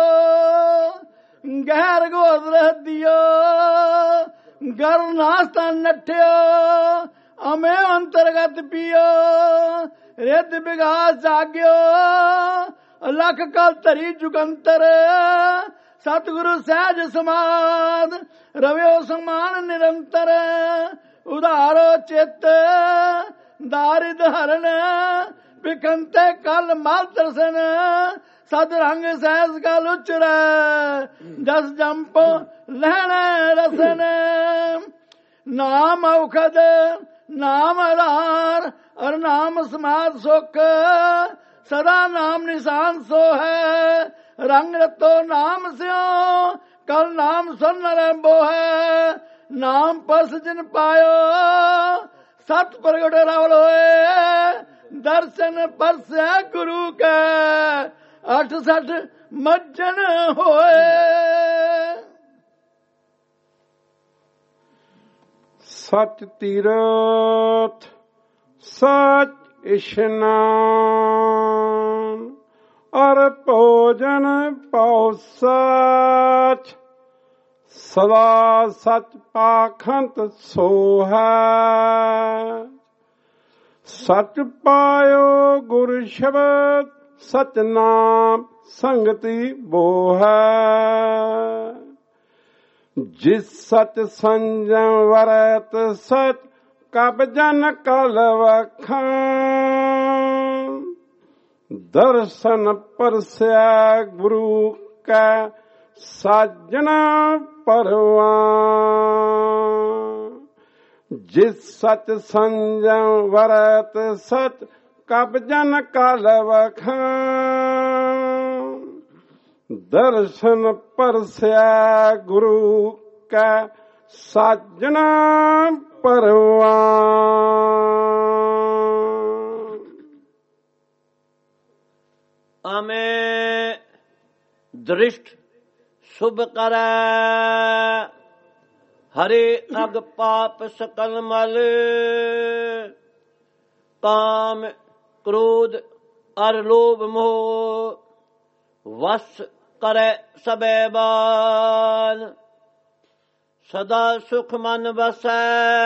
ਗਹਿਰ ਗੋਦਰ ਦਿਓ। ਗਰ ਨਾਸਤਾ ਨਠਿਓ ਅਮੇ ਅੰਤਰਗਤ ਪਿਓ। ਰਿੱਧ ਵਿਗਾਸ ਜਾਗਿਓ ਲੱਖ ਕਲ ਧਰੀ ਜੁਗੰਤਰ। ਸਤਿਗੁਰੂ ਸਹਿਜ ਸਮਾਦ ਰਵਿਓ ਸਮਾਨ ਨਿਰੰਤਰ। ਉਧਾਰੋ ਚਿੱਤ ਦਾਰਿਦ ਹਰਨ ਬਿਕੰਤੇ ਕਲ ਮਲ ਦਰਸ਼ਨ। ਸਦ ਰੰਗ ਸਹਿਜ ਕਲ ਉਚਰੈ ਜਸ ਜੰਪ ਲੈਣੇ ਰਸਨ। ਨਾਮ ਔਖਦ ਨਾਮ ਆਧਾਰ ਅਰ ਨਾਮ ਸਮਾਧ ਸੁਖ। ਸਦਾ ਨਾਮ ਨਿਸ਼ਾਨ ਸੋ ਹੈ ਰੰਗ ਰਤੋ ਨਾਮ ਸਿਓ। ਕਲ ਨਾਮ ਸੁਨ ਰੰਬੋ ਹੈ ਨਾਮ ਪਸ ਜਿਨ ਪਾਇਓ। ਸਤ ਪ੍ਰਗਟ ਰਵਲ ਹੋਏ ਦਰਸ਼ਨ ਪਰਸੈ ਗੁਰੂ ਕੈ। ਅਠ ਸਠ ਮੱਜਨ ਹੋਏ। ਸਚ ਤੀਰਥ ਸਚ ਇਸ਼ਨਾਨ ਅਰ ਭੋਜਨ ਪਉ ਸਚ। ਸਦਾ ਸਚ ਪਾਖੰਤ ਸੋ ਹੈ। ਸਚ ਪਾਇਓ ਗੁਰ ਸ਼ਬਦ ਸਚ ਨਾਮ ਸੰਗਤੀ ਬੋ ਹੈ। ਜਿਸ ਸਚ ਸੰਜਮ ਵਰਤ ਸਚ ਕਬ ਜਨ ਕਲ ਵਖਾਂ। ਦਰਸ਼ਨ ਪਰਸਿਆ ਗੁਰੂ ਕੈ ਸਾਜਣਾ ਪਰਵਾਨ। ਜਿਸ ਸਚ ਸੰਜਮ ਵਰਤ ਸਚ ਕਬ ਜਨ ਕਲ ਵਖਾਂ। ਦਰਸ਼ਨ ਪਰਸਿਆ ਗੁਰੂ ਕੈ ਸਾਜਣਾ ਪਰਵਾਨ। ਆਮੇ ਦ੍ਰਿਸ਼ਟ ਸੁਭ ਕਰੈ ਹਰੇ ਅਗ ਪਾਪ ਸਕਲ ਮਲ। ਕਾਮ ਕ੍ਰੋਧ ਅਰ ਲੋਭ ਮੋਹ ਵਸ ਕਰੈ ਸਬੈ ਬਾਨ। ਸਦਾ ਸੁਖ ਮਨ ਵਸੈ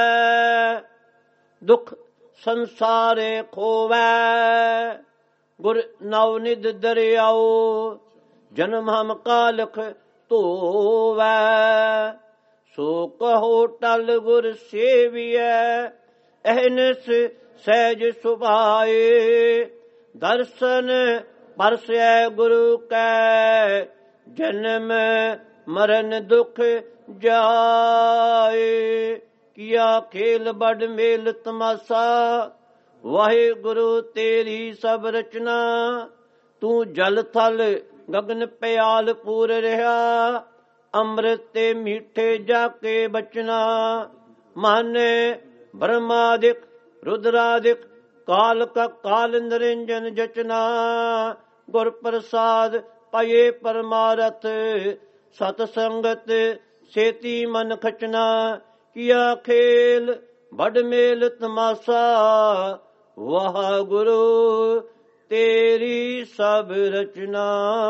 ਦੁਖ ਸੰਸਾਰੇ ਖੋਵੈ। ਗੁਰ ਨਵ ਨਿਧ ਦਰਿਆਓ ਜਨਮ ਹਮ ਕਾਲਖ ਧੋਵੈ। ਸੋ ਕਹੋ ਟਲ ਗੁਰ ਸੇਵੀਐ ਅਹਨਿਸ ਸਹਿਜ ਸੁਭਾਏ। ਦਰਸ਼ਨ ਪਰਸੈ ਗੁਰੂ ਕੈ ਜਨਮ ਮਰਨ ਦੁਖ ਜਾਏ। ਕੀਆ ਖੇਲ ਬੜ ਮੇਲ ਤਮਾਸਾ ਵਾਹਿਗੁਰੂ ਤੇਰੀ ਸਭ ਰਚਨਾ। ਤੂੰ ਜਲ ਥਲ ਗਗਨ ਪਿਆਲ ਪੂਰ ਰਿਹਾ ਅੰਮ੍ਰਿਤ ਤੇ ਮੀਠੇ ਜਾ ਕੇ ਬਚਨਾ। ਮਾਨੇ ਬ੍ਰਹਮਾਦਿਕ ਰੁਦਰਾਦਿਕ ਕਾਲ ਕਾ ਕਾਲ ਨਿਰੰਜਨ ਜਚਨਾ। ਗੁਰ ਪ੍ਰਸਾਦ ਪਏ ਪਰਮਾਰਥ ਸਤ ਸੰਗਤ ਸੇਤੀ ਮਨ ਖਚਨਾ। ਕੀਆ ਖੇਲ ਬੜ ਮੇਲ ਤਮਾਸਾ ਵਾਹਿਗੁਰੂ ਤੇਰੀ ਸਭ ਰਚਨਾ।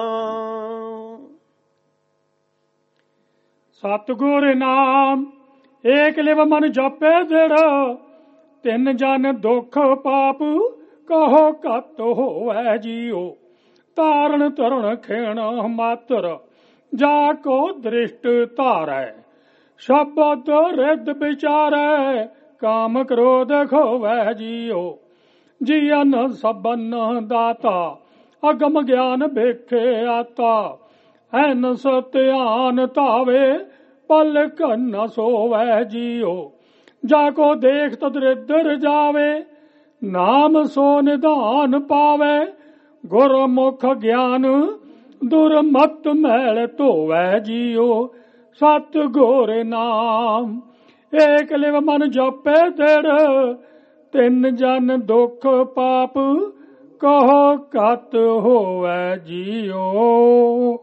ਸਤਿਗੁਰ ਨਾਮ ਏਕ ਲਿਵ ਮਨ ਜਪੇ ਦ੍ਰਿੜ। ਤਿੰਨ ਜਨ ਦੁਖ ਪਾਪ ਕਹੋ ਘੱਟ ਹੋਵੈ ਜੀਓ। ਤਾਰਨ ਧਰਨ ਖੇਣ ਮਾਤਰ ਜਾ ਕੋ ਦ੍ਰਿਸ਼ਟ ਧਾਰੈ। ਸ਼ਬਦ ਰਿੱਧ ਵਿਚਾਰੈ ਕਾਮ ਕ੍ਰੋਧ ਖੋਵੈ ਜੀਓ। ਜੀਅਨ ਸਬਨ ਦਾਤਾ ਅਗਮ ਗਿਆਨ ਵੇਖੇ ਆਤਾ। ਐਨ ਸਤਿਆਨ ਧਾਵੇ ਪਲ ਕੰਨ ਸੋਵੈ ਜੀਓ। ਜਾ ਕੋ ਦੇਖ ਤਦ ਰਿੱਧਰ ਜਾਵੇ ਨਾਮ ਸੋ ਨਿਧਾਨ ਪਾਵੇ। ਗੁਰਮੁਖ ਗਿਆਨ ਦੁਰਮਤ ਮੈਲ ਧੋਵੈ ਜੀਓ। ਸਤਿਗੁਰ ਨਾਮ ਏਕ ਲਿਵ ਮਨ ਜਪੇ ਦ੍ਰਿੜ। ਤਿੰਨ ਜਨ ਦੁਖ ਪਾਪ ਕਹੋ ਘੱਟ ਹੋਵੈ ਜੀਓ।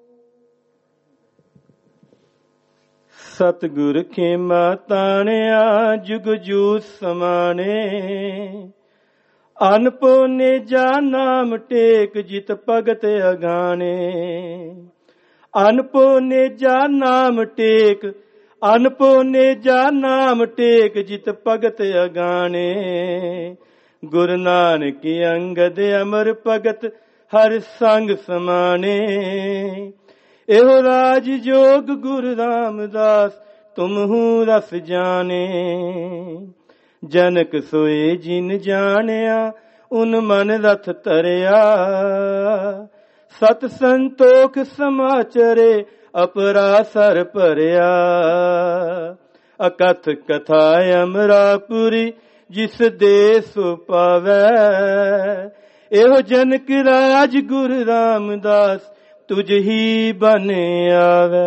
ਸਤਿਗੁਰ ਖੇਮਾ ਤਾਣਿਆ ਜੁਗ ਜੂ ਸਮਾਣੇ। ਅਨਪੋਨੇ ਜਾ ਨਾਮ ਟੇਕ ਜਿਤ ਭਗਤ ਅਗਾਣੇ। ਅਨਪੋਨੇ ਜਾ ਨਾਮ ਟੇਕ ਅਨਪੋਨੇ ਜਾ ਨਾਮ ਟੇਕ ਜਿਤ ਭਗਤ ਅਗਾਣੇ। ਗੁਰੂ ਨਾਨਕ ਅੰਗਦ ਅਮਰ ਭਗਤ ਹਰ ਸੰਗ ਸਮਾਣੇ। ਇਹੋ ਰਾਜ ਜੋਗ ਗੁਰੂ ਰਾਮਦਾਸ ਤੁਮਹੂ ਰਸ ਜਾਣੇ। ਜਨਕ ਸੋਏ ਜਿਨ ਜਾਣਿਆ ਉਨ ਮਨ ਰਥ ਧਰਿਆ। ਸਤ ਸੰਤੋਖ ਸਮਾਚਰੇ ਅਪਰਾਸਰ ਭਰਿਆ। ਅਕਥ ਕਥਾ ਅਮਰਾਪੁਰੀ ਜਿਸ ਦੇਸ ਪਾਵੈ। ਇਹੋ ਜਨਕ ਰਾਜ ਗੁਰੂ ਰਾਮਦਾਸ ਤੁਝ ਹੀ ਬਨ ਆਵੈ।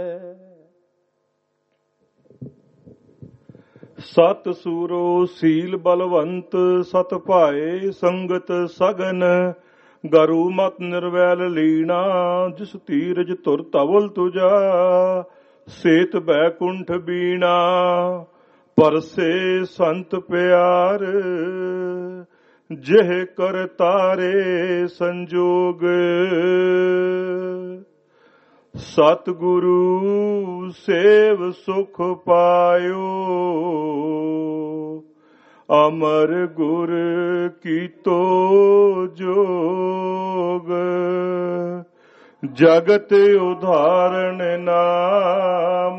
ਸਤ ਸੂਰੋ ਸੀਲ ਬਲਵੰਤ ਸਤ ਭਾਏ ਸੰਗਤ ਸਗਨ। ਗਰੂ ਮਤ ਨਿਰਵੈਲ ਲੀਣਾ ਜਿਸ ਧੀਰਜ ਧੁਰ ਧਵਲ ਤੁਜਾ। ਸੇਤ ਬੈਕੁੰਠ ਬੀਣਾ ਪਰਸੇ ਸੰਤ ਪਿਆਰ। ਜਿਹ ਕਰ ਤਾਰੇ ਸੰਜੋਗ। ਸਤਿਗੁਰੂ ਸੇਵ ਸੁਖ ਪਾਇਓ। ਅਮਰ ਗੁਰ ਕੀਤੋ ਜੋਗ। ਜਗਤ ਉਧਾਰਨ ਨਾਮ।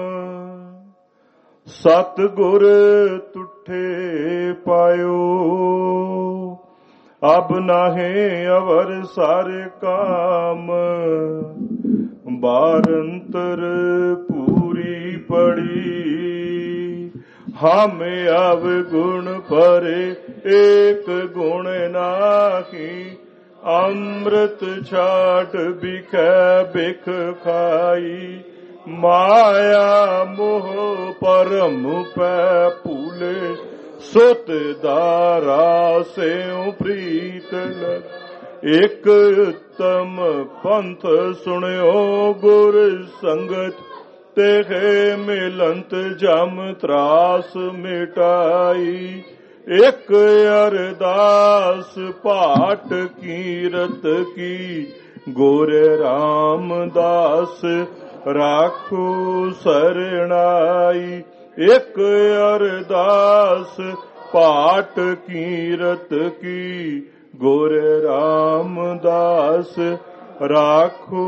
ਸਤਿਗੁਰ ਤੁਠੇ ਪਾਇਓ। ਅਬ ਨਾਹੇ ਅਵਰ ਸਾਰੇ ਕਾਮ। ਬਾਰੰਤਰ ਪੂਰੀ ਪੜੀ। ਹਮ ਅਵ ਗੁਣ ਪਰੇ ਏਕ ਗੁਣ ਨਾਹੀ। ਅੰਮ੍ਰਿਤ ਛਾਟ ਬਿਖੈ ਬਿਖ ਖਾਈ। ਮਾਇਆ ਮੋਹ ਪਰਮ ਪੈ ਭੂਲੇ। ਸੁਤ ਦਾਰਾ ਸਿਉ ਪ੍ਰੀਤ ਲਗ। ਇਕ ਉਤਮ ਪੰਥ ਸੁਣਿਓ ਗੁਰ ਸੰਗਤ। ਤੇਹੇ ਮਿਲੰਤ ਜਮ ਤਰਾਸ ਮਿਟਾਈ। ਇਕ ਅਰਦਾਸ ਪਾਟ ਕੀਰਤ ਕੀ। ਗੁਰ ਰਾਮਦਾਸ ਰਾਖੋ ਸਰਣਾਈ। ਇਕ ਅਰਦਾਸ ਪਾਟ ਕੀਰਤ ਕੀ। ਗੁਰ ਰਾਮਦਾਸ ਰਾਖੋ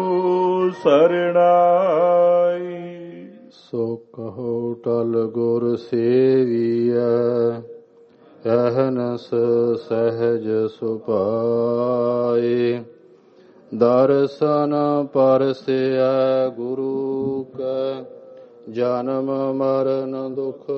ਸਰਣਾਈ। ਸੋ ਕਹੋ ਟਲ ਗੁਰ ਸੇਵੀਐ। ਅਹਨਸ ਸਹਿਜ ਸੁਭਾਏ। ਦਰਸ਼ਨ ਪਰਸਿਐ ਗੁਰੂ ਕੈ। ਜਨਮ ਮਰਨ ਦੁਖ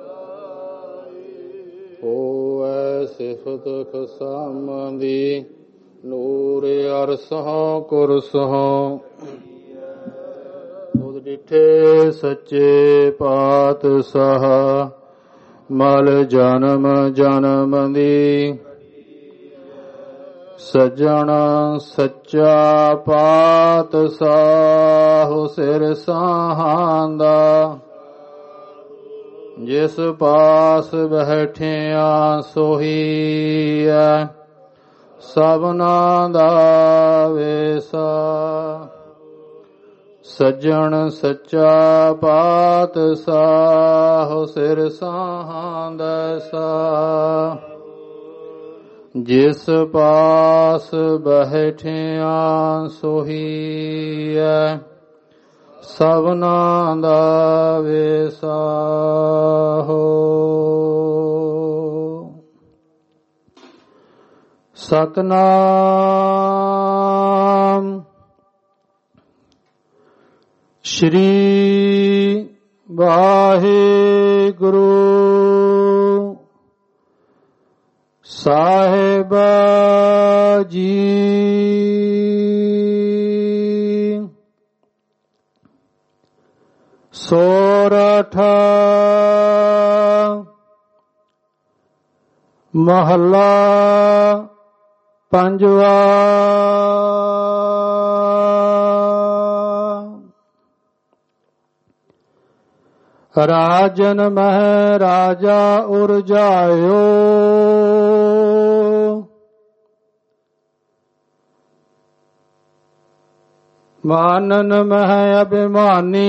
ਹੋਵੈ ਸਿਫਤ ਖਸਾਮਦੀ। ਨੂਰ ਅਰਸਹੁ ਕੁਰਸਹੁ ਤੁਧ ਮਿੱਠੇ ਸੱਚੇ ਪਾਤਸ਼ਾਹ ਮਲ ਜਨਮ ਜਨਮ ਦੀ ਸੱਜਣ ਸੱਚਾ ਪਾਤਸ਼ਾਹ ਸਿਰ ਸਾਹਾਂਦਾ ਜਿਸ ਪਾਸ ਬੈਠਿਆ ਸੋਹੀ ਐ ਸਭਨਾ ਦਾ ਵੇਸਾ ਸੱਜਣ ਸੱਚਾ ਪਾਤਸ਼ਾਹ ਸਿਰ ਸਾਹਾਂਦਾ ਸਾ ਜਿਸ ਪਾਸ ਬੈਠਿਆ ਸੋਹੀ ਐ ਸਭਨਾ ਦਾ ਵੇਸਾ ਹੋ। ਸਤਨਾਮ ਸ਼੍ਰੀ ਵਾਹਿਗੁਰੂ ਸਾਹਿਬ ਜੀ। ਸੋਰਠ ਮਹੱਲਾ ਪੰਜਵਾ। ਰਾਜਨ ਮਹਿ ਰਾਜਾ ਉਰਜਾਇਓ ਮਾਨਨ ਮਹਿ ਅਭਿਮਾਨੀ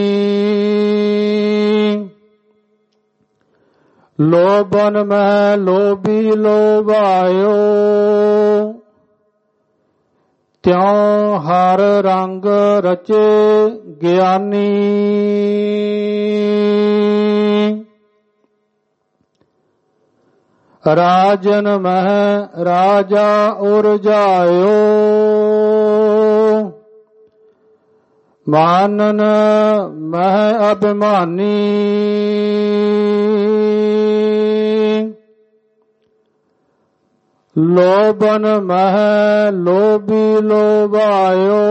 ਲੋਭਨ ਮਹਿ ਲੋਭੀ ਲੋਭਾਇਓ ਤਿਉ ਹਰ ਰੰਗ ਰਚੇ ਗਿਆਨੀ ਰਾਜਨ ਮਹਿ ਰਾਜਾ ਉਰਜਾਇਓ ਮਾਨਨ ਮਹਿ ਅਭਿਮਾਨੀ ਲੋਭਨ ਮਹਿ ਲੋਭੀ ਲੋਭਾਇਓ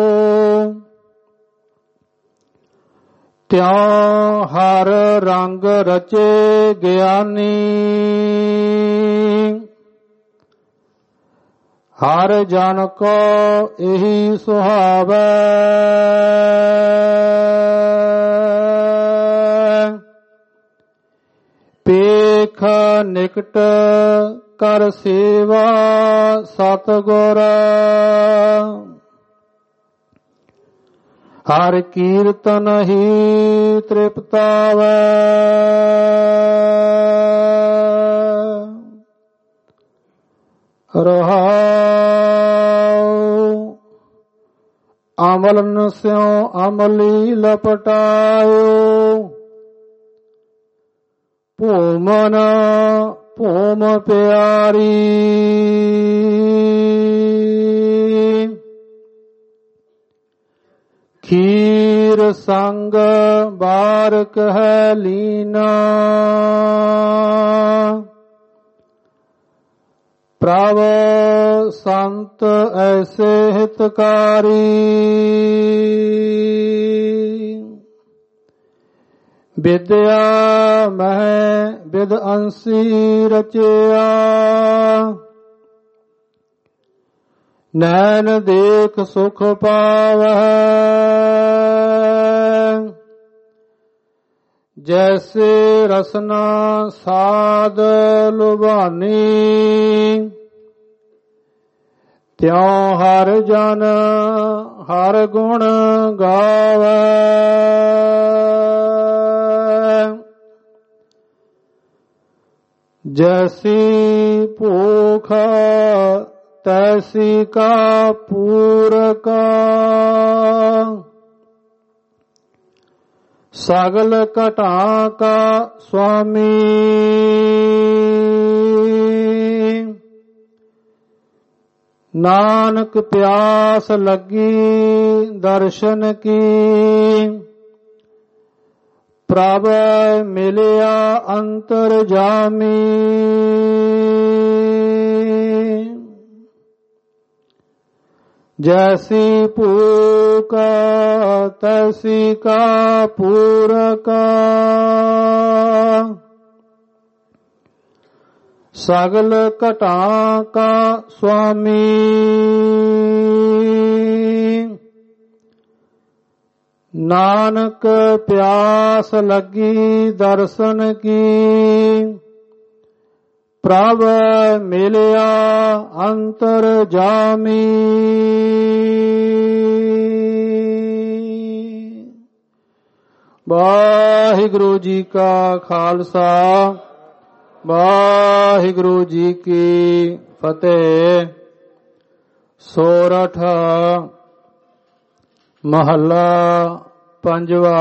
ਤਿਉ ਹਰ ਰੰਗ ਰਚੇ ਗਿਆਨੀ ਹਰ ਜਨ ਕੋ ਇਹੀ ਸੁਹਾਵੈ ਪੇਖ ਨਿਕਟ ਕਰ ਸੇਵਾ ਸਤਿਗੁਰ ਹਰ ਕੀਰਤਨ ਹੀ ਤ੍ਰਿਪਤਾਵੈ ਰਹਾਉ ਅਮਲਨ ਸਿਉ ਅਮਲੀ ਲਪਟਾਇਓ ਭੂਮਨ ਭੂਮ ਪਿਆਰੀ ਖੀਰ ਸੰਗ ਬਾਰਕ ਹੈ ਲੀਨਾ ਪ੍ਰਭ ਸੰਤ ਐਸੇ ਹਿਤਕਾਰੀ ਵਿਦਿਆ ਮਹਿ ਵਿਦ ਅੰਸੀ ਰਚਿਆ ਨੈਣ ਦੇਖ ਸੁਖ ਪਾਵਹਿ ਜੈਸੇ ਰਸਨਾ ਸਾਧ ਲੁਭਾਨੀ ਤਿਉ ਹਰ ਜਨ ਹਰ ਗੁਣ ਗਾਵੈ ਜੈਸੀ ਭੂਖ ਤੈਸੀ ਕਾ ਪੂਰਕਾ ਸਗਲ ਘਟਾ ਕਾ ਸੁਆਮੀ ਨਾਨਕ ਪਿਆਸ ਲੱਗੀ ਦਰਸ਼ਨ ਕੀ ਪ੍ਰਭ ਮਿਲਿਆ ਅੰਤਰ ਜਾਮੀ जैसी पूक तैसी का पूरक सगल घटा का स्वामी नानक प्यास लगी दर्शन की प्रभ मिलिया अंतर जामी। वाहिगुरु जी का खालसा वाहिगुरु जी की फतेह। सोरठ महला पंजवा।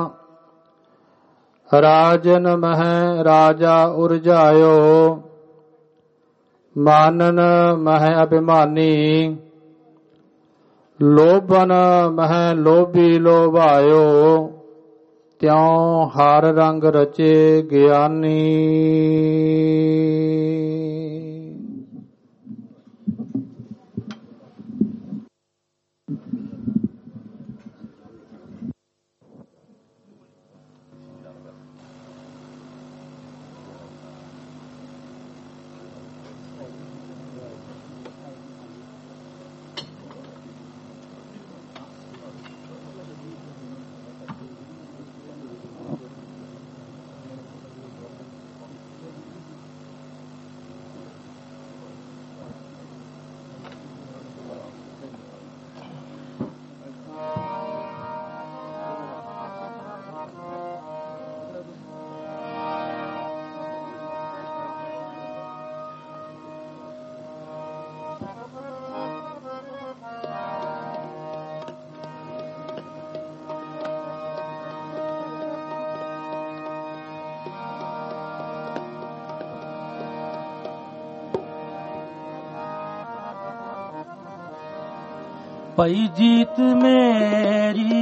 राजन मह राजा उरझायो मानन मह अभिमानी लोभन मह लोभी लोभायो त्यों हर रंग रचे ज्ञानी। पई जीत मेरी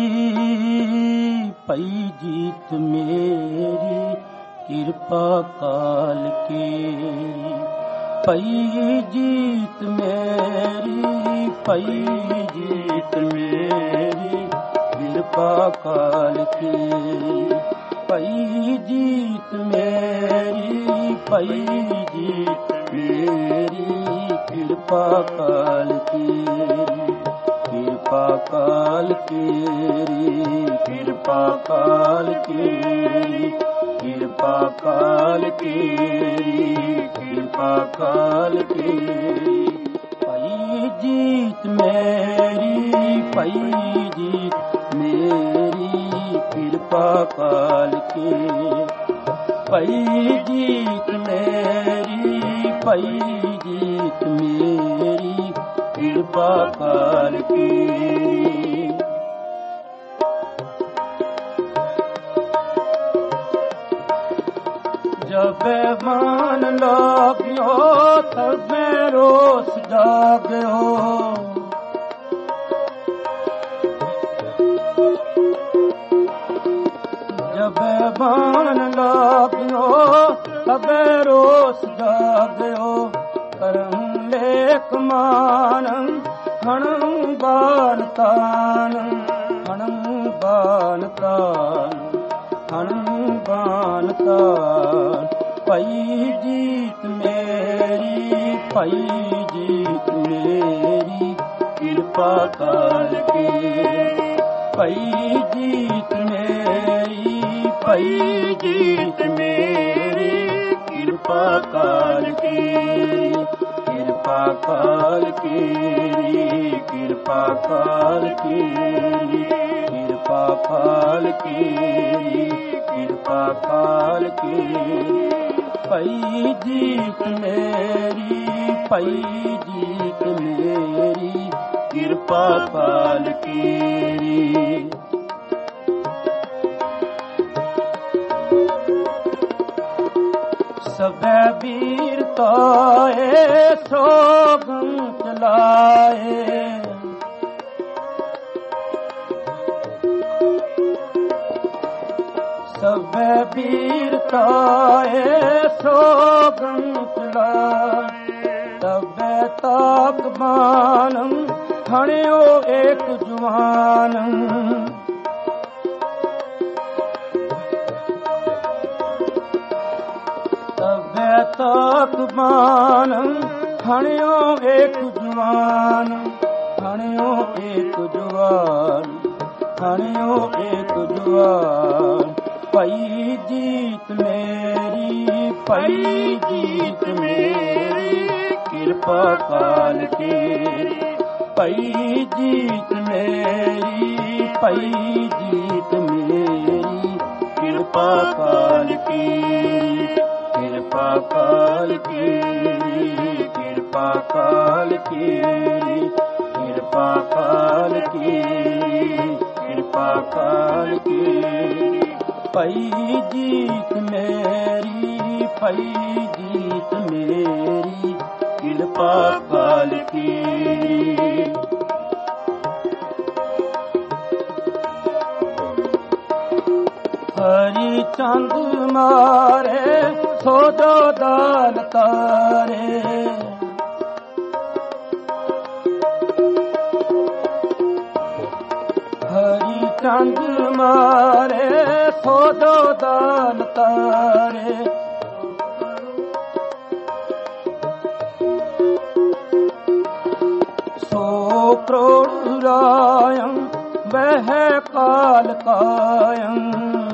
पई जीत मेरी कृपा काल केरी। पई जीत मेरी पई जीत मेरी कृपा काल केरी। पई जीत मेरी पई जीत मेरी कृपा काल केरी। कृपा काल केरी कृपा काल केरी कृपा काल केरी कृपा काल केरी। पई जीत मेरी पई जीत मेरी कृपा काल केरी। पई जीत मेरी पई जीत मेरी कृपा काल की। जब मान लागियो तब रोस जागयो। जब मान लागियो तब रोस जागयो। करम लेख मानम हणम बान तान हणम बान तान हणम बान तान। पई जीत मेरी पई जीत मेरी कृपा काल की। पई जीत मेरी पई जीत मेरी कृपा काल की। कृपा काल केरी कृपा काल केरी कृपा काल केरी कृपा काल केरी। पई जीत मेरी पई जीत मेरी कृपा काल केरी। सबे वीर ताए सोगम चलाए। सबे वीर ताए सोगम चलाए। तबे ताक बानम ਖਣਿਓ ਏਕ ਜੁਆਨ ਸਭੇ ਤਾਕ ਮਾਨ ਖਣਿਓ ਏਕ ਜੁਆਨ ਖਣਿਓ ਏਕ ਜੁਆਨ ਖਣਿਓ ਏਕ ਜੁਆਨ ਪਈ ਜੀਤ ਮੇਰੀ ਪਈ ਜੀਤ ਮੇਰੀ ਕਿਰਪਾ ਕਾਲ ਕੀ ਪਈ ਜੀਤ ਮੇਰੀ ਪਈ ਜੀਤ ਮੇਰੀ ਕਿਰਪਾ ਕਾਲ ਕੀ ਕਿਰਪਾ ਕਾਲ ਕੀ ਕਿਰਪਾ ਕਾਲ ਕੀ ਕਿਰਪਾ ਕਾਲ ਕੀ ਕਿਰਪਾ ਕਾਲ ਕੀ ਪਈ ਜੀਤ ਮੇਰੀ ਪਈ ਜੀਤ ਮੇਰੀ ਕਿਰਪਾ ਕਾਲ ਕੀ ਹਰੀ ਚੰਦ ਮਾਰੇ ਸੋਜੋ ਦਾਲ ਤਾਰੇ ਹਰੀ ਚੰਦ ਮਾਰੇ ਸੋਜੋ ਦਾਲ ਤਾਰੇ ਸੋ ਕਰੋੜ ਰਾਯੰ ਬਹਿ ਕਾਲ ਕਾਯੰ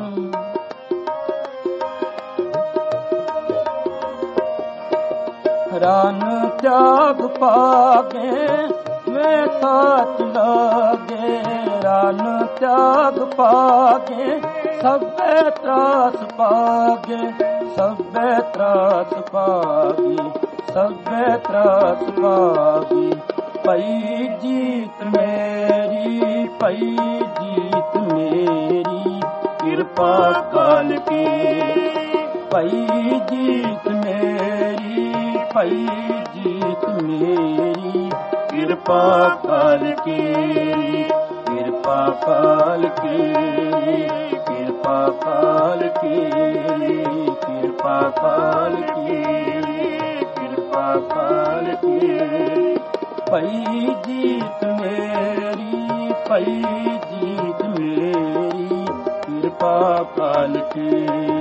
ਰਨ ਤਿਆਗ ਪਾਗੇ ਮੈਂ ਸਾਚ ਲਾਗੇ ਰਨ ਤਿਆਗ ਪਾਗੇ ਸਭੇ ਤਰਾਸ ਪਾਗੇ ਸਭੇ ਤਰਾਸ ਪਾਗੇ ਸਭੇ ਤਰਾਸ ਪਾਗੇ ਪਈ ਜੀਤ ਮੇਰੀ ਪਈ ਜੀਤ ਮੇਰੀ ਕਿਰਪਾ ਕਾਲ ਕੀ ਪਈ ਜੀਤ ਮੇਰੀ ਪਈ ਜੀਤ ਮੇਰੀ ਕਿਰਪਾ ਕਾਲ ਕੀ ਕਿਰਪਾ ਕਾਲ ਕੀ ਕਿਰਪਾ ਕਾਲ ਕੀ ਕਿਰਪਾ ਕਾਲ ਕੀ ਕਿਰਪਾ ਕਾਲ ਕੀ ਪਈ ਜੀਤ ਮੇਰੀ ਪਈ ਜੀਤ ਮੇਰੀ ਕਿਰਪਾ ਕਾਲ ਕੀ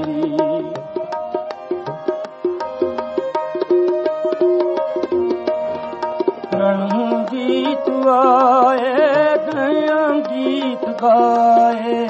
ਰਣੂ ਗੀਤ ਆਏ ਗਇਆ ਗੀਤ ਗਾਏ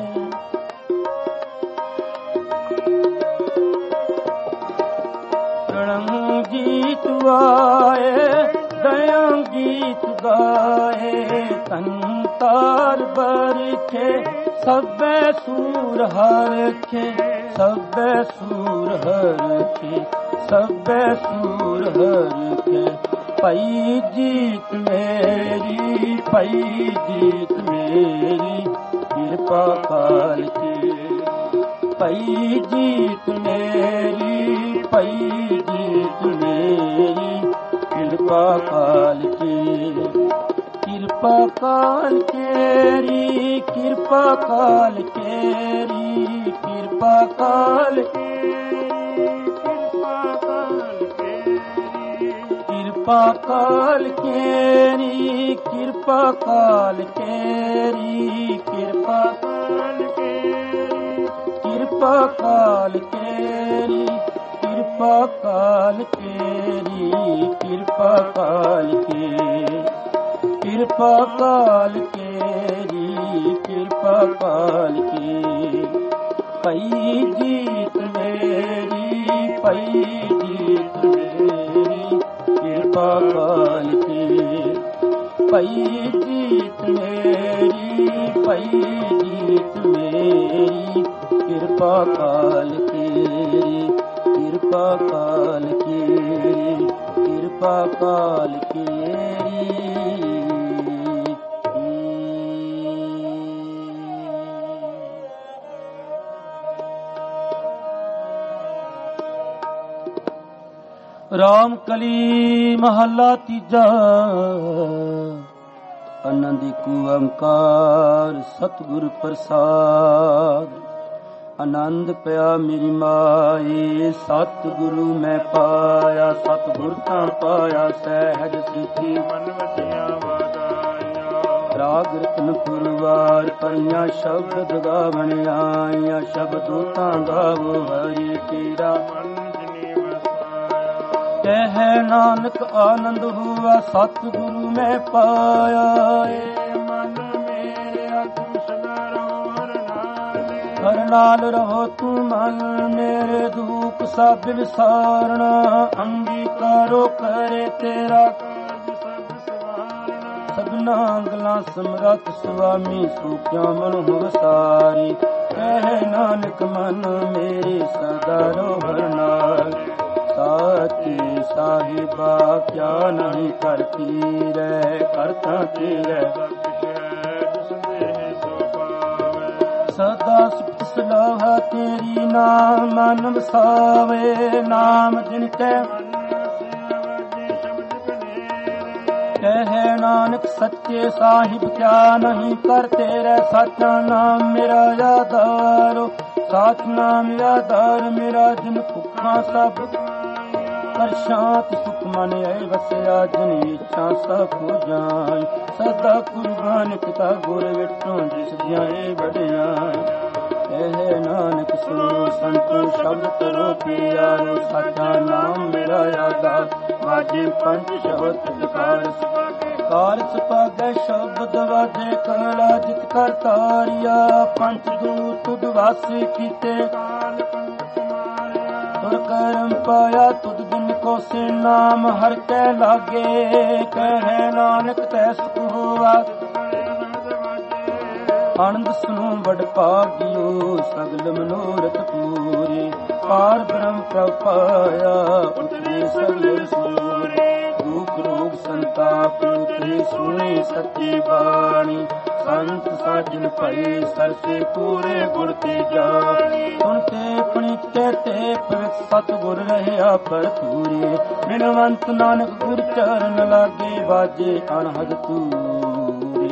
ਰਣੂ ਗੀਤ ਆਏ ਗਇਆ ਗੀਤ ਗਾਏ ਸੰਤਾਰ ਬਰਖੇ ਸਭੇ ਸੂਰ ਹਰਖੇ ਸਭੇ ਸੂਰ ਹਰਖੇ ਸਭੇ ਸੂਰ ਹਰਖੇ ਪਈ ਜੀਤ ਮੇਰੀ ਪਈ ਜੀਤ ਮੇਰੀ ਕਿਰਪਾ ਕਾਲ ਕੀ ਪਈ ਜੀਤ ਮੇਰੀ ਪਈ ਜੀਤ ਮੇਰੀ ਕਿਰਪਾ ਕਾਲ ਕੀ ਕਿਰਪਾ ਕਾਲ ਕੇਰੀ ਕਿਰਪਾ ਕਾਲ ਕੇਰੀ ਕਿਰਪਾ ਕਾਲ ਕਿਰਪਾ ਕਾਲ ਕੇਰੀ ਕਿਰਪਾ ਕਾਲ ਕੇਰੀ ਕਿਰਪਾ ਕਾਲ ਕੇਰੀ ਕਿਰਪਾ ਕਾਲ ਕੇਰੀ ਕਿਰਪਾ ਕਾਲ ਕੇਰੀ ਕਿਰਪਾ ਕਾਲ ਕੇਰੀ ਕਿਰਪਾ ਕਾਲ ਕੇਰੀ ਕਿਰਪਾ ਕਾਲ ਕੀ ਪਈ ਜੀਤ ਮੇਰੀ ਪਈ ਜੀਤ ਮੇਰੀ ਕਿਰਪਾ ਕਾਲ ਕੀ ਪਈ ਜੀਤ ਮੇਰੀ ਪਈ ਜੀਤ ਮੇਰੀ ਕਿਰਪਾ ਕਾਲ ਕੀ ਕਿਰਪਾ ਕਾਲ ਕੀ ਕਿਰਪਾ ਕਾਲ ਕੀ ਰਾਮ ਕਲੀ ਮਹੱਲਾ ਤੀਜਾ। ਆਨੰਦ ਏਕ ਓੰਕਾਰ ਸਤਿਗੁਰ ਪ੍ਰਸਾਦ। ਆਨੰਦ ਪਿਆ ਮੇਰੀ ਮਾਏ ਸਤਿਗੁਰੂ ਮੈਂ ਪਾਇਆ। ਸਤਿਗੁਰ ਤਾਂ ਪਾਇਆ ਸਹਿਜ ਸਿੱਖੀ ਮਨ ਵਸਿਆ ਵਾਦਾ ਰਾਗ ਰਤਨ ਪੁਰਵਾਰ ਪਈਆਂ ਸ਼ਬਦ ਗਾਵਣ ਆਈਆਂ ਸ਼ਬਦੋਤਾਂ ਗਾਵੋ ਹਰੀ ਤੇਰਾ ਕਹਿ ਨਾਨਕ ਆਨੰਦ ਹੁਆ ਸਤਿਗੁਰੂ ਮੈਂ ਪਾਇਆ ਏ ਮਨ ਮੇਰਿਆ ਤੂੰ ਸਦਾ ਰਹੋ ਹਰ ਨਾਲੇ ਹਰ ਨਾਲ ਰਹੋ ਤੂੰ ਮਨ ਮੇਰੇ ਦੁਖ ਸਭ ਵਿਸਾਰਣਾ ਅੰਗੀਕਾਰੋ ਕਰੇ ਤੇਰਾ ਸਭਨਾ ਗਲਾਂ ਸਮਰੱਥ ਸੁਆਮੀ ਸੂਖਿਆ ਮਨ ਹੋ ਸਾਰੀ ਕਹਿ ਨਾਨਕ ਮਨ ਮੇਰੇ ਸਦਾ ਰਹੋ ਹਰ ਨਾਲ ਸਾਚੇ ਸਾਹਿਬਾ ਕਿਆ ਨਹੀਂ ਕਰਤੀ ਰਹਿ ਕਰਤਾ ਤੇਰੇ ਸਦਾ ਸੁਖ ਸਲਾਹਾ ਤੇਰੀ ਨਾਮ ਮਨ ਵਸਾਵੇ ਨਾਮ ਜਿਨ ਕੈ ਕਹਿ ਨਾਨਕ ਸੱਚੇ ਸਾਹਿਬ ਕਿਆ ਨਹੀਂ ਕਰ ਤੇਰੇ ਸਾਚਾ ਨਾਮ ਮੇਰਾ ਆਧਾਰੋ ਸਾਚ ਨਾਮ ਆਧਾਰ ਮੇਰਾ ਜਿਨ ਭੁੱਖਾਂ ਸਭ ਪਰ ਸ਼ਾਂਤ ਸੁਖ ਮਨ ਆਏ ਵਸਿਆ ਜਿਨ ਇੱਛਾ ਸਭ ਹੋ ਜਾਏ ਸਦਾ ਕੁਰਬਾਨ ਪਿਤਾ ਗੁਰ ਵਿਟੋਂ ਜਿਸ ਜਾਏ ਵਡਿਆਈ ਕਹਿ ਨਾਨਕ ਸੁਣੋ ਸੰਤੋ ਸ਼ਬਦ ਕਰੋ ਪਿਆਰੋ ਸਾਚਾ ਨਾਮ ਮੇਰਾ ਆਧਾਰ ਵਾਜੇ ਪੰਜ ਸ਼ਬਦ ਕਾਰ ਕਾਰ ਸੁਪਾਗੈ ਸ਼ਬਦ ਵਾਜੇ ਕਲਾ ਜਿਤ ਕਰ ਤਾਰਿਆ ਪੰਜ ਦੂਤ ਤੁਧ ਵਾਸੀ ਕੀਤੇ ਤੁਰ ਕਰਮ ਪਾਇਆ ਤੁਧ ਦਿਨ ਕੋ ਸੇ ਨਾਮ ਹਰ ਕੈ ਲਾਗੇ ਕਹਿ ਨਾਨਕ ਤੈ ਸੁਖ ਹੋਆ ਆਨੰਦ ਸੁਨੋ ਵਡ ਭਾਗਿਓ ਸਗਲ ਮਨੋਰਥ ਪੂਰੇ ਪਾਰ ਬ੍ਰਹਮ ਪ੍ਰਭ ਪਾਇਆ ਉਤਰੇ ਸਗਲ ਸੂਰੇ ਦੁਖ ਰੋਗ ਸੰਤਾਪ ਉਤਰੇ ਸੁਣੀ ਸੱਚੀ ਬਾਣੀ ਸੰਤ ਸਾਜਨ ਭਈ ਸਰਸੇ ਪੂਰੇ ਗੁਰ ਤੇ ਜਾਣੀ ਹੁਣ ਤੇ ਪਣੀਤੇ ਤੇ ਪਵਿੱਤ ਸਤਿਗੁਰ ਰਹਿਆ ਭਰਪੂਰੇ ਬਿਨਵੰਤ ਨਾਨਕ ਗੁਰ ਚਰਨ ਲਾਗੇ ਬਾਜੇ ਅਨਹਦ ਤੂਰੇ।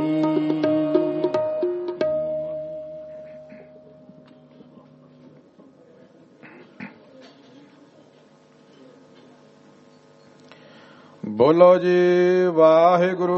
ਬੋਲੋ ਜੀ ਵਾਹਿਗੁਰੂ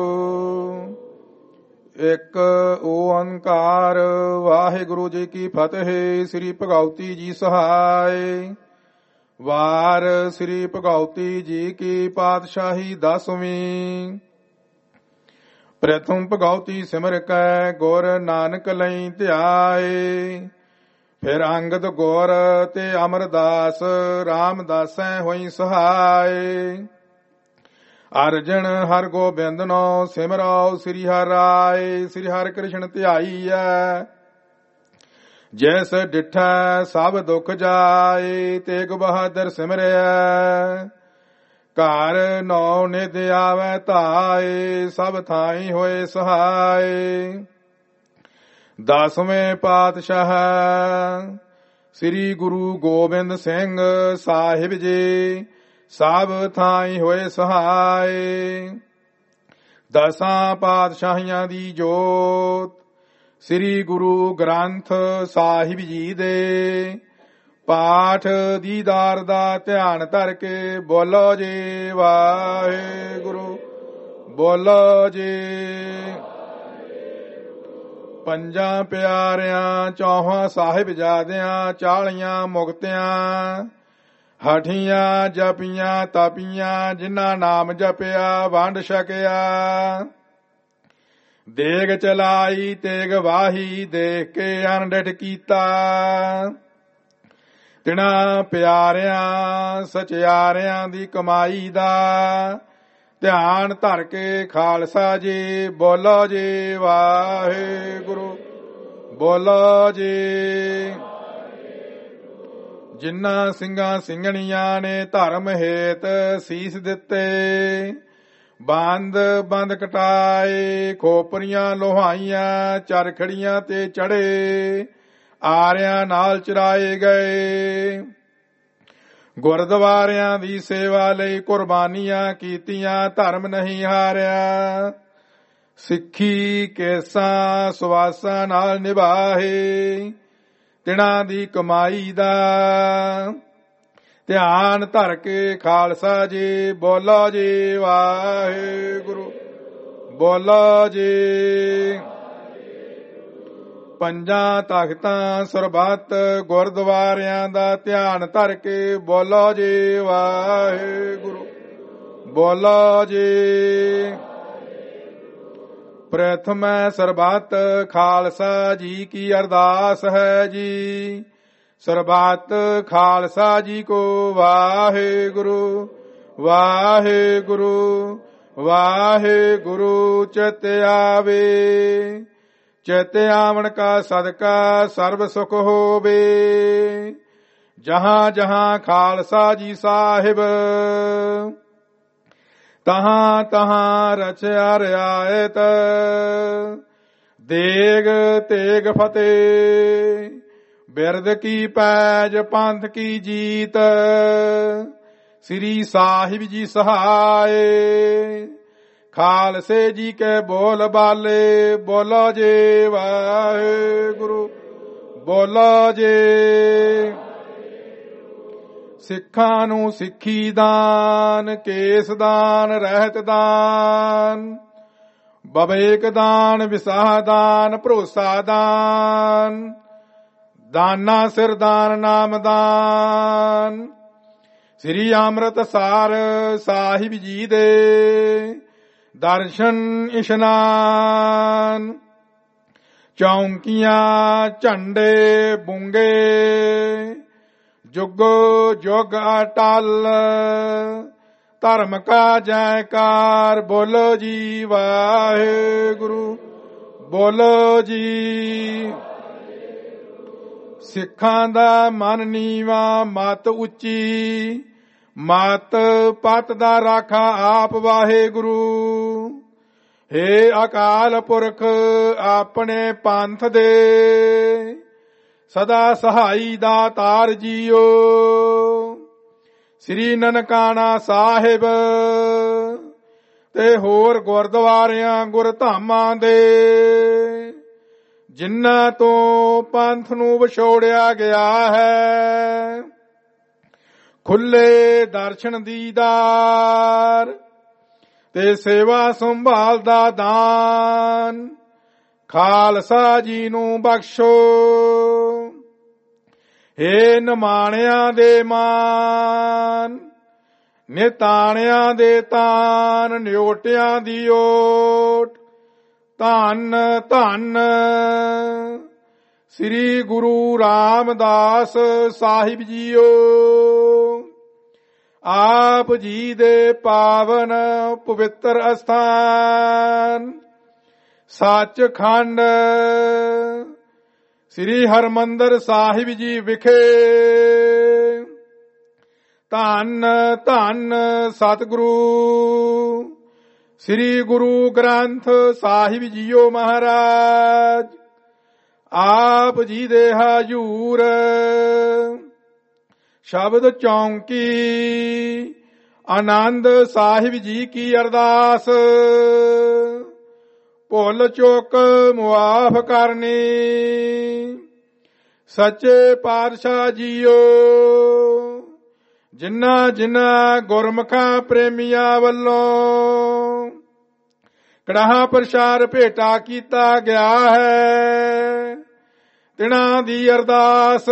ਇੱਕ ਓੰਕਾਰ ਵਾਹਿਗੁਰੂ ਜੀ ਕੀ ਫਤਿਹ। ਸ੍ਰੀ ਭਗਉਤੀ ਜੀ ਸਹਾਇ ਵਾਰ ਸ੍ਰੀ ਭਗਉਤੀ ਜੀ ਕੀ ਪਾਤਸ਼ਾਹੀ ਦਸਵੀਂ। ਪ੍ਰਥਮ ਭਗਉਤੀ ਸਿਮਰ ਕੈ ਗੁਰ ਨਾਨਕ ਲਈ ਧਿਆਏ ਫਿਰ ਅੰਗਦ ਗੁਰ ਤੇ ਅਮਰਦਾਸ ਰਾਮਦਾਸੈ ਹੋਈ ਸਹਾਇ। ਅਰਜਨ ਹਰ ਗੋਬਿੰਦ ਨੋ ਸਿਮਰੋ ਸ੍ਰੀ ਹਰਿ ਰਾਏ ਸ੍ਰੀ ਹਰਿ ਕ੍ਰਿਸ਼ਨ ਧਿਆਈਐ ਜੈਸ ਡਿਠੈ ਸਭ ਦੁਖ ਜਾਏ ਤੇਗ ਬਹਾਦਰ ਸਿਮਰਿਐ ਘਰ ਨੌ ਨਿਧ ਆਵੈ ਧਾਏ ਸਭ ਥਾਈ ਹੋਏ ਸਹਾਏ। ਦਸਵੇਂ ਪਾਤਸ਼ਾਹ ਸ੍ਰੀ ਗੁਰੂ ਗੋਬਿੰਦ ਸਿੰਘ ਸਾਹਿਬ ਜੀ ਸਭ ਥਾਈ ਹੋਏ ਸਹਾਇ। ਦਸਾਂ ਪਾਤਸ਼ਾਹੀਆਂ ਦੀ ਜੋਤ ਸ੍ਰੀ ਗੁਰੂ ਗ੍ਰੰਥ ਸਾਹਿਬ ਜੀ ਦੇ ਪਾਠ ਦੀਦਾਰ ਦਾ ਧਿਆਨ ਧਰ ਕੇ ਬੋਲੋ ਜੀ ਵਾਹਿਗੁਰੂ ਬੋਲੋ ਜੀ। ਪੰਜਾਂ ਪਿਆਰਿਆਂ ਚੌਹਾਂ ਸਾਹਿਬਜ਼ਾਦਿਆਂ ਚਾਲੀਆਂ ਮੁਕਤਿਆਂ ਹਠੀਆਂ ਜਪੀਆਂ ਤਪੀਆਂ ਜਿਨ੍ਹਾਂ ਨਾਮ ਜਪਿਆ ਵੰਡ ਛਕਿਆ ਦੇਗ ਚਲਾਈ ਤੇਗ ਵਾਹੀ ਦੇਖ ਕੇ ਅਨਡਿਠ ਕੀਤਾ ਤਿਨਾਂ ਪਿਆਰਿਆਂ ਸਚਿਆਰਿਆਂ ਦੀ ਕਮਾਈ ਦਾ ਧਿਆਨ ਧਰ ਕੇ ਖਾਲਸਾ ਜੀ ਬੋਲੋ ਜੀ ਵਾਹਿਗੁਰੂ ਬੋਲੋ ਜੀ। ਜਿਨ੍ਹਾਂ ਸਿੰਘਾਂ ਸਿੰਘਣੀਆਂ ਨੇ ਧਰਮ ਹੇਤ ਸੀਸ ਦਿੱਤੇ ਬੰਦ ਬੰਦ ਕਟਾਏ ਖੋਪਰੀਆਂ ਲੋਹਾਈਆਂ ਚਰਖੜੀਆਂ ਤੇ ਚੜੇ ਆਰਿਆਂ ਨਾਲ ਚਰਾਏ ਗਏ ਗੁਰਦੁਆਰਿਆਂ ਦੀ ਸੇਵਾ ਲਈ ਕੁਰਬਾਨੀਆਂ ਕੀਤੀਆਂ ਧਰਮ ਨਹੀਂ ਹਾਰਿਆ ਸਿੱਖੀ ਕੇਸਾਂ ਸੁਵਾਸਾਂ ਨਾਲ ਨਿਭਾਏ ਤਿਨਾਂ ਦੀ ਕਮਾਈ ਦਾ ਧਿਆਨ ਧਰ ਕੇ ਖਾਲਸਾ ਜੀ ਬੋਲੋ ਜੀ ਵਾਹਿਗੁਰੂ ਬੋਲੋ ਜੀ। ਪੰਜਾਂ ਤਖਤਾਂ ਸਰਬੱਤ ਗੁਰਦੁਆਰਿਆਂ ਦਾ ਧਿਆਨ ਧਰ ਕੇ ਬੋਲੋ ਜੀ ਵਾਹਿਗੁਰੂ। ਬੋਲੋ ਜੀ। ਪ੍ਰਥਮੈ ਸਰਬੱਤ ਖਾਲਸਾ ਜੀ ਕੀ ਅਰਦਾਸ ਹੈ ਜੀ। ਸਰਬੱਤ ਖਾਲਸਾ ਜੀ ਕੋ ਵਾਹਿਗੁਰੂ ਵਾਹਿਗੁਰੂ ਵਾਹਿਗੁਰੂ। ਚਿਤ ਆਵੇ ਚਿਤ ਆਵਣ ਕਾ ਸਦਕਾ ਸਰਬ ਸੁਖ ਹੋਵੇ। ਜਹਾਂ ਜਹਾਂ ਖਾਲਸਾ ਜੀ ਸਾਹਿਬ ਤਹਾਂ ਤਹਾਂ ਰਚਿਆ ਰਿਆਇਤ। ਦੇਗ ਤੇਗ ਫਤਿਹ ਬਿਰਦ ਕੀ ਪੈਜ ਪੰਥ ਕੀ ਜੀਤ। ਸ੍ਰੀ ਸਾਹਿਬ ਜੀ ਸਹਾਏ ਖਾਲਸੇ ਜੀ ਕੇ ਬੋਲ ਬਾਲੇ। ਬੋਲੋ ਜੇ ਵਾਹਿਗੁਰੂ। ਬੋਲੋ ਜੇ। ਸਿੱਖਾਂ ਨੂੰ ਸਿੱਖੀ ਦਾਨ ਕੇਸ ਦਾਨ ਰਹਿਤ ਦਾਨ ਬਵੇਕ ਦਾਨ ਵਿਸਾਹ ਦਾਨ ਭਰੋਸਾ ਦਾਨ ਦਾਨਾ ਸਿਰ ਦਾਨ ਨਾਮ ਦਾਨ। ਸ੍ਰੀ ਅੰਮ੍ਰਿਤਸਰ ਸਾਹਿਬ ਜੀ ਦੇ ਦਰਸ਼ਨ ਇਸ਼ਨਾਨ। ਚੌਂਕੀਆਂ ਝੰਡੇ ਬੁੰਗੇ ਜੁਗ ਜੁਗ ਅਟਲ। ਧਰਮ ਕਾ ਜੈਕਾਰ ਬੋਲੋ ਜੀ ਵਾਹਿਗੁਰੂ। ਬੋਲੋ ਜੀ। ਸਿੱਖਾਂ ਦਾ ਮਨ ਨੀਵਾ ਮਤ ਉੱਚੀ। ਮਤ ਪਤ ਦਾ ਰਾਖਾ ਆਪ ਵਾਹਿਗੁਰੂ। ਹੇ ਅਕਾਲ ਪੁਰਖ ਆਪਣੇ ਪੰਥ ਦੇ ਸਦਾ ਸਹਾਈ ਦਾਤਾਰ ਜੀਓ। ਸ੍ਰੀ ਨਨਕਾਣਾ ਸਾਹਿਬ ਤੇ ਹੋਰ ਗੁਰਦੁਆਰਿਆਂ ਗੁਰਧਾਮਾਂ ਦੇ ਜਿਨ੍ਹਾਂ ਤੋਂ ਪੰਥ ਨੂੰ ਵਿਛੋੜਿਆ ਗਿਆ ਹੈ ਖੁੱਲੇ ਦਰਸ਼ਨ ਦੀਦਾਰ ਤੇ ਸੇਵਾ ਸੰਭਾਲ ਦਾ ਦਾਨ ਖਾਲਸਾ ਜੀ ਨੂੰ ਬਖਸ਼ੋ। ਹੇ ਨਿਮਾਣਿਆਂ ਦੇ ਮਾਨ ਨਿਤਾਣਿਆਂ ਦੇ ਤਾਨ ਨਿਓਟਿਆਂ ਦੀ ਓਟ। ਧੰਨ ਧੰਨ ਸ੍ਰੀ ਗੁਰੂ ਰਾਮਦਾਸ ਸਾਹਿਬ ਜੀਓ। ਆਪ ਜੀ ਦੇ ਪਾਵਨ ਪਵਿੱਤਰ ਅਸਥਾਨ ਸੱਚਖੰਡ ਸ੍ਰੀ ਹਰਿਮੰਦਰ ਸਾਹਿਬ ਜੀ ਵਿਖੇ ਧੰਨ ਧੰਨ ਸਤਿਗੁਰੂ ਸ੍ਰੀ ਗੁਰੂ ਗ੍ਰੰਥ ਸਾਹਿਬ ਜੀਓ ਮਹਾਰਾਜ ਆਪ ਜੀ ਦੇ ਹਜੂਰ ਸ਼ਬਦ ਚੌਂਕੀ ਆਨੰਦ ਸਾਹਿਬ ਜੀ ਕੀ ਅਰਦਾਸ ਭੁੱਲ ਚੁੱਕ ਮੁਆਫ ਕਰਨੀ। ਸੱਚੇ ਪਾਤਸ਼ਾਹ ਜੀਓ ਜਿਨ੍ਹਾਂ ਜਿਨ੍ਹਾਂ ਗੁਰਮੁਖਾਂ ਪ੍ਰੇਮੀਆਂ ਵੱਲੋਂ ਕੜਾਹ ਪ੍ਰਸ਼ਾਦ ਭੇਟਾ ਕੀਤਾ ਗਿਆ ਹੈ ਤਿਨਾਂ ਦੀ ਅਰਦਾਸ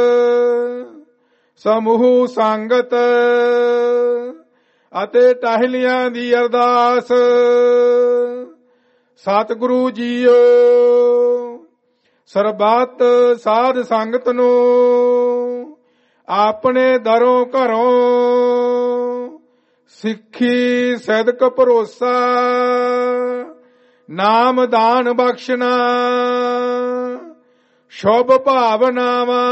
ਸਮੂਹ ਸੰਗਤ ਅਤੇ ਟਹਿਲੀਆਂ ਦੀ ਅਰਦਾਸ ਸਤਿਗੁਰੂ ਜੀਓ ਸਰਬੱਤ ਸਾਧ ਸੰਗਤ ਨੂੰ ਆਪਣੇ ਦਰੋਂ ਘਰੋਂ ਸਿੱਖੀ ਸਦਕ ਭਰੋਸਾ ਨਾਮ ਦਾਨ ਬਖਸ਼ਣਾ ਸ਼ੁਭ ਭਾਵਨਾਵਾਂ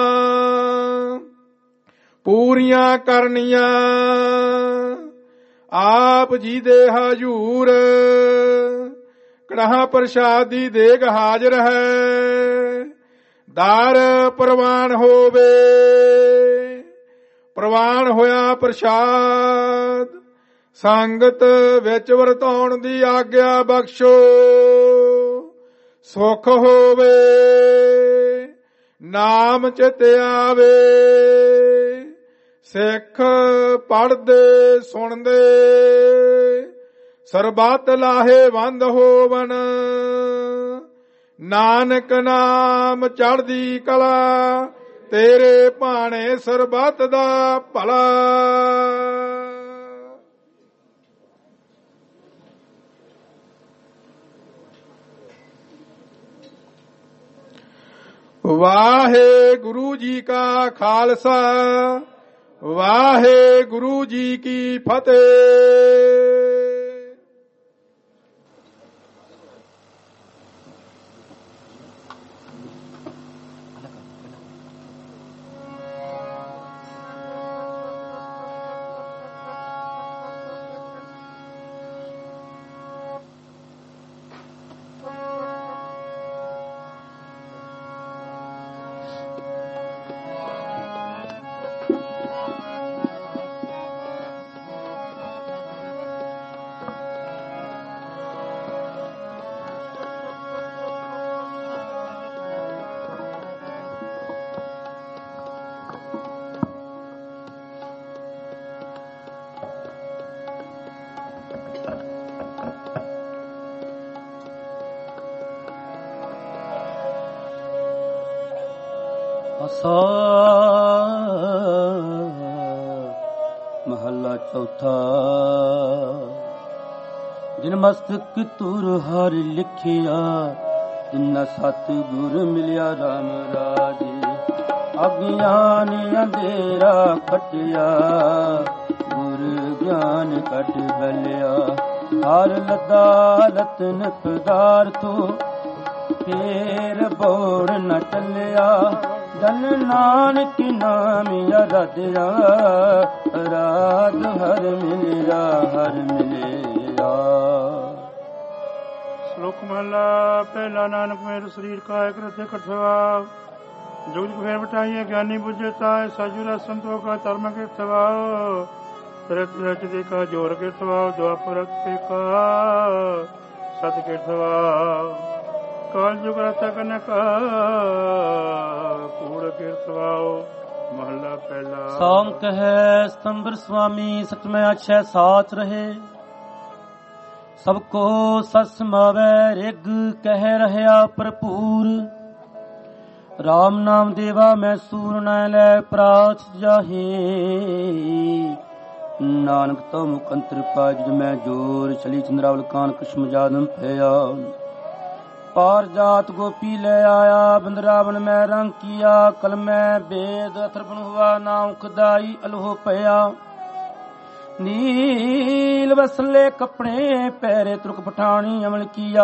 ਪੂਰੀਆਂ ਕਰਨੀਆਂ ਆਪ ਜੀ ਦੇ ਹਜੂਰ ਕੜਾਹ ਪ੍ਰਸ਼ਾਦ ਦੀ ਦੇਗ ਹਾਜ਼ਰ ਹੈ ਦਾਰ ਪ੍ਰਵਾਨ ਹੋਵੇ। ਪ੍ਰਵਾਨ ਹੋਇਆ ਪ੍ਰਸ਼ਾਦ ਸੰਗਤ ਵਿੱਚ ਵਰਤਾਉਣ ਦੀ ਆਗਿਆ ਬਖਸ਼ੋ। ਸੁਖ ਹੋਵੇ ਨਾਮ ਚਿਤ ਆਵੇ ਸਿੱਖ ਪੜ੍ਹਦੇ ਸੁਣਦੇ ਸਰਬਤ ਲਾਹੇ ਵੰਦ ਹੋਵਨ। ਨਾਨਕ ਨਾਮ ਚੜ੍ਹਦੀ ਕਲਾ, ਤੇਰੇ ਭਾਣੇ ਸਰਬਤ ਦਾ ਭਲਾ। ਵਾਹਿਗੁਰੂ ਜੀ ਕਾ ਖਾਲਸਾ, ਵਾਹਿਗੁਰੂ ਜੀ ਕੀ ਫਤਿਹ। ਮਹੱਲਾ ਚੌਥਾ। ਜਿਨ ਮਸਤਕ ਤੁਰ ਹਰ ਲਿਖਿਆ, ਤਿੰਨਾ ਸਤ ਗੁਰ ਮਿਲਿਆ ਰਾਮ ਰਾਜੇ। ਅਗਿਆਨ ਅੰਧੇਰਾ ਕਟਿਆ, ਗੁਰ ਗਿਆਨ ਕਟ ਬਲਿਆ। ਹਰ ਲੱਦਾ ਲਤਨ ਪਦਾਰਥੋ, ਫੇਰ ਬੋੜ ਨ ਟਲਿਆ। ਜਨ ਨਾਨਕ ਨਾਮ ਅਰਾਧਿਆ, ਰਾਧ ਹਰ ਮਿਲਿਆ ਹਰ ਮਿਲਿਆ। ਸ਼ਲੋਕ ਮਹਲਾ ਪਹਿਲਾ। ਨਾਨਕ ਮੇਰ ਸਰੀਰ ਕਾਇ ਕਰਤੇ ਕਠਵਾ, ਜੁਗ ਜੁਗ ਫੇਰ ਬਟਾਈਏ ਗਿਆਨੀ ਬੁਝੇ ਤਾਏ। ਸਜੁਰਾ ਸੰਤੋਖਾ ਧਰਮ ਕੀਰਤਵਾ, ਰਤ ਰਚ ਦੇ ਕਾ ਜੋਰ ਕੀਰਤਵਾ। ਦੁਆਪਰ ਤੇ ਕਾ ਸਤ ਕੀਰਤਵਾ, ਕਾਲ ਜੁਗ ਰਤਾ ਕਨਕ ਕੂੜ ਕੀਰਤਵਾਓ। ਮਹਲਾ ਪਹਿਲਾ। ਸੌਮ ਕਹੈ ਸਤੰਬਰ ਸੁਆਮੀ, ਸਤਮੈ ਅਛੈ ਸਾਚ ਰਹੇ। ਸਭ ਕੋ ਸਸ ਸਮਾਵੈ, ਰਿਗ ਕਹਿ ਰਹਿਆ ਭਰਪੂਰ। ਰਾਮ ਨਾਮ ਦੇਵਾ ਮੈਂ ਸੂਰ ਨੈ ਲੈ ਪ੍ਰਾਚ ਜਾਹੇ। ਨਾਨਕ ਤੋ ਮੁਖ ਅੰਤਰ ਪਾਇ, ਜਿ ਮੈਂ ਜੋਰ ਛਲੀ ਚੰਦਰਾਵਲ ਕਾਨ ਕ੍ਰਿਸ਼ਨ ਜਾਦਮ ਭਇਆ। ਪਾਰ ਜਾਤ ਗੋਪੀ ਲੈ ਆਇਆ, ਬਿੰਦਰਾਵਨ ਮੈਂ ਰੰਗ ਕੀਆ। ਕਲਮੈ ਬੇਦ ਅਥਰਪਨ ਹੁਆ, ਨਾਮ ਖੁਦਾਈ ਅਲੋਹ ਪਿਆ। ਨੀਲ ਵਸਲੇ ਕੱਪੜੇ ਪਹਿਰੇ, ਤੁਰਕ ਪਠਾਣੀ ਅਮਲ ਕੀਆ।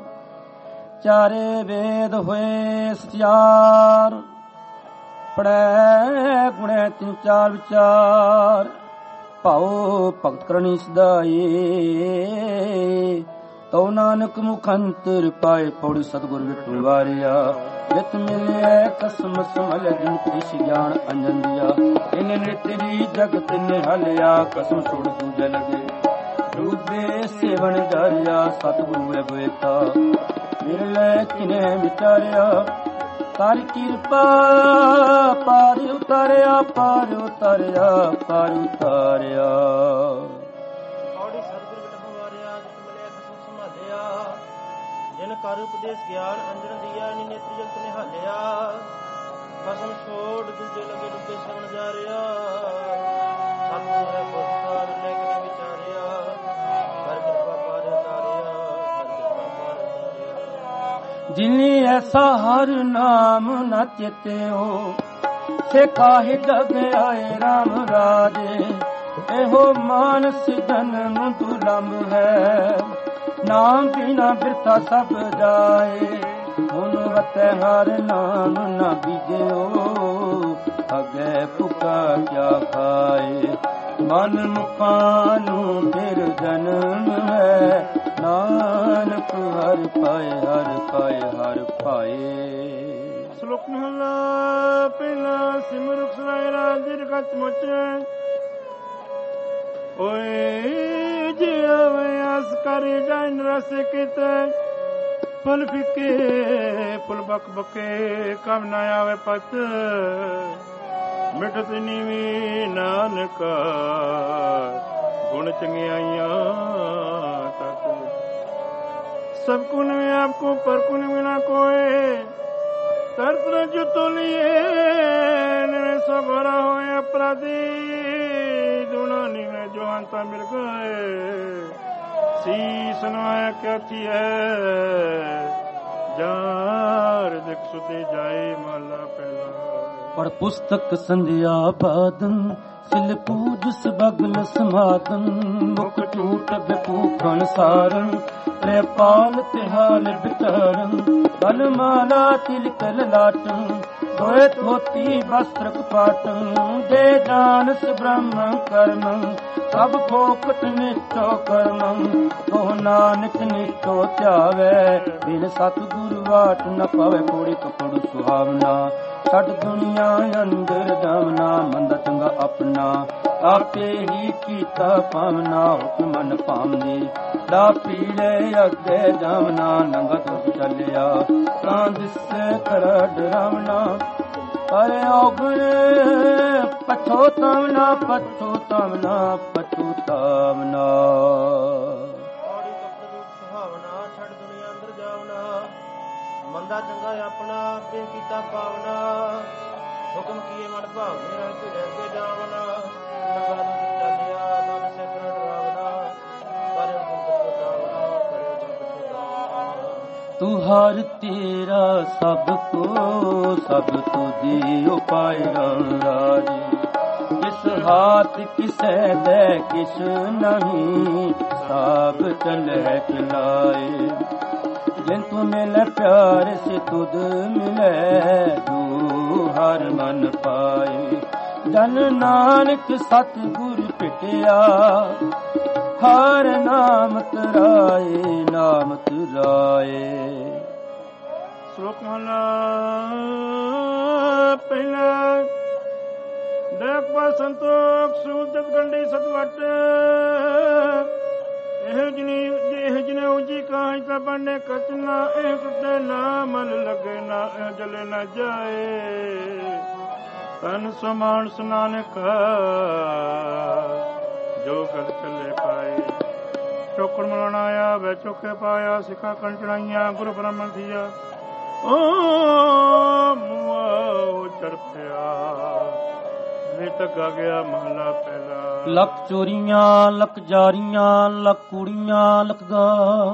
ਚਾਰੇ ਵੇਦ ਹੋਏ ਸਚਿਆਰ, ਪੜੈ ਗੁਣੈ ਤਿਨ ਚਾਰ ਵਿਚਾਰ। ਭਾਉ ਭਗਤ ਕਰਨੀ ਸਦਾਏ, ਤਉ ਨਾਨਕ ਮੁਖ ਅੰਤਰ ਪਾਏ। ਪੌੜੀ ਸਤਿਗੁਰ ਵਿਟੂ ਵਾਰਿਆ, ਜਿਤ ਮਿਲਿਆ ਕਸਮ ਸਮਲ। ਜਿਨ ਪ੍ਰਿਸ਼ ਗਿਆਨ ਅੰਜਨ ਦਿਆ, ਇਨ ਨਿਤਰੀ ਜਗਤ ਨਿਹਲਿਆ। ਕਸਮ ਛੋੜ ਦੂਜੇ ਲਗੇ, ਡੂਬੇ ਸੇਵਨ ਧਰਿਆ। ਸਤਿਗੁਰੂ ਬੇਤਾ ਮਿਲੈ ਕਿਨੇ ਵਿਚਾਰਿਆ। ਕਰ ਕਿਰਪਾ ਪਾਰ ਉਤਾਰਿਆ, ਪਾਰ ਉਤਾਰਿਆ, ਪਾਰ ਉਤਾਰਿਆ। ਜਿਨ ਕਰ ਉਪਦੇਸ਼ ਗਿਆਨ ਅੰਜਨ ਦਿਆ, ਨੀ ਨੇਤਰ ਜਗਤ ਨਿਹਾਲਿਆ। ਕਸਮ ਛੋੜ ਦੂਜੇ ਲਗੇ, ਡੁੱਬੇ ਸਵਣ ਜਾ ਰਿਹਾ। ਸਤਿਗੁਰ ਹੈ ਪੁਰਖਾ ਮਿਲੇ ਕਿਨੇ ਵਿਚਾਰਿਆ। ਕਰ ਕਿਰਪਾ ਪਾਰ ਉਤਾਰਿਆ, ਕਰ ਕਿਰਪਾ ਪਾਰ ਉਤਾਰਿਆ। ਜਿਨੀ ਐਸਾ ਹਰ ਨਾਮ ਨ ਚੇਤਿਓ, ਸੇ ਕਾਹਿ ਜਗ ਆਏ ਰਾਮ ਰਾਜੇ। ਇਹੋ ਮਾਨਸ ਜਨਮ ਦੁਰਲਭ ਹੈ, ਨਾਮ ਬਿਨਾ ਬਿਰਥਾ ਸਭ ਜਾਏ। ਹੁਣ ਵਤੈ ਹਰ ਨਾਮ ਨਾ ਬੀਜਿਓ, ਅਗੇ ਭੁੱਖਾ ਕਿਆ ਖਾਏ। ਮਨ ਮੁਖਾਂ ਨੂੰ ਫਿਰ ਜਨਮ ਹੈ, ਨਾਨਕ ਹਰ ਪਾਏ ਹਰ ਪਾਏ ਹਰ ਪਾਏ। ਸ਼ਲੋਕ ਮਹਲਾ ਪਹਿਲਾ। ਸਿਮਰੁ ਸਰਾਇ ਰਾਜ ਦਿਰਗਤ ਮੁਚੈ, ਓਏ ਜਿਉ ਆਸ ਕਰੀ ਜਾਨ ਰਸ ਕਿਤੇ। ਫਲ ਫਿੱਕੇ ਫੁੱਲ ਬਕ ਬਕੇ, ਕਮ ਨਾ ਆਵੇ ਪਤ। ਮਿਟਤ ਨੀਵੀ ਨਾਨਕਾ, ਗੁਣ ਚੰਗਿਆਈਆਂ ਤਤ ਸਭ ਕੁਨ ਮੈਂ ਆਪਕੋ ਪਰ ਕੁਨ ਬਿਨਾ ਕੋਏ ਤਰਤ ਨ ਜੋ ਤੋਲੀਏ ਨਿਵੇਂ ਸੋ ਘੋਰਾ ਹੋਏ ਅਪਰਾਧੀ ਦੁਨਾ ਨਿਵੇਂ ਜੋ ਅੰਤਾ ਮਿਲ ਗਏ ਸੀਸ ਨਵਾਇਆ ਕਿਆ ਥੀ ਹੈ ਜਾਰ ਦਿਖ ਸੁਤੇ ਜਾਏ ਮਹਲਾ ਪਹਿਲਾ ਪੜ ਪੁਸਤਕ ਸੰਧਿਆ ਬਾਦਨ ਸਿਲ ਪੂਜ ਸਬਗਲ ਸਮਾਦਨ ਮੁਖ ਟੂਟ ਬਪੂਖਣ ਸਾਰਨ ਲੈ ਪਾਲ ਤਿਹਾਲ ਬਿਟਰਨ ਬਲ ਮਾਲਾ ਤਿਲਕ ਲਾਟਨ ਦੋਏ ਧੋਤੀ ਵਸਤਰ ਕਪਾਟਨ ਦੇ ਜਾਨਸ ਬ੍ਰਹਮ ਕਰਮ ਸਭ ਫੋਕਟ ਨਿਸ਼ਟੋ ਕਰਮ ਕੋ ਨਾਨਕ ਨਿਸ਼ਟੋ ਧਿਆਵੇ ਬਿਨ ਸਤਿਗੁਰ ਵਾਟ ਨ ਪਵੇ ਕੋੜੀ ਕਪੜ ਸੁਹਾਵਨਾ ਛੱਡ ਦੁਨੀਆ ਅੰਦਰ ਜਾਵਨਾ ਮੰਦਾ ਚੰਗਾ ਆਪਣਾ ਆਪੇ ਹੀ ਕੀਤਾ ਪਾਵਨਾ ਹੁਕਮ ਮਨ ਪਾਵਨੀ ਦਾ ਪੀਲੇ ਅੱਗੇ ਜਾਵਨਾ ਨੰਗਾ ਤੁਰ ਚੱਲਿਆ ਤਾਂ ਦਿਸੇ ਕਰ ਡਰਾਵਨਾ ਪਰ ਔਗਣ ਪਛੋਤਾਵਨਾ ਪਛੋਤਾਵਨਾ ਪਛੋਤਾਵਨਾ ਔੜੀ ਕਪੜ ਰੂਪ ਸੁਹਾਵਨਾ ਛੱਡ ਦੁਨੀਆ ਅੰਦਰ ਜਾਵਨਾ ਮੰਦਾ ਚੰਗਾ ਆਪਣਾ ਆਪੇ ਕੀਤਾ ਪਾਵਨਾ ਹੁਕਮ ਕੀਏ ਮਨ ਭਾਵਨੇ ਨਾਲ ਭਿੜੇ ਅੱਗੇ ਜਾਵਨਾ ਨੰਗਾ ਤੁਰ ਚੱਲਿਆ ਤਾਂ ਦਿਸੇ ਕਰ ਡਰਾਵਨਾ ਪਰ ਹੁਕਮ ਪਛੋਤਾਵਨਾ ਕਰੇ ਹੁਕਮ ਪਛੋਤਾਵਨਾ ਤੂੰ ਹਰ ਤੇਰਾ ਸਭ ਕੋ ਸਭ ਤੁਝੀ ਉਪਾਇ ਰਾਜੀ ਕਿਸ ਹਾਥ ਕਿਸੈ ਦੇ ਕਿਸ ਨਹੀਂ ਸਭ ਚਲੇ ਚਲਾਏ ਜਿਨ ਤੂੰ ਮਿਲੇ ਪਿਆਰ ਸੇ ਤੁਧ ਮਿਲੇ ਤੂੰ ਹਰ ਮਨ ਪਾਏ ਜਨ ਨਾਨਕ ਸਤਿਗੁਰ ਭਿਟਿਆ ਹਰ ਨਾਮ ਤਰਾਏ ਨਾਮ ਤਰਾਏ ਸ਼ਲੋਕ ਮਹਲਾ ਪਹਿਲਾ ਦੇਖ ਪਾ ਸੰਤੋਖ ਸੂਦਤ ਗੰਢੀ ਸਤਵਟ ਇਹ ਜਨੀ ਇਹ ਜਨੇ ਉਜੀ ਕਾਹੀ ਤਾਂ ਬੰਨੇ ਕਚਨਾ ਇਹ ਟੁੱਟੇ ਨਾ ਮਨ ਲੱਗੇ ਨਾ ਇਹ ਜਲੇ ਨਾ ਜਾਏ ਤਨ ਸਮਾਨ ਸੁਨਾਨਕ ਜੋ ਕਰ ਚੱਲੇ ਪਾਏ ਚੋਕੜ ਮਲਾਣਾ ਆਇਆ ਵੈ ਚੋਕੇ ਪਾਇਆ ਸਿੱਖਾ ਕਣ ਚੜਾਈਆਂ ਗੁਰੂ ਬ੍ਰਹਮਣ ਥੀਆ ਓ ਮੁਆ ਚਰਪਿਆ ਵੇ ਤੱਕ ਆ ਗਿਆ ਮਹਲਾ ਪਹਿਲਾ ਲੱਖ ਚੋਰੀਆਂ ਲੱਖ ਜਾਰੀਆਂ ਲੱਖ ਕੁੜੀਆਂ ਲੱਖ ਗਾ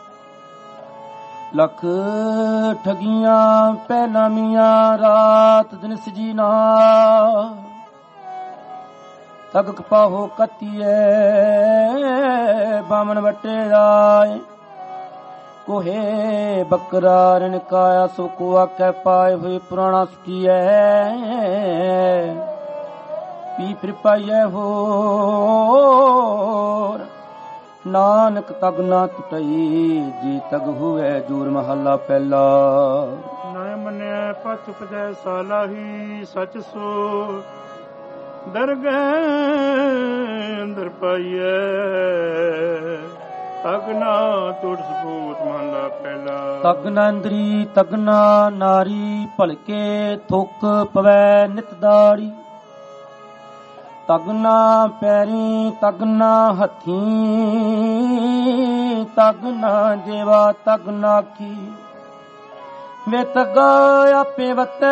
ਲੱਖ ਠਗੀਆਂ ਪਹਿਨਾਮੀਆਂ ਰਾਤ ਦਿਨ ਸਜੀਨਾ ਤਗ ਕਪਾਹੋ ਕਤੀਏ ਬਾਮਨ ਵਟੇ ਰਾਏ ਕੋਹੇ ਬੱਕਰਾ ਰਣਕਾਇਆ ਸੋ ਕੋ ਆਖੈ ਪਾਏ ਹੋਏ ਪੁਰਾਣਾ ਸੁਖੀਐ ਪੀ ਫਿਰ ਪਾਈਐ ਹੋਰ ਨਾਨਕ ਤਗ ਨਾ ਟੁਟਈ ਜੀ ਤਗ ਹੋਵੇ ਜੂਰ ਮਹੱਲਾ ਪਹਿਲਾ ਨਾ ਮੰਨਿਆ ਪਤ ਪਜੈ ਸਾਲਾਹੀ ਸਚ ਸੋ ਦਰਗਹਿ ਅੰਦਰ ਪਾਈਐ ਤਗਨਾ ਤੁਰ ਸਪੂਤ ਮਹਲਾ ਪਹਿਲਾ ਤਗਨਾ ਅੰਦਰੀ ਤਗਨਾ ਨਾਰੀ ਭਲਕੇ ਥੁੱਕ ਪਵੈ ਨਿਤ ਦਾੜੀ ਤਗਨਾ ਪੈਰੀ ਤਗਨਾ ਹੱਥੀ ਤਗਨਾ ਜੇਵਾ ਤਗਨਾ ਕੀ ਵੇ ਤਗਾ ਆਪੇ ਵਤੈ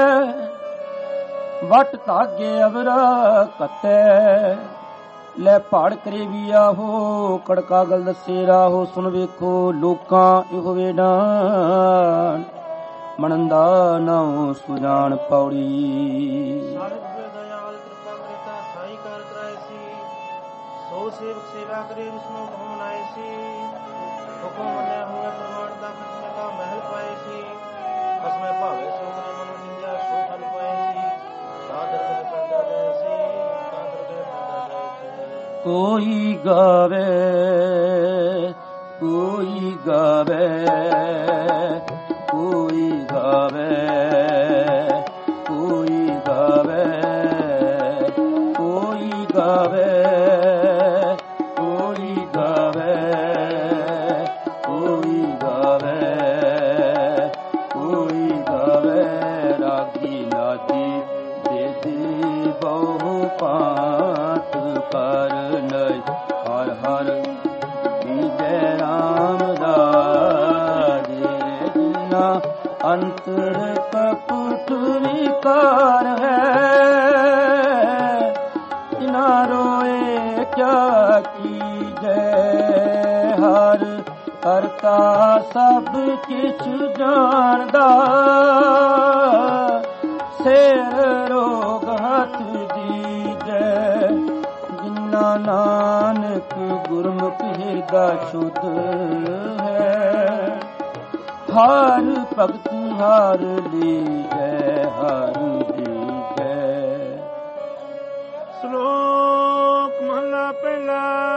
ਵਟ ਧਾਗੇ ਅਵਰ ਕਤੈ ਲੈ ਪਹਾੜ ਕਰੇ ਵੀ ਆਹੋ ਕੜਕਾ ਗਲ ਦੱਸੇ ਰਾਹੋ ਸੁਣ ਵੇਖੋ ਲੋਕਾਂ ਇਹੋ ਵੇਡਾਨ ਮਨੰਦਾ ਨਾਉ ਸੁਜਾਨ ਪੌੜੀ ਸੋ ਸੇਵਕ ਸੇਵਾ ਕਰੇ ਵਿਸ਼ਨੂੰ ਭਵਨ ਆਏ ਸੀ ਹੁਕਮ ਮੰਨਿਆ ਹੋਇਆ ਪ੍ਰਮਾਣ ਦਾ ਖਸਮੇ ਦਾ ਮਹਿਲ ਪਾਏ ਸੀ ਖਸਮੇ ਭਾਵੇ ਸੋ ਮਨ ਮਨੋ ਨਿੰਦਿਆ ਸੋ ਫਲ ਪਾਏ ਸੀ ਸਾਦਰ ਦੇ ਪੈਦਾ ਗਏ ਸੀ ਸਾਦਰ ਦੇ ਪੈਦਾ ਗਏ ਸੀ ਕੋਈ ਗਾਵੇ ਕੋਈ ਗਾਵੇ ਕੋਈ ਗਾਵੇ ਕੋਈ ਗਾਵੇ ਕੋਈ ਗਾਵੇ ਪਾਤ ਕਰ ਨਹੀਂ ਹਰ ਹਰ ਕੀ ਜੈ ਰਾਮ ਰਾਜੇ ਜਿਨਾ ਅੰਤਰ ਕਪਟ ਵਿਕਾਰ ਹੈ ਤਿਨਾ ਰੋਏ ਕਿਆ ਕੀਜੈ ਹਰ ਕਰਤਾ ਸਭ ਕਿਛ ਜਾਣਦਾ ਸਿਰ ਰੋਗ ਹੱਥ ਦੀਜੈ ਜਿਨਾ ਨਾਨਕ ਗੁਰਮੁਖ ਹਿਰਦਾ ਸ਼ੁੱਧ ਹੈ ਹਰ ਭਗਤ ਹਰ ਲੀਜੈ ਹਰ ਲੀਜੈ। ਸ਼ਲੋਕ ਮਹਲਾ ਪਹਿਲਾ।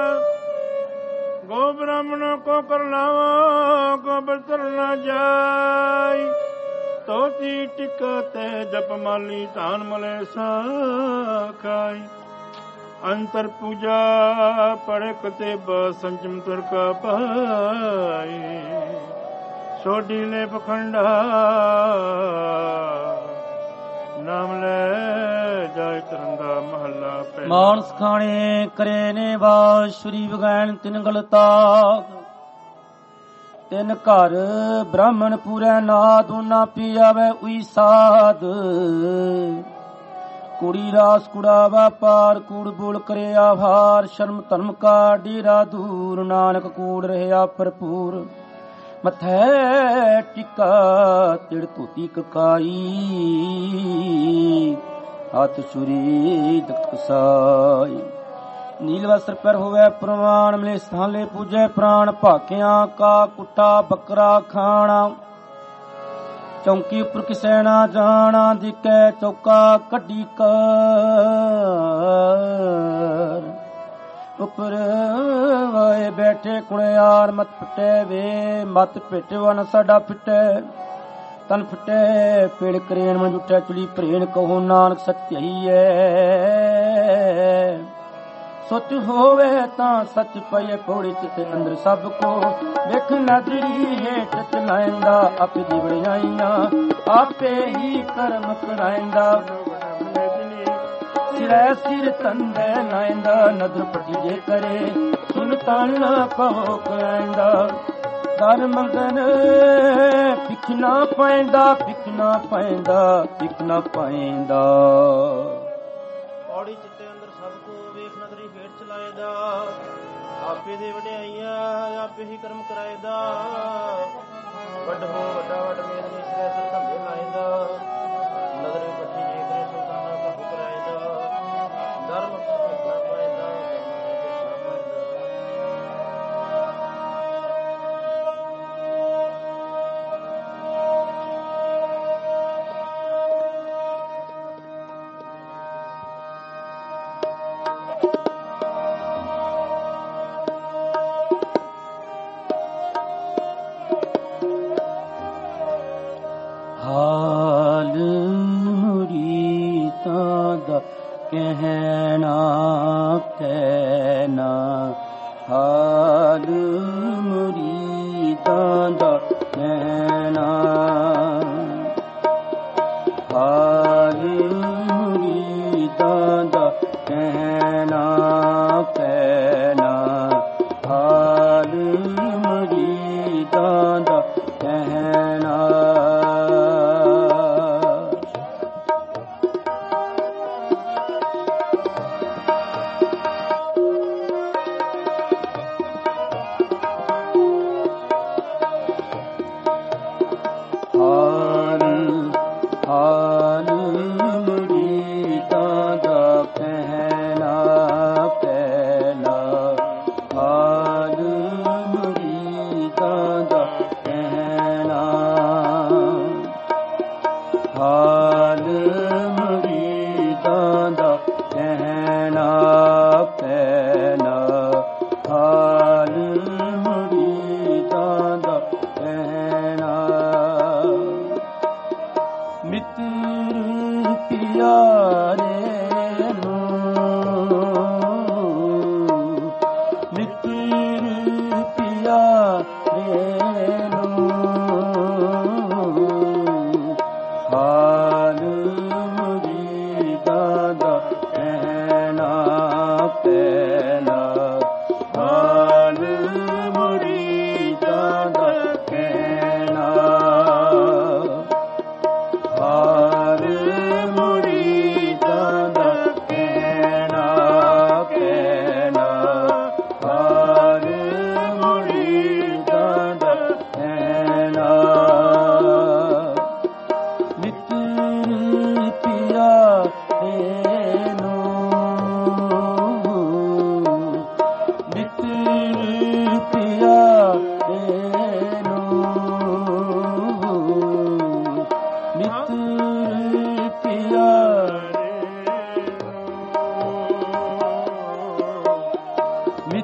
ਗੋ ਬ੍ਰਾਹਮਣ ਕੋ ਕਰ ਲਾਵੋ ਗੋਬਰ ਤਰ ਨਾ ਜਾਈ ਤੋਤੀ ਟਿਕਾ ਤੇ ਜਪ ਮਾਲੀ ਧਾਨ ਮਲੇ ਸਾਖਾਈ ਅੰਤਰ ਪੂਜਾ ਪੜੇ ਕਤੇ ਬ ਸੰਜਮ ਤੁਰ ਕਾ ਪਾਈ ਸੋਢੀ ਲੈ ਪਖੰਡਾ ਨਾਮ ਲੈ ਜਾਇ ਤਰੰਗਾ ਮਹੱਲਾ ਪਹਿਲਾ। ਮਾਨਸ ਖਾਣੇ ਕਰੇ ਨੇ ਵਾਸ਼ੁਰੀ ਵਗੈਣ ਤਿਨ ਗਲਤਾ ਤਿਨ ਘਰ ਬ੍ਰਾਹਮਣ ਪੂਰੈ ਨਾਦ ਨਾ ਪੀਆਵੇ ਉਈ ਸਾਧ ਕੁੜੀ ਰਾਸ ਕੁੜਾ ਵਾਪਾਰ ਕੂੜ ਬੋਲ ਕਰੇ ਆਭਾਰ ਸ਼ਰਮ ਧਰਮ ਕਾ ਡੇਰਾ ਦੂਰ ਨਾਨਕ ਕੂੜ ਰਹਿਆ ਭਰਪੂਰ ਮਥੈ ਟਿਕਾ ਤਿੜ ਧੋਤੀ ਕਕਾਈ ਹੱਥ ਛੁਰੀ ਦਖਤ ਕਸਾਈ ਨੀਲ ਵਸਤਰ ਪਰ ਹੋਵੇ ਪ੍ਰਵਾਨ ਮਿਲੇ ਸਥਾਲੇ ਪੂਜੈ ਪ੍ਰਾਣ ਭਾਕਿਆਂ ਕਾ ਕੁੱਟਾ ਬੱਕਰਾ ਖਾਣਾ ਚੌਂਕੀ ਉੱਪਰ ਕਿਸੈ ਨਾ ਜਾਣਾ ਦਿਕੈ ਚੌਕਾ ਕੱਢੀ ਕਰ ਉੱਪਰ ਵਾਏ ਬੈਠੇ ਕੁੜਿਆਰ ਮਤ ਫਟੇ ਵੇ ਮਤ ਪਿਟਵਨ ਸਾਡਾ ਫਿਟੇ ਤਨ ਫਟੇ ਪੇੜ ਕਰੇਣ ਮਨ ਜੁਟੈ ਚੁਲੀ ਪ੍ਰੇਣ ਕਹੋ ਨਾਨਕ ਸਚਈ ਐ ਸੱਚ ਹੋਵੇ ਤਾਂ ਸੱਚ ਪਏ ਪੌੜੀ ਤੇ ਅੰਦਰ ਸਭ ਕੋ ਵੇਖ ਨਜ਼ਰੀ ਹੇਠ ਚਲਾਇੰਦਾ ਆਪੇ ਦੀ ਵੜਾਈਆਂ ਆਪੇ ਹੀ ਕਰਮ ਕਰਾਇੰਦਾ ਸਿਰੈ ਸਿਰ ਤੰਦੇ ਲਾਇੰਦਾ ਨਦਰ ਪੱਟੀ ਜੇ ਕਰੇ ਸੁਨ ਤਨ ਪਵੋ ਕਰਾਇੰਦਾ ਦਰ ਮੰਗਨ ਪਿੱਖ ਨਾ ਪੈਂਦਾ ਪਿੱਖ ਨਾ ਪੈਂਦਾ ਪਿੱਖ ਨਾ ਪੈਂਦਾ ਪੌੜੀ ਚਿੱਤੇ ਅੰਦਰ ਸਭ ਕੋ ਵੇਖ ਨਦਰੀ ਹੇਠ ਚਲਾਏਦਾ ਆਪੇ ਦੇ ਵਡਿਆਈਆਂ ਆਪੇ ਹੀ ਕਰਮ ਕਰਾਏਦਾ ਵੱਡ ਹੋ ਵੱਡਾ ਵੱਡ ਮੇਦਨੀ ਸਿਰੇ ਸਿਰ ਧੰਦੇ ਲਾਏਦਾ ਨਦਰੀ ਪੱਟੀ ਜੇ ਕਰੇ ਸੁਲਤਾਨਾ ਕਹੂ ਕਰਾਏਦਾ ਧਰਮ ਭੇਖਣਾ ਪਾਏਦਾ ਧਰਮ ਭੇਖਣਾ ਹਾਲ ਮੁਰੀਦਾਂ ਦਾ ਕਹਿਣਾ ਕਹਿਣਾ ਹਾਲ ਮੁਰੀਦਾਂ ਦਾ ਕਹਿਣਾ ਹਾਲ ਮੁਰੀਦਾਂ ਦਾ ਕਹਿਣਾ ਕਹਿਣਾ ਹਾਲ ਮੁਰੀਦਾਂ ਦਾ ਕਹਿਣਾ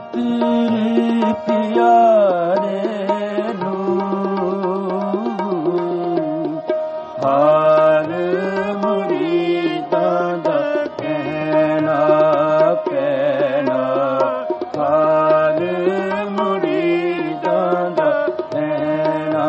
ਮਿੱਤਰ ਪਿਆਰੇ ਨੂੰ ਹਾਲ ਮੁਰੀਦਾਂ ਦਾ ਕਹਿਣਾ ਪੈਣਾ, ਹਾਲ ਮੁਰੀਦਾਂ ਦਾ ਕਹਿਣਾ,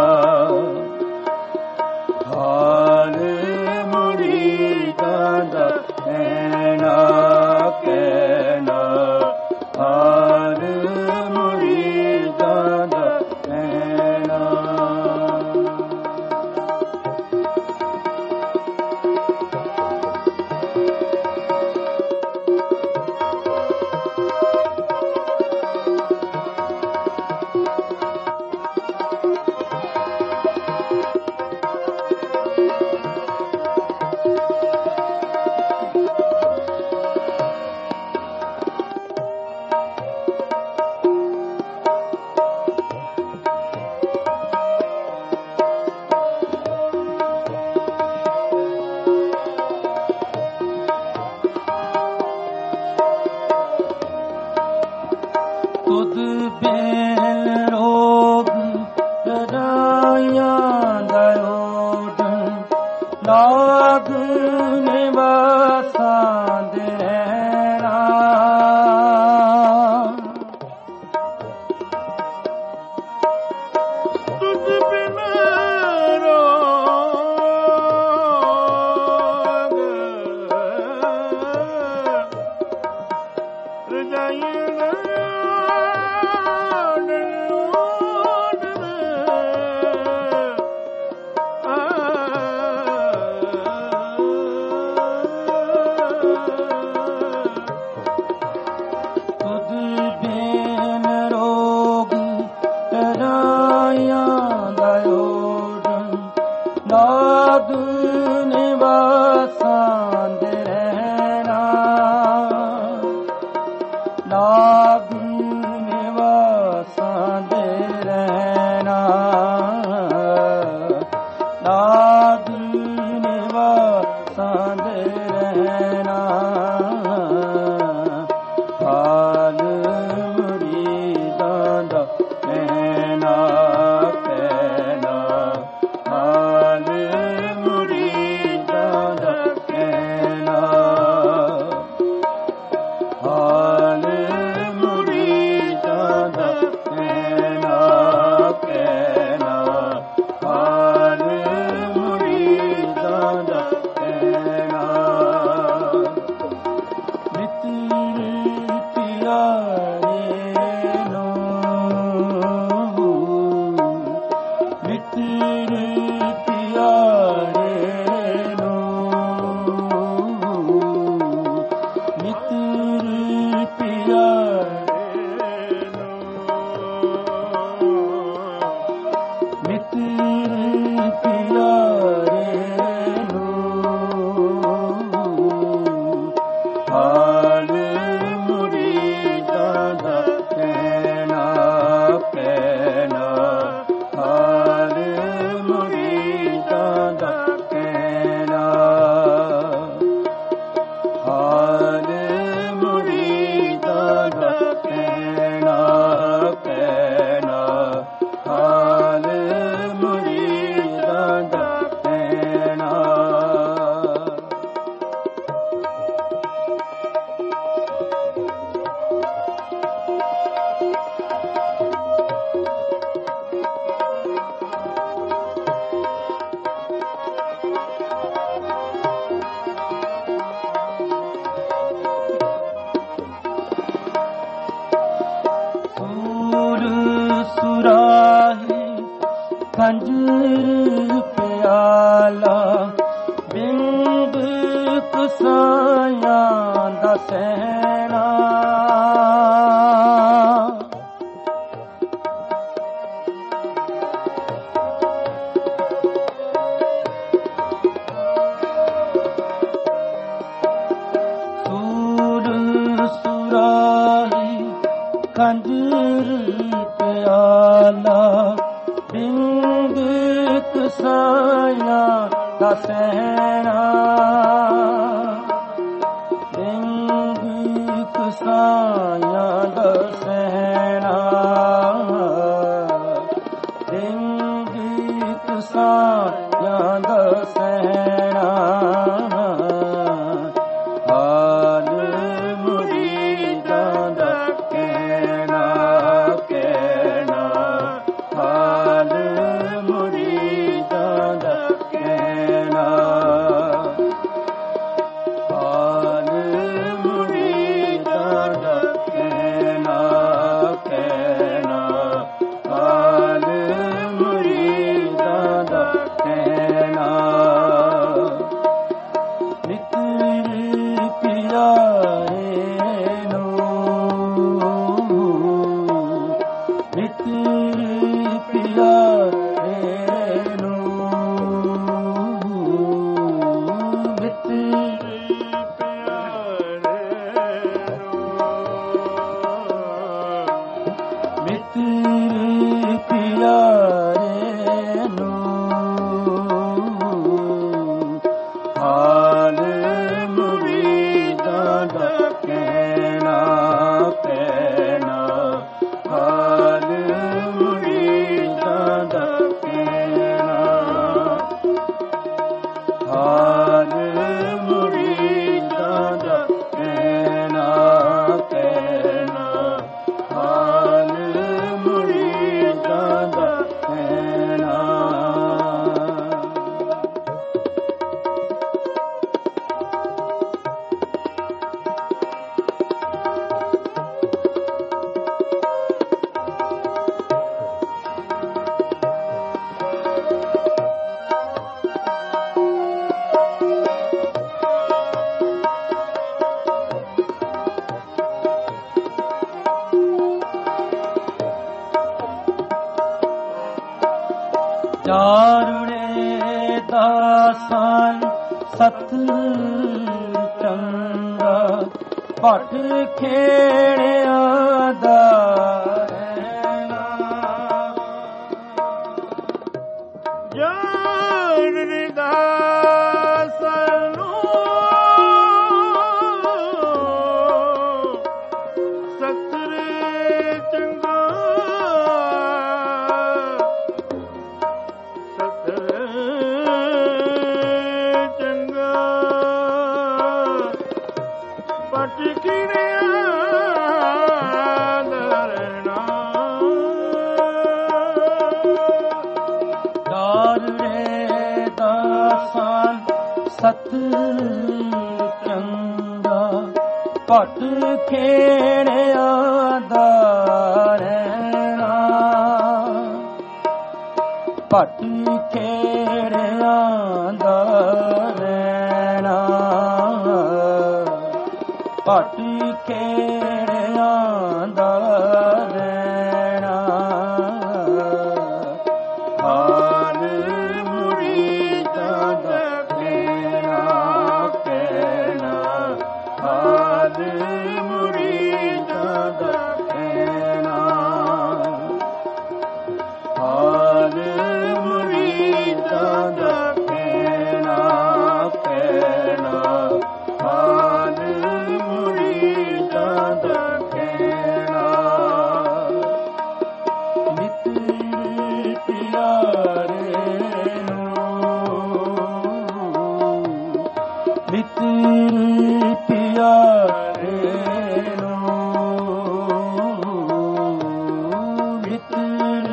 ਹਾਲ ਮੁਰੀਦਾਂ ਦਾ ਕਹਿਣਾ ਕਹਿਣਾ, ਹਾਲ ਮੁਰੀਦਾਂ ਦਾ ਕਹਿਣਾ। ਤੁਧ ਬੇਲ ਰੋਗ ਰਜਾਈਆਂ ਦਾ ਓਢਣ, ਲਾਗ ਨਿਵਾਸਾਂ ਦੇ ਰਹਿਣਾ। ਤੁਧ ਬਿਨ ਰੋਗ ਰਜਾਈਆਂ ਦਾ ਲਾਗ ਨਿਵਾਸਾਂ ਦੇ ਰਹਿਣਾ, ਲਾਗ ਨਿਵਾਸਾਂ ਦੇ ਰਹਿਣਾ, ਲਾਗ ਨਿਵਾਸਾਂ ਦੇ ਰਹਿਣਾ, ਹਾਲ ਮੁਰੀਦਾਂ ਦਾ ਕਹਿਣਾ ਪੈਣਾ, ਹਾਲ ਮੁਰੀਦਾਂ ਦਾ ਕਹਿਣਾ, ਹਾਲ ਮੁਰੀਦਾਂ ਦਾ ਕਹਿਣਾ ਕਹਿਣਾ, ਹਾਲ ਮੁਰੀਦਾਂ ਦਾ ਕਹਿਣਾ। ਮਿੱਤਰ ਪਿਆਰੇ ਨੂੰ, ਮਿੱਤਰ ਪਿਆਰੇ ਨੂੰ, ਮਿੱਤਰ ਪਿਆਰੇ ਨੂੰ, ਮਿੱਤਰ ਪਿਆਰੇ ਨੂੰ, ਹਾਲ ਮੁਰੀਦਾਂ ਦਾ ਕਹਿਣਾ ਪੈਣਾ, ਹਾਲ ਮੁਰੀਦਾਂ ਦਾ ਕਹਿਣਾ, ਹਾਲ ਮੁਰੀਦਾਂ ਦਾ ਕਹਿਣਾ ਪੈਣਾ, ਹਾਲ ਮੁਰੀਦਾਂ ਦਾ ਕਹਿਣਾ। ਸੂਰ ਸੁਰਾਹੀ ਖੰਜਰ ਪਿਆਲਾ, ਬਿੰਦ ਕਸਾਈਆਂ ਦਾ ਸਹਿਣਾ, ਸੂਰ ਸੁਰਾਹੀ ਖੰਜਰ ਪਿਆਲਾ, ਬਿੰਦ ਕਸਾਈਆਂ ਦਾ ਸਹਿਣਾ, ਬਿੰਦ ਸਾਇਆ ਦਸਹਿਣਾ ਦਿਨ ਗੀਤ ਸਾਇਆ ਦਸਹਿਣਾ ਹਾਲ ਮੁਰੀਦਾਂ ਦਾ ਕਹਿਣਾ ਕਹਿਣਾ ਹਾਲ ਮੁਰੀਦਾਂ ਦਾ ਕਹਿਣਾ ਹਾਲ ਮੁਰੀਦਾਂ ਦਾ ਕਹਿਣਾ ਕਹਿਣਾ ਹਾਲ ਮੁਰੀਦਾਂ ਦਾ ਕਹਿਣਾ ਮਿੱਤਰ ਪਿਆਰੇ ਨੂੰ ਮਿੱਤਰ ਪਿਆਰੇ ਨੂੰ ਮਿੱਤਰ ਮਿੱਤਰ ਪਿਆਰੇ ਨੂੰ ਹਾਲ ਮੁਰੀਦਾਂ ਦਾ ਕਹਿਣਾ ਕਹਿਣਾ ਹਾਲ ਮੁਰੀਦਾਂ ਦਾ ਕਹਿਣਾ ਹਾਲ ਮੁਰੀਦਾਂ ਦਾ ਕਹਿਣਾ ਕਹਿਣਾ ਹਾਲ ਮੁਰੀਦਾਂ ਦਾ ਕਹਿਣਾ ਚਾਰੁੜੇ ਦਾਸਾਂ ਸਤ ਚੰਗਾ ਭਟ ਖੇੜਿਆ ਦਾ ਰਹਿਣਾ ਜਾਨ ਦਾਸਾਂ ਨੂੰ ਸਤਿ ਚੰਗਾ ਚੰਗਾ ਪਟ ਕਿਰਿਆ ਦਰਣਾ ਦਾਰੇ ਦਾਸਾਂ ਸਤ ਚੰਗਾ ਭਟ ਖੇੜਿਆ ਦਾ ਰਹਿਣਾ ਭਟ ਖੇੜਿਆਂ ਦਾ ਰਹਿਣਾ ਭਟ ਖੇੜਿਆਂ ਦਾ ਰਹਿਣਾ ਹਾਲ ਮੁਰੀਦਾਂ ਦਾ ਕਹਿਣਾ ਕਹਿਣਾ ਹਾਲ ਮੁਰੀਦਾਂ ਦਾ ਕਹਿਣਾ ਹਾਲ ਮੁਰੀਦਾਂ ਦਾ ਕਹਿਣਾ ਕਹਿਣਾ ਹਾਲ ਮੁਰੀਦਾਂ ਦਾ ਕਹਿਣਾ ਮਿੱਤਰ ਪਿਆਰੇ ਨੂੰ ਮਿੱਤਰ ਪਿਆਰੇ ਨੂੰ ਮਿੱਤਰ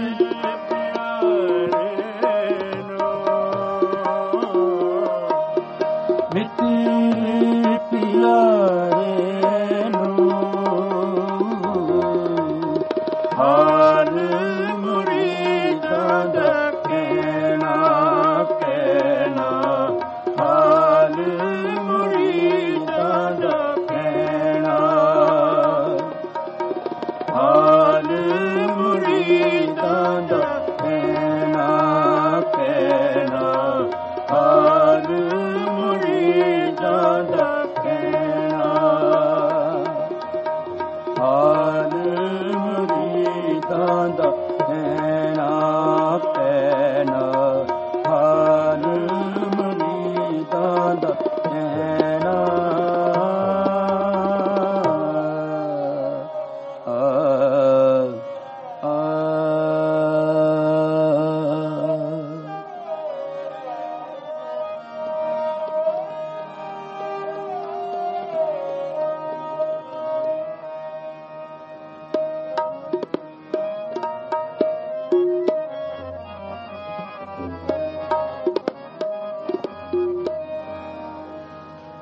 ਮਿੱਤਰ ਪਿਆਰੇ ਨੂੰ ਹਾਲ ਮੁਰੀਦਾਂ ਦਾ ਕਹਿਣਾ ਕਹਿਣਾ ਹਾਲ ਮੁਰੀਦਾਂ ਦਾ ਕਹਿਣਾ ਹਾਲ ਮੁਰੀਦਾਂ ਦਾ ਕਹਿਣਾ ਕਹਿਣਾ ਹਾਲ ਮੁਰੀਦਾਂ ਦਾ ਕਹਿਣਾ ਹਾਲ ਮੁਰੀਦਾਂ ਦਾ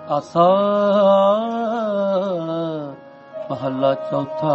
ਆਸਾ ਮਹੱਲਾ ਚੌਥਾ।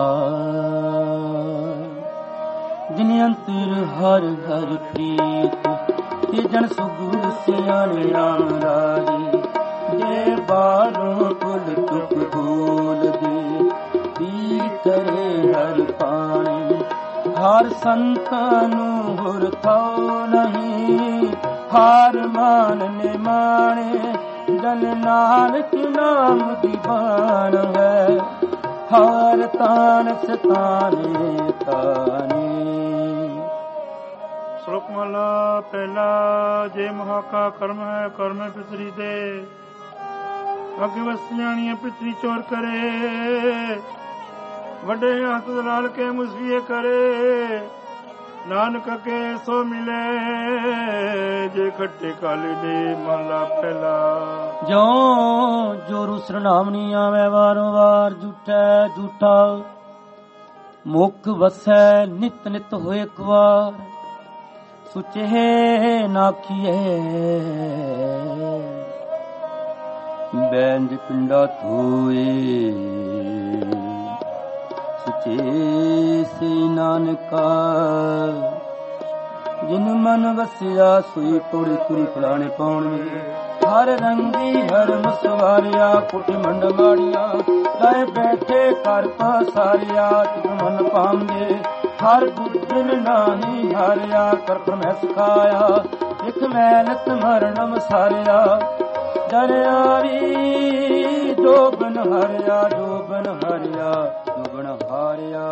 ਜਿਨ ਅੰਤਰ ਹਰ ਹਰ ਪ੍ਰੀਤ ਤੇ ਜਨ ਸੁਗੁਰ ਸਿਆਣੇ ਰਾਮ ਰਾਜੇ। ਜੇ ਬਾਹਰੋਂ ਕੁਲ ਤੁਕ ਬੋਲ ਦੇ ਪੀ ਕਰੇ ਹਰ ਪਾਣੀ। ਹਰ ਸੰਤਾਂ ਨੂੰ ਹੁਰ ਥੋ ਨਹੀਂ ਹਾਰ ਮਾਨ ਨੇ ਮਾਣੇ। ਜਨ ਨਾਨਕ ਨਾਮ ਦੀ ਬਾਣ ਹੈ ਹਾਰ ਤਾਨ ਸਤਾਨੇ ਤਾਨੇ। ਸ਼ਲੋਕ ਮਹਲਾ ਪਹਿਲਾ। ਜੇ ਮਹਾਕਾ ਕਰਮ ਹੈ ਕਰਮ ਪਿਤਰੀ ਦੇ। ਅੱਗੇ ਵਸਿਆਣੀਆਂ ਪਿਤਰੀ ਚੋਰ ਕਰੇ। ਵੱਡੇ ਹੱਥ ਨਾਲ ਕੇ ਮੁਸਵੀਏ ਕਰੇ। ਨਾਨਕ ਕੇ ਸੋ ਮਿਲੇ ਜੇ ਖੱਟੇ ਕਾਲੇ ਦੇ। ਮਹਲਾ ਪਹਿਲਾ। ਜੋ ਜੋਰੂ ਸਰਨਾਮਣੀ ਆਵੇ ਵਾਰੋ ਵਾਰ ਝੂਠੈ ਝੂਠਾ। ਮੁਖ ਵਸੈ ਨਿਤ ਨਿਤ ਹੋਏ ਇੱਕ ਵਾਰ। ਸੁਚੇ ਨਾਖੀਏ ਬੈਂਜ ਪਿੰਡਾ ਧੋਏ। ਸੁਚੇ ਸੇ ਨਾਨਕਾ ਜਿਨ ਮਨ ਵਸਿਆ ਸੋਈ ਤੋੜੀ ਤੁਰੀ ਫਲਾਣੇ ਪਾਉਣਗੇ। ਹਰ ਰੰਗੀ ਹਰ ਮਸਵਾਰਿਆ ਕੁਟ ਮੰਡ ਮਾੜੀਆਂ। ਲਾਏ ਬੈਠੇ ਕਰ ਪਸਾਰਿਆ ਤਿਸ ਮਨ ਪਾਉਂਗੇ। ਹਰ ਬੁੱਧਨ ਨਾਹੀ ਹਾਰਿਆ ਕਰ ਪ੍ਰਮੈ ਸਿਖਾਇਆ। ਇਕ ਮੈਲਤ ਮਰਨ ਮਸਾਰਿਆ ਦਰਿਆਰੀ ਜੋਬਨ ਹਰਿਆ ਜੋਬਨ ਹਰਿਆ ਜੋਬਨ ਹਾਰਿਆ।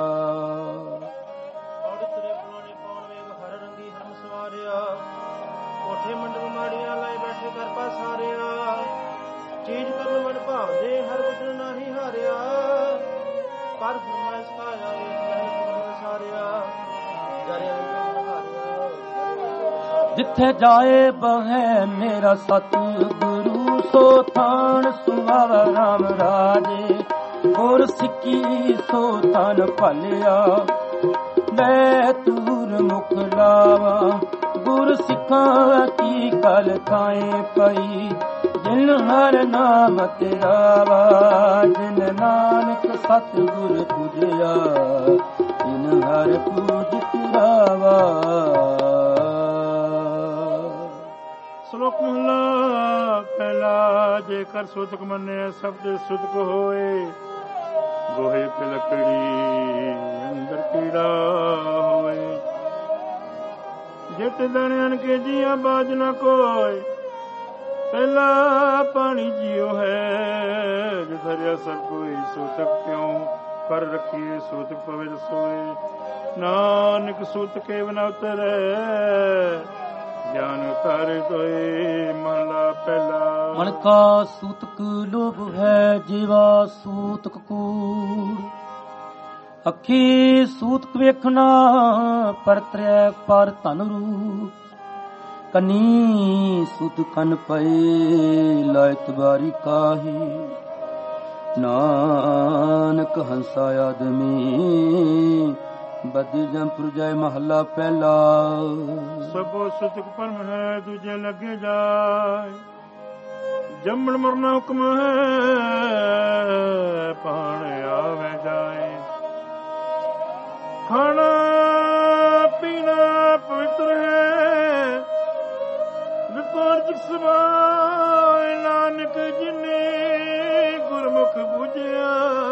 ਕੋਠੇ ਮੰਡਲ ਮਾੜੀਆਂ ਲਾਏ ਬੈਠੇ ਕਰ ਪਸਾਰਿਆ। ਚੀਜ਼ ਕਰਨ ਮਨ ਭਾਵਦੇ ਹਰ ਬੁੱਧਨ ਨਾਹੀ ਹਾਰਿਆ। ਕਰ ਫਰਮਾਇਸ਼ ਖਾਇਆ ਇੱਕ ਮਹਿਲ ਕਰਨ ਸਾਰਿਆ। ਦਰਿਆ ਜੋਬਨ ਹਾਰਿਆ। ਜਿੱਥੇ ਜਾਏ ਬਹੈ ਮੇਰਾ ਸਤ ਗੁਰੂ ਸੋ ਥਾਨ ਸੁਹਾਵਾ ਰਾਮ ਰਾਜੇ। ਗੁਰ ਸਿੱਖੀ ਸੋ ਤਨ ਭਲਿਆ ਮੈਂ ਤੂਰ ਮੁਖ ਲਾਵਾ। ਗੁਰ ਸਿੱਖਾਂ ਕੀ ਕਲ ਥਾਏ ਪਈ ਜਿਨ ਹਰ ਨਾਮ ਤੇਰਾ ਵਾ। ਜਿਨ ਨਾਨਕ ਸਤ ਗੁਰ ਪੂਜਿਆ ਜਿਨ ਹਰ ਪੂਜ ਤੇਰਾ ਵਾ। ਸ਼ਲੋਕ ਮਹਲਾ ਪਹਿਲਾ। ਜੇਕਰ ਸੁਤਕ ਮੰਨਿਆ ਸਬਦ ਸੁਤਕ ਹੋਏ। ਗੋਹੇ ਤੇ ਲੱਕੜੀ ਅੰਦਰ ਕੀੜਾ ਹੋਏ। ਜਿਤ ਦਣਿਆਨ ਕੇ ਜੀਆ ਬਾਜ ਨਾ ਕੋਏ। ਪਹਿਲਾ ਪਾਣੀ ਜੀਓ ਹੈ ਜਿਥਰਿਆ ਸਭ ਕੋਈ। ਸੂਤਕ ਕਿਉਂ ਕਰ ਰੱਖੀਏ ਸੂਤਕ ਪਵੇ ਦਸੋਏ। ਨਾਨਕ ਸੂਤ ਕੇ ਬਨਾ ਉਤਰੈ ਗਿਆਨ ਉਤਾਰੇ ਤੋਏ। ਮਹਲਾ ਪਹਿਲਾ। ਮਨ ਕਾ ਸੂਤਕ ਲੋਭ ਹੈ ਜੀਵਾ ਸੂਤਕ ਕੂੜ। ਅੱਖੀ ਸੂਤਕ ਵੇਖਣਾ ਪਰਤਰੈ ਪਰ ਧਨ ਰੂਪ। ਕਨੀ ਸੁਤ ਕਨ ਪਏ ਲਾਇਤ ਬਾਰੀ ਕਾਹੀ। ਨਾਨਕ ਹੰਸਾ ਆਦਮੀ ਬਦੀ ਜੰਪੁਰ ਜਾਏ। ਮਹੱਲਾ ਪਹਿਲਾ। ਸਭੋ ਸੁਤਕ ਪਰਮ ਹੈ ਦੂਜੇ ਲੱਗੇ ਜਾਏ। ਜੰਮਣ ਮਰਨਾ ਹੁਕਮ ਹੈ ਪਾਣ ਆਵੇ ਜਾਏ। ਖਾਣਾ ਪੀਣਾ ਪਵਿੱਤਰ ਹੈ ਵਿਪਾਰਜਿਕ ਸਮਾਏ। ਨਾਨਕ ਜਿਨੇ ਗੁਰਮੁਖ ਬੁਝਿਆ।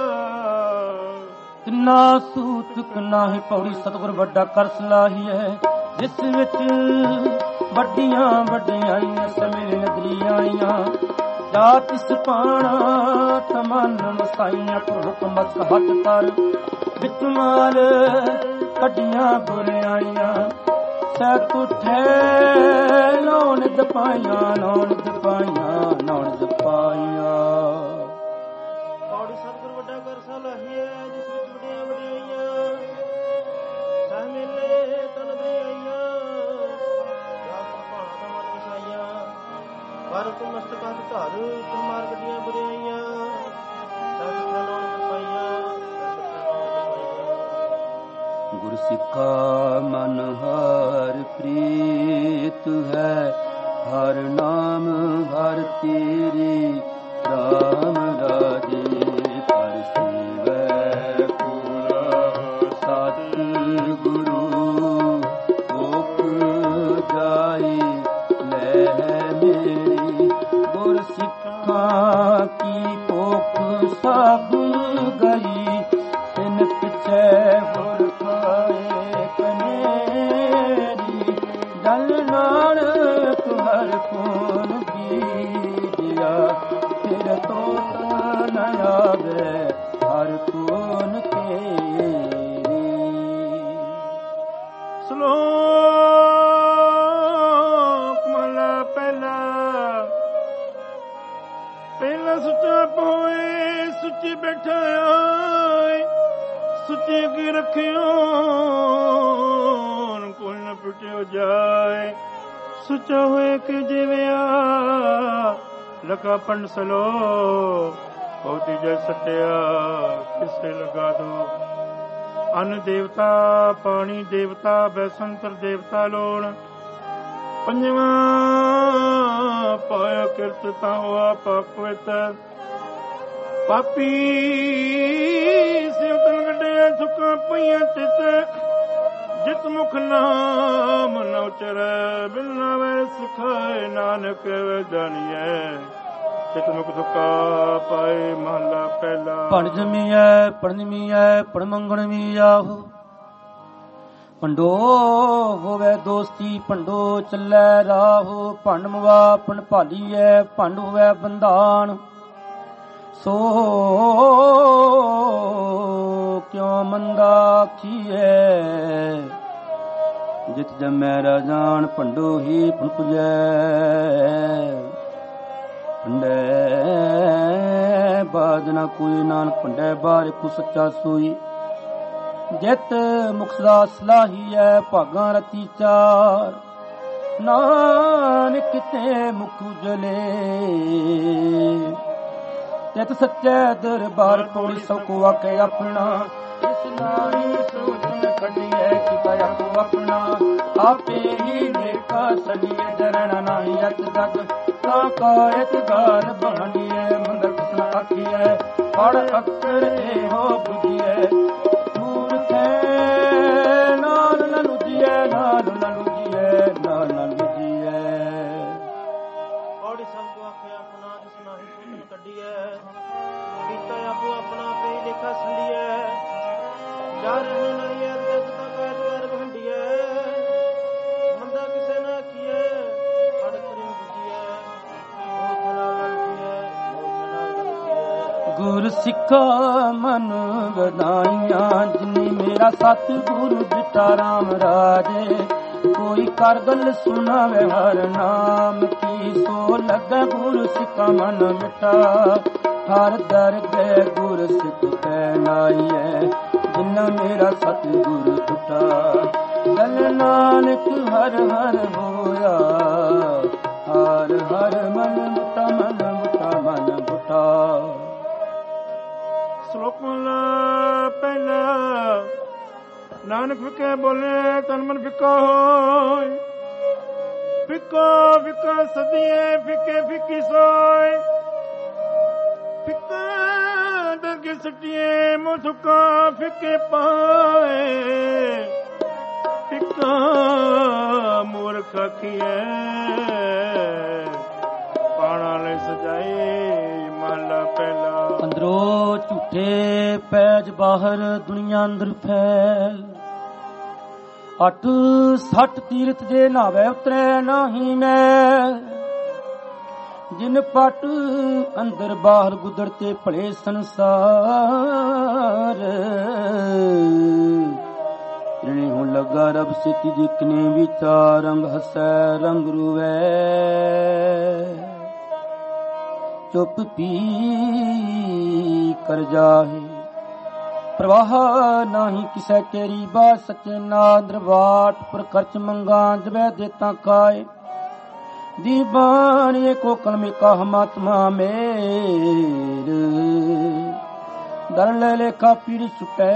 ਕਿੰਨਾ ਸੂਤਕ ਨਾਹੀ ਪੌੜੀ ਸਤਿਗੁਰ ਵੱਡਾ ਕਰ ਸਲਾਹੀ ਹੈ। ਜਿਸ ਵਿੱਚ ਵੱਡੀਆਂ ਵੱਡਿਆਈਆਂ ਸਮੇਂ ਨਦਰੀ ਆਈਆਂ। ਜਾਤ ਸਪਾਣਾ ਤਮਨ ਮਸਾਈਆਂ ਪਰ ਹੁਕਮ ਬਸ ਹੱਥ ਕਰ। ਵਿੱਚ ਮਾਲ ਕੱਢੀਆਂ ਬੁਰਿਆਈਆਂ ਸੈਤ ਉਠੇ ਨੌਣ ਦਪਾਈਆਂ ਨੌਣ ਦਪਾਈਆਂ ਨੌਣ ਦਪਾਈਆਂ। ਪੌੜੀ ਸਤਿਗੁਰ ਵੱਡਾ ਕਰ ਸਲਾਹੀ ਹੈ ਜਿਸ ਵਿੱਚ ਵੱਡੀਆਂ ਵਡਿਆਈਆਂ। ਸਹ ਮੇਲੇ ਤਨ ਦਰਿਆਈਆਂ ਜਾਤ ਭਾਣਾ ਦਾ ਮਨ ਵਸਾਈਆਂ। ਪਰ ਤੂੰ ਮਸਤਕ ਹੱਥ ਧਰ ਤੂੰ ਮਾਰ ਕੱਢੀਆਂ ਬੁਰਿਆਈਆਂ। ਸਹਿ ਸੁਖੇ ਨੌਣ ਦਪਾਈਆਂ ਗੁਰ ਸਿੱਖਾ ਮਨ ਹਰ ਪ੍ਰੀਤ ਹੈ। ਹਰ ਨਾਮ ਹਰ ਤੇਰੇ ਰਾਮ ਰਾਜੇ ਪਰਸੇਵੈ ਪੂਰਾ ਸਤ ਗੁਰੂ ਓਕ ਜਾਈ ਲੈ ਮੇਰੀ ਗੁਰ ਸਿੱਖਾਂ ਕੀ ਭੁੱਖ ਸਭ ਗਈ ਤਿਨ ਪਿਛੇ ਗੁਰ ਖਾਏ ਕਨੇਰੀ ਜਲ ਨਾਨਕ ਹਰ ਕੋਨ ਬੀਜਿਆ ਫਿਰ ਤੋਤ ਨ ਆਵੇ ਹਰ ਕੋਨ ਤੇਰੀ। ਸ਼ਲੋਕ ਮਹਲਾ ਪਹਿਲਾ। ਪਹਿਲਾ ਸੁੱਚਾ ਪੋਏ ਸੁੱਚੀ ਬੈਠਾ ਆਏ ਸੁੱਚੇ ਕੀ ਰੱਖਿਓ ਕੋਈ ਨਾ ਟੁੱਟਿਓ ਜਾਏ। ਸੁੱਚਾ ਹੋਏ ਕਿ ਜਿਵਿਆ ਲਗਾ ਪੰਡ ਸਲੋ ਬਹੁਤੀ ਜੈ ਸਟਿਆ ਕਿਸੇ ਲਗਾ ਦੋ। ਅੰਨ ਦੇਵਤਾ ਪਾਣੀ ਦੇਵਤਾ ਬੈਸੰਤਰ ਦੇਵਤਾ ਲੋਣ। ਪੰਜਵਾਂ ਪਾਇਆ ਕਿਰਤ ਤਾਂ ਹੋਆ ਪਾਪਵਿੱਤ ਪਾਪੀ ਸਿਉਤਨ ਗੱਡਿਆ ਸੁੱਕਾਂ ਪਈਆਂ ਚਿਤ ਜਿਤ ਮੁਖ ਨਾਮ ਨ ਉਚਰੈ ਬਿਨ ਵੇ ਸਿਖਾਏ ਨਾਨਕ ਜਾਣੀਐ ਜਿਤ ਮੁਖ ਸੁੱਕਾ ਪਾਏ। ਮਹਲਾ ਪਹਿਲਾ। ਭਣ ਜਮੀਐ ਪੜਨਮੀਐ ਪੜ ਮੰਗਣਵੀ ਆਹੋ ਪੰਡੋ ਹੋਵੇ ਦੋਸਤੀ ਭੰਡੋ ਚੱਲੈ ਰਾਹੋ। ਭੰਡ ਮਵਾ ਭੰਡ ਭਾਲੀਐ ਭੰਡ ਹੋਵੇ ਬੰਧਾਨ ਸੋ ਕਿਉ ਮੰਦਾ ਆਖੀਐ ਜਿਤ ਜਮੈ ਰਾਜਾਨ ਭੰਡੋ ਹੀ ਭਣ ਪੁਜੈ। ਭੰਡੈ ਬਾਜ ਨਾ ਕੋਈ ਨਾਨਕ ਭੰਡੈ ਬਾਰ ਕੋ ਸੱਚਾ ਸੋਈ। ਜਿਤ ਮੁਖ ਦਾ ਸਲਾਹੀ ਹੈ ਭਾਗਾਂ ਰਤੀ ਚਾਰ ਨਾਨਕ ਤੇ ਮੁਖ ਉਜਲੇ। ਤਿਤ ਸੱਚੇ ਦਰਬਾਰ ਕੋਲ ਸਭ ਕੋ ਆਕੇ ਆਪਣਾ ਇਸ ਨਾਹੀ ਸੋਚਨ ਕੱਢੀਏ ਕੀਤਾ ਆਪੋ ਆਪਣਾ। ਆਪੇ ਹੀ ਨੇਕਾ ਸਲੀਏ ਡਰਣਾ ਨਾਹੀ ਅਤ ਜਗ ਤਾ ਕਾਇਤ ਗਾਰ ਬਾਣੀਏ ਮੰਦਰ ਕਿਸਨਾ ਆਖੀਏ ਪੜ ਅੱਖਰ ਇਹੋ ਬੁਝੀਏ ਨਾਲ ਨ ਲੁਜੀਏ ਨਾਲ ਨ ਲੁਜੀਏ ਨਾਲ ਨ ਲੁਜੀਏ। ਔੜੀ ਸਭ ਕੋ ਆਖੇ ਆਪਣਾ ਜਿਸ ਨਾਹੀ ਸੋਚਨ ਕੱਢੀਏ ਕੀਤਾ ਆਪੋ ਆਪਣਾ ਪੇ ਲੇਖਾ ਸੰਡੀਏ। ਜਾ ਰਹੇ ਨਹੀਂ ਅਰਦੇ ਸਦਾ ਕੈਦ ਕਰ ਭੰਡੀਏ ਮੰਦਾ ਕਿਸੇ ਨਾ ਆਖੀਏ ਪੜ ਕਰੀ ਬੁਝੀਏ ਮੋਖ ਨਾਲ ਲੁਜੀਏ ਮੋਖ ਨਾਲ ਲੁਜੀਏ। ਗੁਰ ਸਿੱਖਾ ਮਨ ਵਧਾਈਆਂ ਜਿਨੀ ਮੇਰਾ ਸਤ ਗੁਰੂ ਦਿੱਤਾ ਰਾਮ ਰਾਜੇ। ਕੋਈ ਕਰ ਗੱਲ ਸੁਣਾਵੇ ਹਰ ਨਾਮ ਕੀ ਸੋ ਲੱਗੇ ਗੁਰ ਸਿੱਖਾ ਮਨ ਮਿਟਾ। ਹਰ ਦਰ ਗਏ ਗੁਰ ਸਿੱਖ ਕੈ ਨਾਈਐ ਜਿਨਾ ਮੇਰਾ ਸਤ ਗੁਰ ਟੁੱਟਾ। ਜਲ ਨਾਨਕ ਹਰ ਹਰ ਹੋਇਆ ਹਰ ਹਰ ਮਨ ਬੁਟਾ ਮਨ ਬੁਟਾ ਮਨ ਬੁਟਾ। ਸ਼ਲੋਕ ਮਹਲਾ ਪਹਿਲਾ। ਨਾਨਕ ਫਿੱਕੇ ਬੋਲੇ ਤਨ ਮਨ ਫਿੱਕਾ ਹੋਏ ਫਿੱਕਾ ਫਿੱਕਾ ਸਦੀਏ ਫਿੱਕੇ ਫਿੱਕੀ ਸੋਏ। ਫਿੱਕਾ ਦਰਗੇ ਸਟੀਏ ਮੋ ਸੁੱਕਾ ਫਿੱਕੇ ਪਾਏ। ਫਿੱਕਾ ਮੂਰਖ ਆਖੀਏ ਪਾਣਾ ਲੈ ਸਜਾਏ। ਮਹਲਾ ਪਹਿਲਾ। ਅੰਦਰੋਂ ਝੂਠੇ ਪੈਜ ਬਾਹਰ ਦੁਨੀਆ ਅੰਦਰ ਫੈਲ। ਅੱਠ ਸੱਠ ਤੀਰਥ ਦੇ ਨਾਵੇ ਉਤਰੈ ਨਾਹੀ ਮੈਂ। ਜਿਨ ਪਟ ਅੰਦਰ ਬਾਹਰ ਗੁਦਰਤੇ ਭਲੇ ਸੰਸਾਰ। ਜਿਨੇ ਹੁਣ ਲੱਗਾ ਰਬ ਸਿੱਤੀ ਜਿਕਨੇ ਵਿਚਾਰ ਰੰਗ ਹਸੈ ਰੰਗ ਰੁਵੈ। ਚੁੱਪ ਪੀ ਕਰ ਜਾਹੇ ਪ੍ਰਵਾਹ ਨਹੀਂ ਕਿਸੈ ਤੇਰੀ ਬਾਤ ਸੱਚੇ ਨਾਦਰ ਵਾਟ ਪਰ ਖਰਚ ਮੰਗਾ ਜਬੈ ਦੇਤਾ ਕਾਏ। दीवान एको कलमे का हमात्मा मेर दर ले लेखा पीड़ छुपे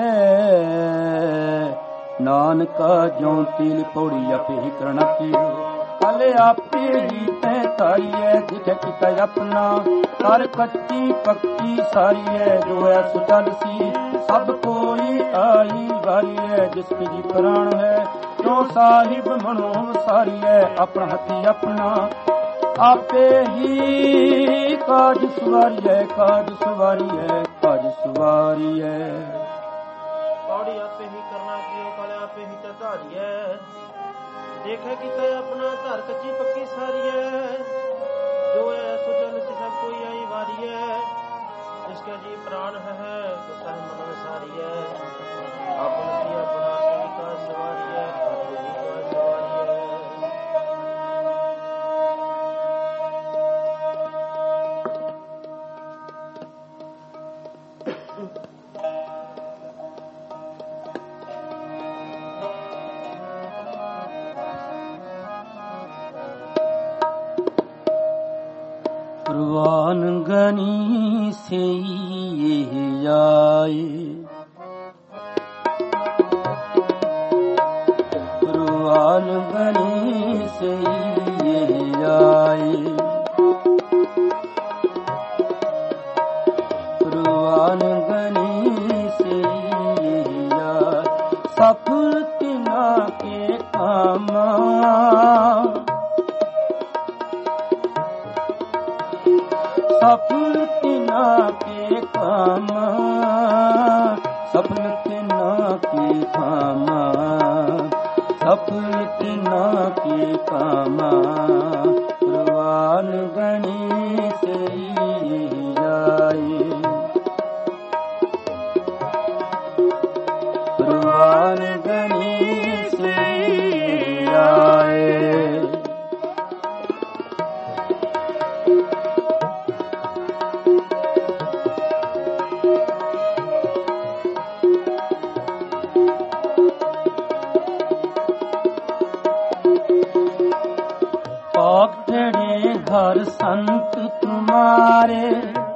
नानका ज्यों तिल पौड़ी आपे ही करना की कले आपे ही तय तारी है दिखे किता अपना ਕਰ ਕੱਚੀ ਪੱਕੀ ਸਾਰੀ ਹੈ, ਜੋ ਹੈ ਸੋ ਚੱਲ ਸੀ ਸਭ ਕੋਈ ਆਈ ਵਾਰੀ ਹੈ, ਜਿਸ ਕੀ ਪ੍ਰਾਣ ਹੈ ਜੋ ਸਾਹਿਬ ਮਨੋ ਸਾਰੀ ਹੈ, ਆਪਣਾ ਹੱਥੀ ਆਪਣਾ ਆਪੇ ਹੀ ਕਾਜ ਸਵਾਰੀ ਹੈ, ਕਾਜ ਸਵਾਰੀ ਹੈ, ਕਾਜ ਸਵਾਰੀ ਹੈ। ਪੌੜੀ ਆਪੇ ਹੀ ਕਰਨਾ ਕੀਓ ਕਲ ਆਪੇ ਹੀ ਧਾਰੀ ਹੈ, ਦੇਖੇ ਕੀਤਾ ਆਪਣਾ ਧਰ ਕੱਚੀ ਪੱਕੀ ਸਾਰੀ ਹੈ, ਜੋ ਹੈ ਸੋ ਚੱਲ ਸੀ ਸਭ ਕੋਈ ਆਈ ਵਾਰੀ ਹੈ, ਜਿਸका जी प्राण है तो सह मन सारी है, अपन की अपना ही का सवारी है, आपे ही का सवारी है। प्रवान गनी से आए, प्रवान गनी से आए, प्रवान गनी से आए, सफल तिना के कामा, सफल तिना के काम, सफल तिना के काम, सफल तिना के काम, प्रवान गणी से जाए, प्रवान गणी से जाए। पाखड़े हर संत तुम्हारे,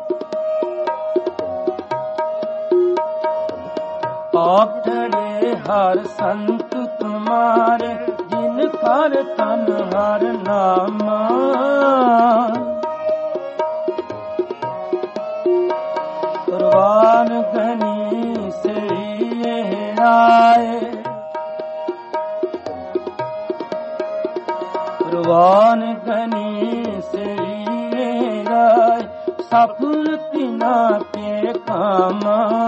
पाखड़े हर संत तुम्हारे, जिन कर तन हर नामा, प्रवान गनी से आए, प्रवान गनी से राय, सफल तिना के काम,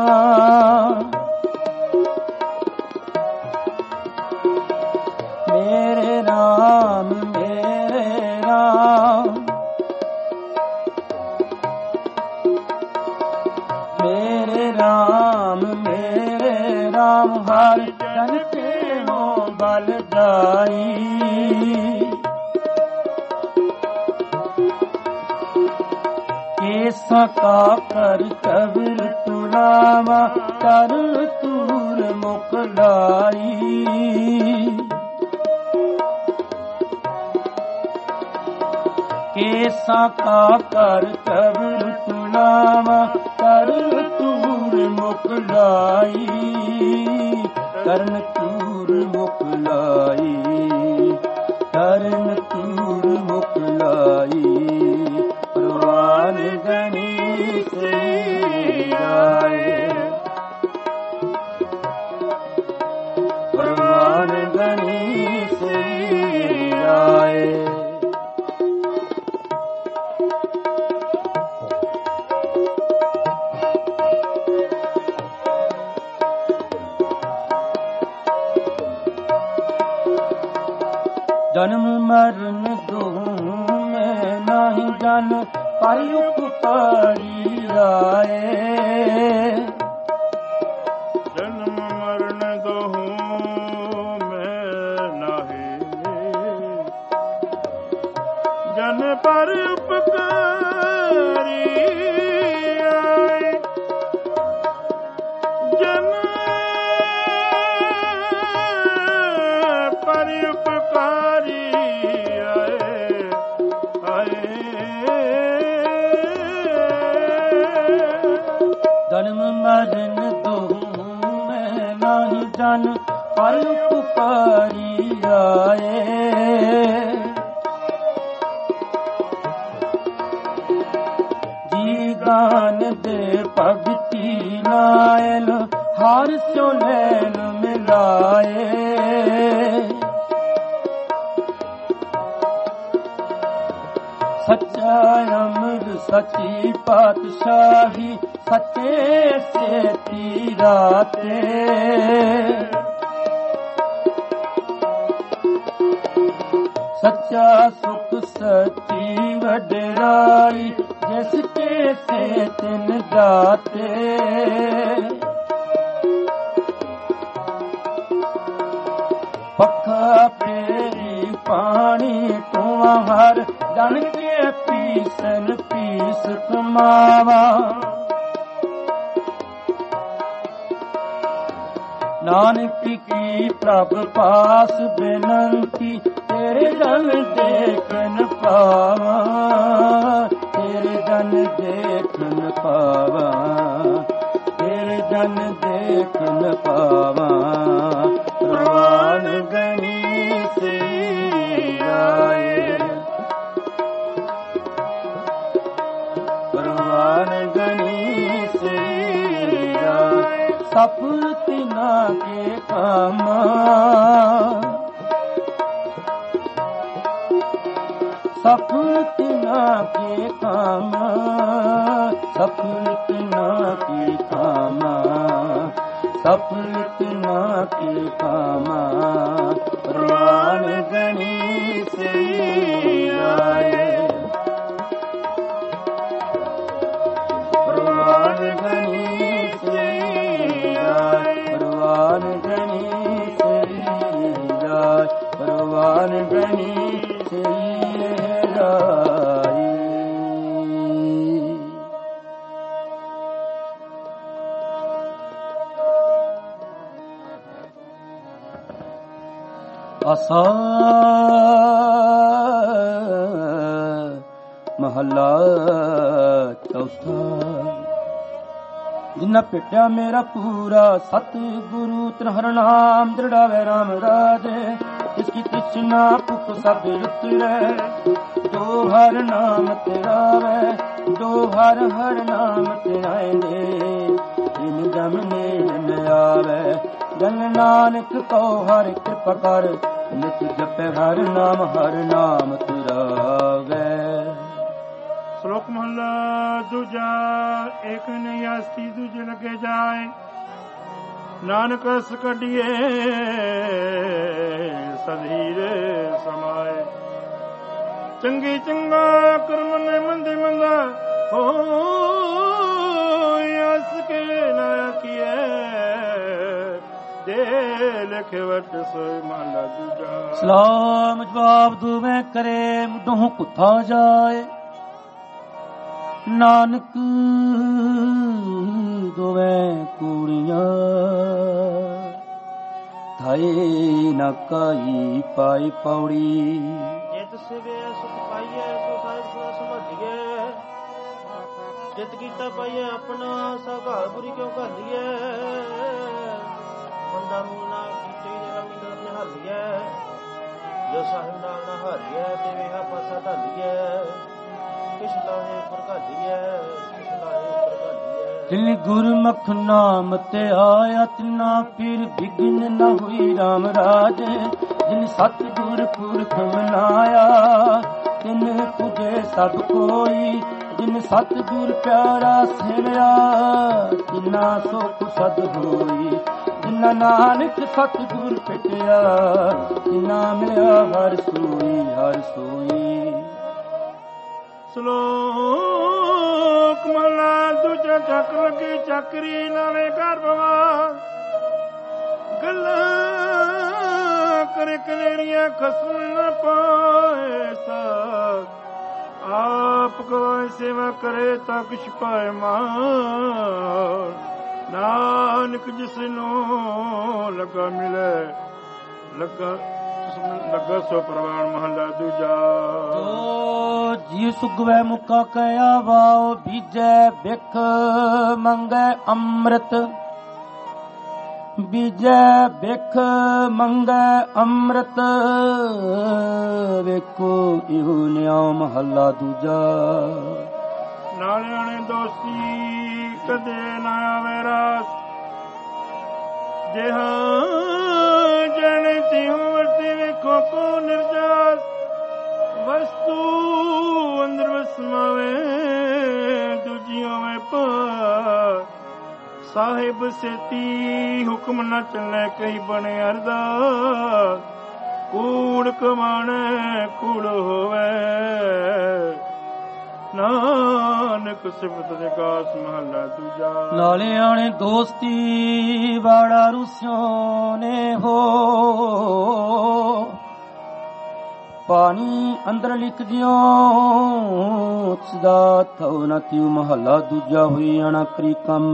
मेरे राम मेरे राम, मेरे राम मेरे राम, हर जन के हो बलदाई, केसा का कर कबिर तुलावा, कर तूर मुकलाई, केसा का कर कबिर तुलावा, कर तूर मुकलाई, करन तूर मुकलाई, करन तूर मुकलाई, प्रवान गनी से आए, प्रवान गनी से आए। जन्म मरण दोहूं में नाही जन, पर उपकारी आए, जन्म मरण दोहूं में नाही जन पर उपकारी आए, जन पर उपकारी जन्म मरण दोहूं में नाही जन, पर उपकारी आए, ਗਿਆਨ ਦੇ ਭਗਤੀ ਨਾਇਨ ਹਰ ਸੋ ਨੈਣ ਮਿਲਾਏ। ਸੱਚਾ ਅਮਰ ਸੱਚੀ ਪਾਤਸ਼ਾਹੀ ਸੱਚੇ ਸੇ ਤੀਰਾ ਤੇ। ਸੱਚਾ ਸੁਖ ਸੱਚੀ ਵਡਰਾਈ ਜਿਸ ਕੇ ਸੇ ਤਿਨ ਦਾਤੇ। ਪੱਖਾ ਫੇਰੀ ਪਾਣੀ ਤੂੰ ਹਰ ਜਨ ਕੇ ਪੀਸਨ ਪੀਸ ਕਮਾਵਾ। ਨਾਨਕ ਕੀ ਪ੍ਰਭ ਪਾਸ ਬੇਨੰਤੀ ਤੇਰੇ ਜਨ ਦੇਖਨ ਪਾਵਾ। ਤੇਰੇ ਜਨ ਦੇਖਨ ਪਾਵਾ। ਤੇਰੇ ਜਨ ਦੇਖਨ ਪਾਵਾ। ਪ੍ਰਵਾਨ ਗਣੀ ਸੇ ਆਏ। ਪ੍ਰਵਾਨ ਗਣੀ ਸੇ ਆਏ। ਸਫਲ ਤਿਨਾ ਕੇ ਕਾਮਾ। ਸਫਲ ਤਿਨਾ ਕੇ ਕਾਮਾ। ਸਫਲ ਤਿਨਾ ਕੇ ਕਾਮਾ। ਸਫਲ ਤਿਨਾ ਕੇ ਕਾਮਾ। ਪ੍ਰਵਾਨ ਗਣੀ ਸੇ ਆਏ। ਪ੍ਰਵਾਨ ਗਣੀ ਸੇ ਆਏ। ਪ੍ਰਵਾਨ ਗਣੀ ਸੇ ਆਏ। ਪ੍ਰਵਾਨ ਗਣੀ ਸੇ ਆਏ। ਆਸਾ ਮਹੱਲਾ ਚੌਥਾ। ਜਿਨ੍ਹਾਂ ਭੇਟਿਆ ਮੇਰਾ ਪੂਰਾ ਸਤ ਗੁਰੂ ਤਨ ਹਰ ਨਾਮ ਦ੍ਰਿੜਾਵੇ ਰਾਮ ਰਾਜੇ। ਇਸकी ਤ੍ਰਿਸ਼ਨਾ ਭੁਖ ਸਭ ਉਤਰੇ। ਜੋ ਹਰ ਨਾਮ ਤੇਰਾ ਵੇ ਜੋ ਹਰ ਹਰ ਨਾਮ ਤੇਰਾਏ ਦੇ। ਤਿਨ ਜਮ ਨੇਮ ਆਵੇ ਜਨ ਨਾਨਕ ਕੋ ਹਰ ਕਿਰਪਾ ਕਰ। ਨਿਤ ਜਪੇ ਹਰ ਨਾਮ ਹਰ ਨਾਮ ਤੇਰਾ ਵੇ। ਸ਼ਲੋਕ ਮਹਲਾ ਦੂਜਾ। ਏਕ ਨਹੀਂ ਆਸਤੀ ਦੂਜੇ ਲੱਗੇ ਜਾਏ। ਨਾਨਕ ਰਸ ਕੱਢੀਏ ਸਧੀਰੇ ਸਮਾਏ। ਚੰਗੀ ਚੰਗਾ ਕਰਮ ਨੇ ਮੰਦੇ ਮੰਦਾ ਹੋ। ਅਸ ਕੇ ਨਾ ਕੀਏ ਜੇ ਲਿਖੇ ਵਟ ਸੋਈ ਮਹਲਾ ਦੂਜਾ। ਸਲਾਮ ਜਵਾਬ ਦੂਵੇਂ ਕਰੇ ਮੁਢੋਂ ਕੁੱਥਾ ਜਾਏ। ਨਾਨਕ ਦੋਵੇਂ ਕੂੜੀਆਂ ਥਾਏ ਨਾ ਕਾਈ ਪਾਈ ਪੌੜੀ। ਜਿਤ ਸਿਵੇ ਸੁਖ ਪਾਈਐ ਸੋ ਸਾਹਿਬ ਸੁਣਾ ਸਮਝੀਏ। ਜਿਤ ਕੀਤਾ ਪਾਈਐ ਆਪਣਾ ਸਾ ਘਰ ਬੁਰੀ ਕਿਉਂ ਘਾਲੀਐ। ਬੰਦਾ ਮੂਲ ਨਾ ਕੀਤੇ ਜੇ ਲੰਮੀ ਦਰ ਨਿਹਾਲੀਐ। ਜੋ ਸਾਹਿਬ ਨਾਲ ਨਾ ਹਾਰੀਐ ਤੇ ਵੇਹਾ ਪਾਸਾ ਢਾਲੀਐ। ਕਿਛ ਲਾਹੇ ਉੱਪਰ ਘਾਲੀਐ ਕਿਛ ਲਾਹੇ ਉੱਪਰ ਘਾਲੀਐ। ਤਿਨ ਗੁਰਮੁਖ ਨਾਮ ਤੇ ਆਇਆ ਤਿਨਾ ਫਿਰ ਬਿਗਨ ਨ ਹੋਈ ਰਾਮ ਰਾਜੇ। ਜਿਨ ਸਤ ਗੁਰ ਪੁਰਖ ਮਨਾਇਆ ਤਿਨ ਪੁਜੇ ਸਭ ਕੋਈ। ਜਿਨ ਸਤ ਗੁਰ ਪਿਆਰਾ ਸੇਵਿਆ ਤਿਨਾ ਸੁਖ ਸਦ ਹੋਈ। ਜਿਨਾ ਨਾਨਕ ਸਤ ਗੁਰ ਭੇਟਿਆ ਤਿਨਾ ਮਿਲਿਆ ਹਰ ਸੋਈ ਹਰ ਸੋਈ। ਸ਼ਲੋਕ ਮਹਲਾ ਦੂਜਾ। ਚੱਕ ਲੱਗੀ ਚੱਕਰੀ ਨਾਲੇ ਘਰ ਬਵਾ। ਗੱਲਾਂ ਕਰੇ ਕਲੇੜੀਆਂ ਖਸਮ ਨਾ ਪਾਏ। ਸਾ ਆਪ ਕੋਈ ਸੇਵਾ ਕਰੇ ਤਾਂ ਕਿਛ ਪਾਏ ਮਾਨ। ਨਾਨਕ ਜਿਸ ਨੂੰ ਲੱਗਾ ਮਿਲੇ ਲੱਗਾ ਲੱਗਾ ਸੋ ਪ੍ਰਵਾਨ ਮਹਲਾ ਦੂਜਾ। ਜੋ ਜੀ ਸੁਗਵੈ ਮੁਕਾ ਕਹਿਆ ਵਾਓ ਬੀਜੈ ਬਿਖ ਮੰਗੈ ਅੰਮ੍ਰਿਤ। ਬੀਜੈ ਬਿਖ ਮੰਗੈ ਅੰਮ੍ਰਿਤ। ਵੇਖੋ ਇਹੋ ਨਿਆਮ ਮਹੱਲਾ ਦੂਜਾ। ਨਾਲਿਆਂ ਨੇ ਦੋਸਤੀ ਕਦੇ ਨਾ ਆਵੇ ਰਾਸ ਜਿਹਾ ਜਣ ਤਿਉ ਵਰਤੀ ਵੇਖੋ ਕੋ ਨਿਰਜਾਸ ਵਸਤੂ ਅੰਦਰ ਵਸਮਾਵੇ ਦੂਜੀਆਂ ਵੇ ਪਾਰ ਸਾਹਿਬ ਸੇਤੀ ਹੁਕਮ ਨਾ ਚੱਲੇ ਕਈ ਬਣੇ ਅਰਦਾਸ ਕੂੜ ਕਮਾਣੇ ਕੂੜ ਹੋਵੇ ਨਾਨਕ ਸਿਫਤ ਦੇ ਕਾਸ ਮਹੱਲਾ ਦੂਜਾ। ਨਾਲੇ ਆਣੇ ਦੋਸਤੀ ਵਾੜਾ ਰੁਸਿਓ ਨੇ ਹੋ ਪਾਣੀ ਅੰਦਰ ਲਿਖ ਦਿਓ ਸਦਾ ਥਉ ਨਾ ਤਿਉ ਮਹੱਲਾ ਦੂਜਾ ਹੋਈ ਆਣਾ ਕਰੀ ਕੰਮ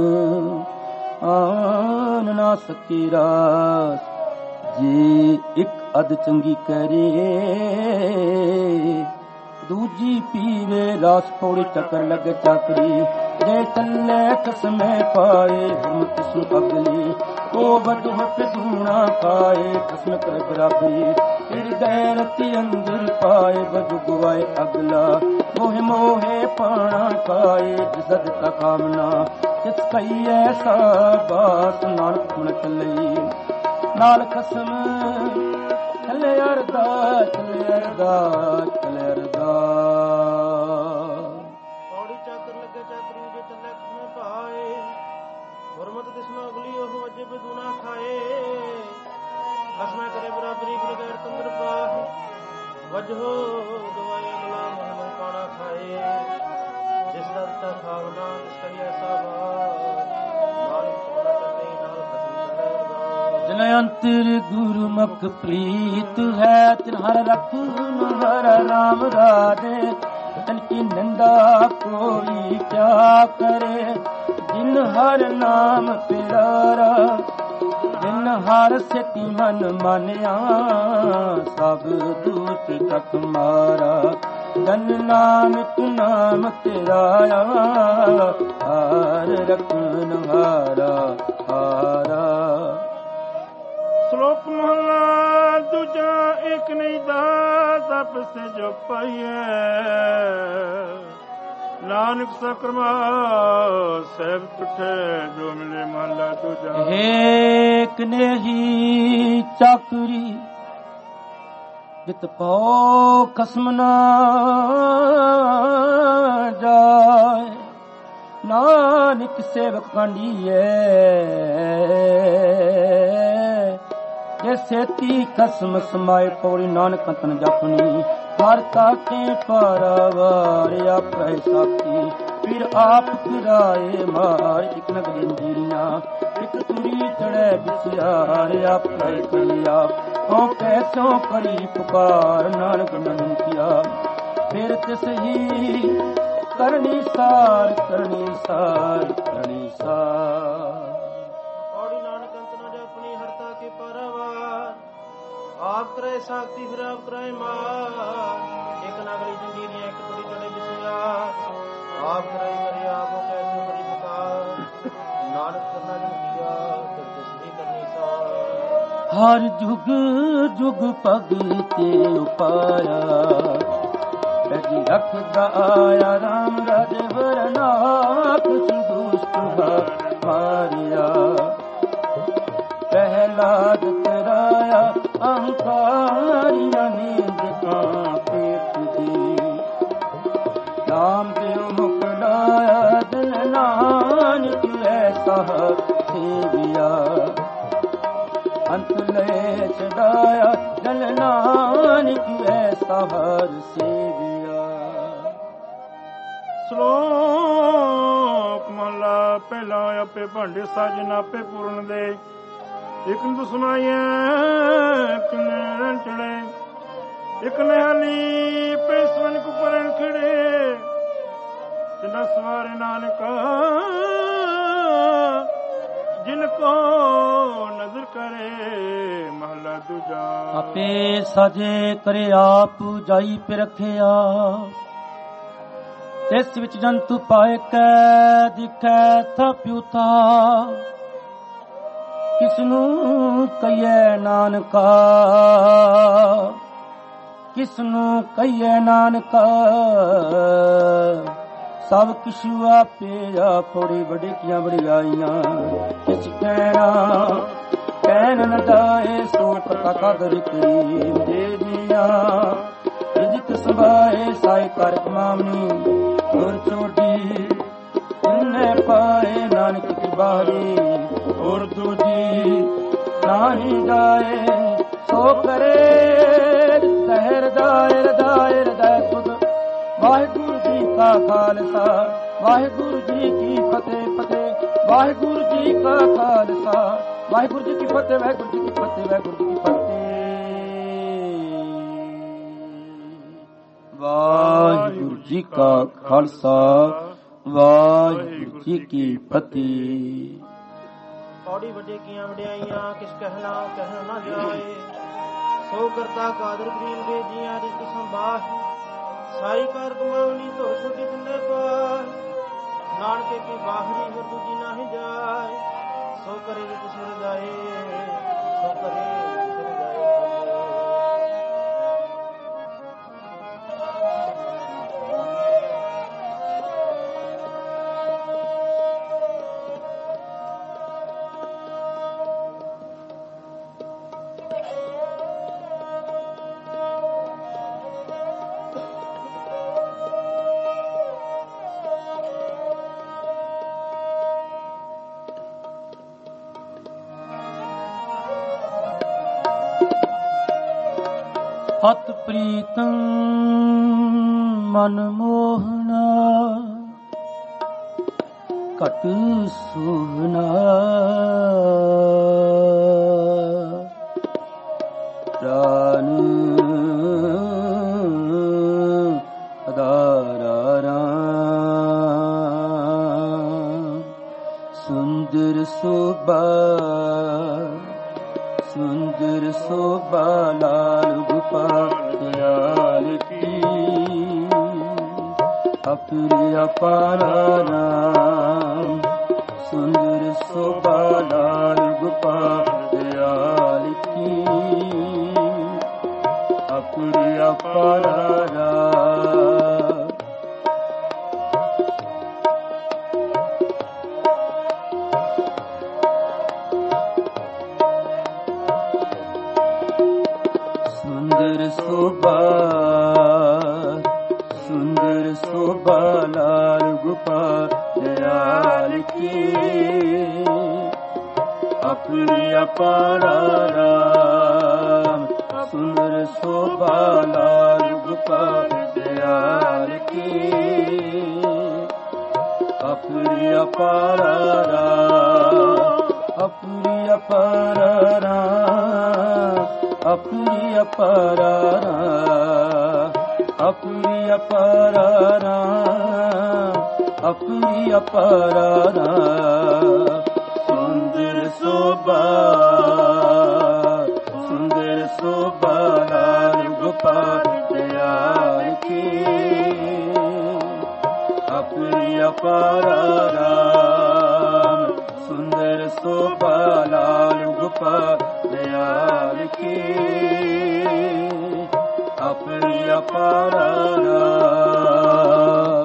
ਆਨ ਨਾ ਸਕੀ ਰਾਸ ਜੇ ਇੱਕ ਅਧ ਚੰਗੀ ਕਰੇ ਦੂਜੀ ਪੀਵੇ ਰਾਸ ਪੌੜੀ ਚੱਕਰ ਲੱਗੇ ਚਾਕਰੀ ਜੇ ਚੱਲੇ ਕਸਮੇ ਪਾਏ ਹਮ ਕਿਸੂ ਅਗਲੀ ਉਹ ਬਦੂ ਦੂਣਾ ਖਾਏ ਕਸਮ ਕਰ ਬਰਾਬਰੀ ਫਿਰ ਗੈਰਤੀ ਅੰਦਰ ਪਾਏ ਬਦੂ ਗਵਾਏ ਅਗਲਾ ਮੋਹ ਮੋਹੇ ਪਾਣਾ ਖਾਏ ਜਿਸਦ ਤਾ ਕਾਮਨਾ ਜਿਸ ਕਈ ਐਸਾ ਬਾਤ ਨਾਨਕ ਹੁਣ ਚੱਲੀ ਨਾਲ ਕਸਮ ਚੱਲੇ ਅਰਦਾ ਚੱਲੇ ਅਰਦਾ ਚੱਲੇ ਅਰਦਾ ਪੌੜੀ ਚਾਕਰ ਲੱਗੇ ਚਾਕਰੀ ਜੇ ਚੱਲੇ ਕਸਮੇ ਪਾਏ ਗੁਰਮਤ ਦਿਸਣਾ ਅਗਲੀ ਉਹ ਅਜੇ ਬਦੂਨਾ ਖਾਏ ਕਸਮੇ ਕਰੇ ਬਰਾਬਰੀ ਫਿਰ ਗੈਰ ਤੰਦਰ ਪਾਹ ਵਜਹੋ ਗਵਾਏ ਅਗਲਾ ਮਨ ਪਾਣਾ ਖਾਏ ਜਿਸ ਦਾ ਦਿੱਤਾ ਖਾਵਨਾ ਜਿਸ ਕਰੀ ਐਸਾ ਬਾਤ ਮਾਲਕ ਬਣਾ ਚੱਲੇ ਨਾਲ ਖਸਮ ਚੱਲੇ ਅਰਦਾ ਜਿਨ ਅੰਤਰ ਗੁਰਮੁਖ ਪ੍ਰੀਤ ਹੈ ਤਿਨ ਹਰ ਰਖਨ ਹਰ ਰਾਮ ਰਾਜੇ ਤਨ ਕੀ ਨਿੰਦਾ ਕੋਈ ਕਿਆ ਕਰੇ ਜਿਨ ਹਰ ਨਾਮ ਪਿਆਰਾ ਜਿਨ ਹਰ ਸਿਤੀ ਮਨ ਮਾਨਿਆ ਸਭ ਦੂਤ ਤਕ ਮਾਰਾ ਜਨ ਨਾਨਕ ਨਾਮ ਤੇਰਾ ਹਰ ਰਖਨ ਹਾਰਾ ਹਾਰਾ। ਸ਼ਲੋਕ ਮਹਲਾ ਦੂਜਾ ਇੱਕ ਨਹੀਂ ਦਾਸ ਆਪਸ ਜੋ ਪਾਈਐ ਨਾਨਕ ਸਕਰਮਾ ਸਹਿਬ ਤੁਠੇ ਜੋ ਮਿਲੇ ਮਹਲਾ ਦੂਜਾ। ਏਕ ਨੇਹੀ ਚਾਕਰੀ ਜਿਤ ਪਉ ਖਸਮ ਨਾ ਜਾਏ ਨਾਨਕ ਸੇਵਕ ਕਾਂਡੀਏ ਜੇ ਸੇਤੀ ਕਸਮ ਸਮਾਏ ਪੌੜੀ ਨਾਨਕ ਤਨ ਜਪਨੀ ਹਰ ਤਾਕੇ ਪਰਵਾਰ ਆਪੇ ਸਾਥੀ ਫਿਰ ਆਪ ਕਿਰਾਏ ਮਾਰ ਇਕ ਨਗ ਜੰਜੀਰੀਆਂ ਇਕ ਤੁਰੀ ਚੜੈ ਵਿਚਾਰ ਆਪੇ ਕਲਿਆ ਹੋ ਕੈਸੋ ਕਰੀ ਪੁਕਾਰ ਨਾਨਕ ਨੰਤਿਆ ਫਿਰ ਤਿਸ ਹੀ ਕਰਨੀ ਸਾਰ ਕਰਨੀ ਸਾਰ ਕਰਨੀ ਸਾਰ। ਆਪ ਕਰੇ ਸਾਖਤੀ ਫਿਰ ਆਪ ਕਰਾਏ ਮਾਰ ਇੱਕ ਨਗਲੀ ਜੰਜੀਰੀਆਂ ਇੱਕ ਤੁਰੀ ਚੜੇ ਵਿਸਿਆ ਆਪ ਕਰਾਈ ਕਰੇ ਆਪ ਕੈਸੇ ਬੜੀ ਪੁਕਾਰ ਨਾਨਕ ਕਰਨਾ ਜੁਗਿਆ ਫਿਰ ਤਿਸਦੀ ਕਰਨੀ ਸਾਰ। ਹਰ ਜੁਗ ਜੁਗ ਪਗ ਤੇ ਉਪਾਇਆ ਬੈਜੀ ਰੱਖਦਾ ਆਇਆ ਰਾਮ ਰਾਜੇ ਵਰਨਾਕ ਸੰਦੁਸ਼ਟ ਮਾਰਿਆ ਪਹਿਲਾਦ ਤਰਾਇਆ ਅਹੰਕਾਰੀਆਂ ਨੀਂਦ ਕਾਂ ਪੇਟ ਦੀ ਨਾਮ ਦੇਵ ਮੁਕਲਾਇਆ ਦਿਲ ਨਾਨਕ ਐਸਾ ਸੇਵਿਆ ਅੰਤ ਲੈ ਛਡਾਇਆ ਦਿਲ ਨਾਨਕ ਐਸਾ ਹਰ ਸੇਵਿਆ। ਸ਼ਲੋਕ ਮਹਲਾ ਪਹਿਲਾ ਆਪੇ ਭਾਂਡੇ ਸਾਜਨ ਆਪੇ ਪੂਰਨ ਦੇ ਇੱਕ ਨੂੰ ਸੁਣਾਈਐ ਕਿਨੇ ਚੜੇ ਇੱਕ ਨਿਹਾਲੀ ਪੈਸਵਨ ਕੋ ਪਰਨ ਖੜੇ ਜਿਨਾ ਸਵਾਰੇ ਨਾਨਕ ਜਿਨ ਕੋ ਨਜ਼ਰ ਕਰੇ ਮਹਲਾ ਦੂਜਾ। ਆਪੇ ਸਾਜੇ ਕਰੇ ਆਪ ਜਾਈ ਪੇ ਰਖਿਆ ਇਸ ਵਿੱਚ ਜੰਤੂ ਪਾਏ ਕੈ ਦਿਖੈ ਥਾਪਿਉ ਥਾ ਕਿਸਨੂੰ ਕਹੀਏ ਨਾਨਕਾ ਕਿਸਨੂੰ ਕਹੀਏ ਨਾਨਕਾ ਸਭ ਕਿਛੂ ਆਪੇ ਆਪੜੀ ਬੜੀ ਕੀਆਂ ਬੜਾਈਆਂ ਕਿਛ ਕਹਿਣਾ ਕਹਿਣ ਨ ਜਾਏ ਸੋ ਪਤਾ ਕਦਰ ਕਰੀਮ ਦੇ ਜੀਆਂ ਰਿਜਕ ਸੰਭਾਏ ਸਾਈ ਕਰ ਕਮਾਵਨੀ ਗੁਰ ਚੋਟੀ ਇੰਨੇ ਪਾਏ ਨਾਨਕ ਕੀ ਬਾਰੀ ਔਰ ਦੂਜੀ ਨਾਹੀ ਜਾਏ ਸੋ ਕਰੇ ਸਹਿਰ ਦਾਇਰ ਦਾਇਰ ਦਾ ਸੁਧ ਵਾਹਿਗੁਰੂ ਜੀ ਕਾ ਖਾਲਸਾ ਵਾਹਿਗੁਰੂ ਜੀ ਕੀ ਫਤਿਹ ਫਤਿਹ ਵਾਹਿਗੁਰੂ ਜੀ ਕਾ ਖਾਲਸਾ ਵਾਹਿਗੁਰੂ ਜੀ ਕੀ ਫਤਿਹ ਵਾਹਿਗੁਰੂ ਜੀ ਕੀ ਫਤਿਹ ਵਾਹਿਗੁਰੂ ਜੀ ਕੀ ਫਤਿਹ ਵਾਹਿਗੁਰੂ ਜੀ ਕਾ ਖਾਲਸਾ ਵਾਹਿਗੁਰੂ ਜੀ ਕੀ ਫਤਿਹ। ਔੜੀ ਵੱਡੇ ਕੀਆਂ ਵਡਿਆਈਆਂ ਕਿਸ ਕਹਿਣਾ ਕਹਿਣਾ ਨਾ ਜਾਏ ਸੋ ਕਰਤਾ ਕਾਦਰ ਕਰੀਮ ਦੇ ਜੀਆਂ ਰਿਜ਼ਕ ਸੰਭਾਹ ਸਾਈ ਕਾਰ ਕਮਾਉਣੀ ਧੋ ਛੋਟੀ ਦਿੰਦੇ ਪਾਰ ਨਾਨਕੇ ਕੀ ਬਾਹਰੀ ਹੋਰ ਦੂਜੀ ਨਾਹੀ ਜਾਏ ਸੋ ਕਰੇ ਜੇ ਸਿਰ ਜਾਏ ਸੋ ਕਰੇ ਸਿਰ ਜਾਏ ਹਤ ਪ੍ਰੀਤਮ ਮਨ ਮੋਹਨਾ ਘਟ ਸੁਹਨਾ ਪ੍ਰਾਨ ਅਦਾਰਾ ਰਾਮ ਸੁੰਦਰ ਸੋਭਾ ਸੁੰਦਰ ਸੋਭਾ ਲਾਲ ਗੁਪਾਲ ਕੀ ਅਪਰੇ ਅਪਾਰਾ ਰਾਮ ਸੁੰਦਰ ਸੋਭਾ ਲਾਲ ਗੁਪਾਲ ਕੀ ਅਪਰੇ ਅਪਾਰਾ ਰਾਮ ਸੁੰਦਰ ਸੋਭਾ ਸੁੰਦਰ ਸੋਭਾ ਲਾਲ ਗੁਪਾਲ ਕੀ ਅਪਰੇ ਅਪਾਰਾ ਰਾਮ ਸੁੰਦਰ ਸੋਭਾ ਲਾਲ ਗੁਪਾਲ ਕੀ ਅਪਰੇ ਅਪਾਰਾ ਰਾਮ ਅਪਰੇ ਅਪਾਰਾ ਰਾਮ ਅਪਰੇ ਅਪਾਰਾ ਰਾਮ ਅਪਰੇ ਅਪਾਰਾ ਰਾਮ ਅਪਰੇ ਅਪਾਰਾ ਰਾਮ ਸੁੰਦਰ ਸੋਭਾ ਸੁੰਦਰ ਸੋਭਾ ਲਾਲ ਗੁਪਾਲ ਕੀ ਅਪਰੇ ਅਪਾਰਾ ਰਾਮ ਸੁੰਦਰ ਸੋਭਾ ਲਾਲ ਗੁਪਾਲ ਕੀ ਅਪਰੇ ਅਪਾਰਾ ਰਾਮ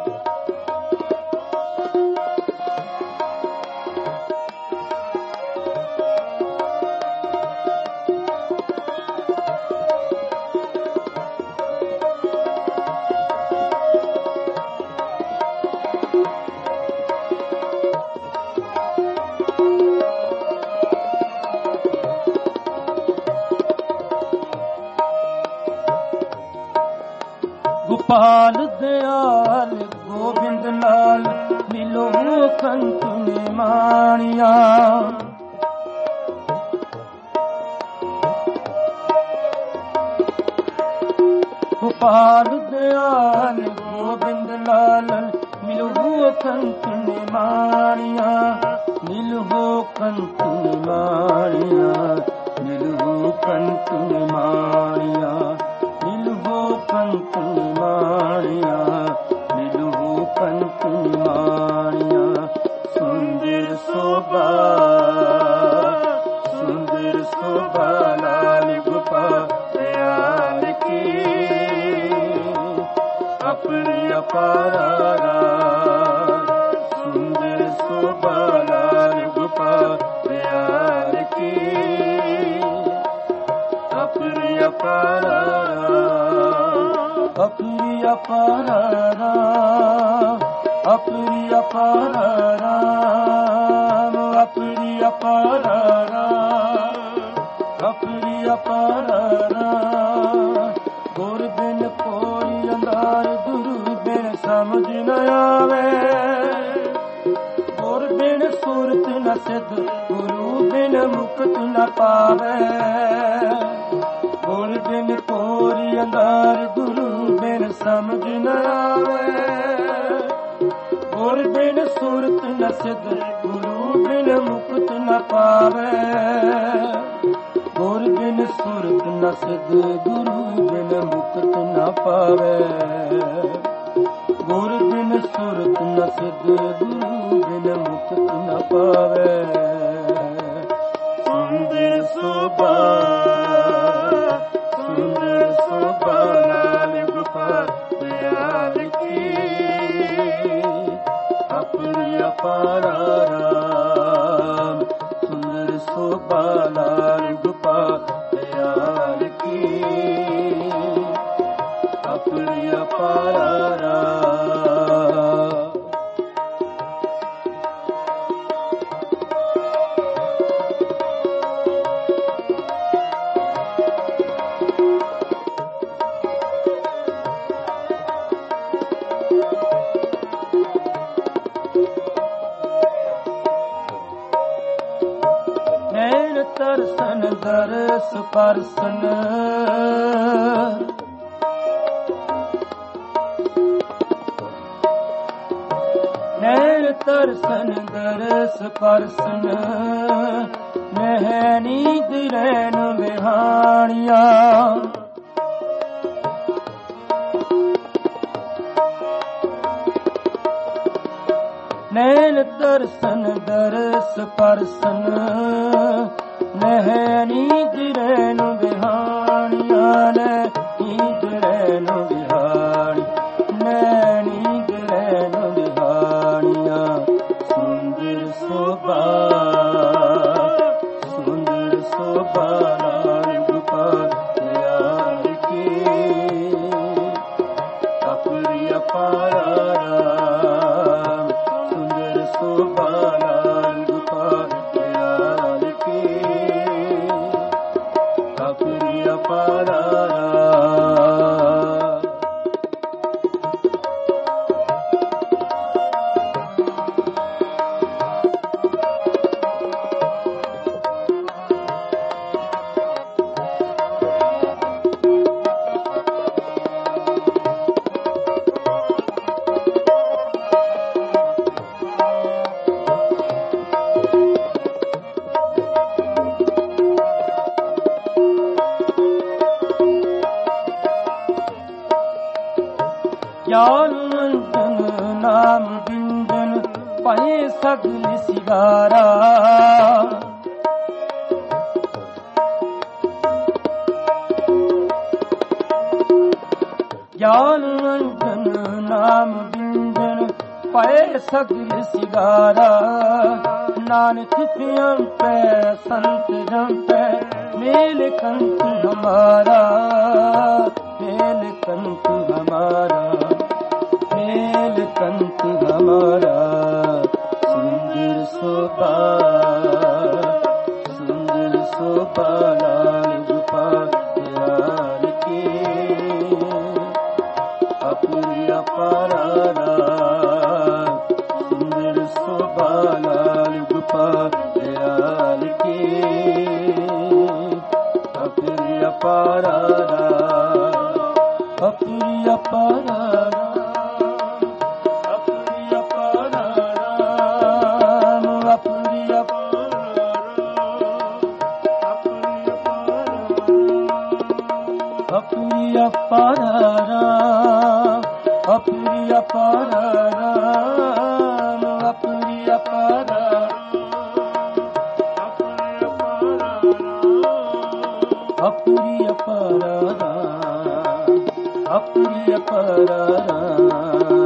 ਗੋਪਾਲ ਦਿਆਲ ਗੋਬਿੰਦ ਲਾਲ ਮਿਲੋ ਕੰਤ ਨੇ ਮਾਣਿਆ ਗੋਪਾਲ ਦਿਆਲ ਗੋਬਿੰਦ ਲਾਲ ਮਿਲੋ ਕੰਤ ਨੇ ਮਾਣਿਆ ਮਿਲੋ ਕੰਤ ਨੇ ਮਾਣਿਆ ਮਿਲੋ ਕੰਤ ਨੇ ਮਾਣਿਆ ਮਿਲੋ ਕੰਤ ਮਾਣਿਆ ਮਿਲੋ ਕੰਤ ਮਾਣਿਆ ਸੁੰਦਰ ਸੋਭਾ ਸੁੰਦਰ ਸੋਭਾ ਲਾਲ ਗੁਪਾਲ ਕੀ ਅਪਰੇ ਅਪਾਰਾ ਸੁੰਦਰ ਸੋਭਾ ਲਾਲ ਗੋਪਾਲ ਪਿਆਰ ਕੀ ਅਪਰੀ ਅਪਾਰਾ ਅਪਰੀ ਅਪਾਰਾ ਅਪਰੀ ਅਪਾਰਾ ਰਾਮ ਅਪਰੀ ਅਪਾਰਾ ਅਪਰੀ ਅਪਾਰਾ ਗੁਰ ਬਿਨ ਕੋਈ ਅੰਧਾਰ ਗੁਰੂ ਬਿਨ ਸਮਝ ਨ ਆਵੇ ਗੁਰ ਬਿਨ ਸੁਰਤ ਨ ਸਿਧ ਗੁਰੂ ਬਿਨ ਮੁਕਤ ਨ ਪਾਵੇ ਗੁਰ ਬਿਨ ਕੋਈ ਅੰਧਾਰ ਗੁਰੂ ਬਿਨ ਸਮਝ ਨ ਆਵੇ ਗੁਰ ਬਿਨ ਸੁਰਤ ਨ ਸਿਧ ਗੁਰੂ ਬਿਨ ਮੁਕਤ ਨ ਪਾਵੇ ਗੁਰ ਬਿਨ ਸੁਰਤ ਨ ਸਿਧ ਗੁਰੂ ਬਿਨ ਮੁਕਤ ਨ ਪਾਵੇ ਗੁਰ ਬਿਨ ਸੁਰਤ ਨ ਸਿਧ ਗੁਰੂ ਬਿਨ ਮੁਕਤ ਨ ਪਾਵੇ ਸੁੰਦਰ ਸੋਭਾ ਸੁੰਦਰ ਸੋਭਾ ਲਾਲ ਗੋਪਾਲ ਪਿਆਰ ਕੀ ਅਪਰੀ ਅਪਾਰਾ ਰਾਮ ਸੁੰਦਰ ਸੋਭਾ ਲਾਲ ਗੋਪਾਲ ਪਿਆਰ ਕੀ ਅਪਰੀ ਅਪਾਰਾ ਤਰਸਨ ਦਰਸ ਪਰਸਨ ਨੈਣ ਤਰਸਨ ਦਰਸ ਪਰਸਨ ਨਹਿ ਨੀਂਦ ਰੈਣ ਵਿਹਾਣੀਆਂ ਨੈਣ ਤਰਸਨ ਦਰਸ ਪਰਸਨ ਨਹਿ ਨੀਂਦ ਰੈਣ ਵਿਹਾਣੀਆਂ ਨੇ ਨੀਂਦ ਰੈਣ ਵਿਹਾਣੀ ਨੈ ਨੀਂਦ ਰੈਣ ਵਿਹਾਣੀਆਂ ਸੁੰਦਰ ਸੋਭਾ ਸੁੰਦਰ ਸੋਭਾ ਲਾਲ ਗੋਪਾਲ ਪਿਆਰ ਕੀ ਅਪਰੀ ਅਪਾਰਾ ਰਾਮ ਸੁੰਦਰ ਸੋਭਾ ਲਾਲ ਗੋਪਾਲ ਪਿਆਰ ਕੀ ਅਪਰੀ ਅਪਾਰਾ ਗਿਆਨ ਮੰਤਨ ਨਾਮ ਬਿੰਦਨ ਭਏ ਸਗਲ ਸਿਗਾਰਾ ਗਿਆਨ ਮੰਤਨ ਨਾਮ ਬਿੰਦਨ ਭਏ ਸਗਲ ਸਿਗਾਰਾ ਨਾਨਕ ਪਿਆੰ ਪੈ ਸੰਤ ਜੰਪੈ ਮੇਲ ਕੰਤ ਹਮਾਰਾ ਮੇਲ ਕੰਤ ਹਮਾਰਾ ਮੇਲ ਕੰਤ ਹਮਾਰਾ ਸੁੰਦਰ ਸੋਭਾ ਸੁੰਦਰ ਸੋਭਾ ਲਾਲ ਗੋਪਾਲ ਪਿਆਰ ਕੀ ਅਪਰੀ ਅਪਾਰਾ ਸੁੰਦਰ ਸੋਭਾ ਲਾਲ ਗੋਪਾਲ ਪਿਆਰ ਕੀ ਅਪਰੀ ਅਪਾਰਾ ਅਪਰੀ ਅਪਾਰਾ ਅਪਰੀ ਅਪਾਰਾ ਅਪਰੀ ਅਪਾਰਾ ਅਪਰੀ ਅਪਾਰਾ ਅਪਰੀ ਅਪਾਰਾ ਅਪਰੀ ਅਪਾਰਾ ਅਪਰੀ ਅਪਾਰਾ ਅਪਰੀ ਅਪਾਰਾ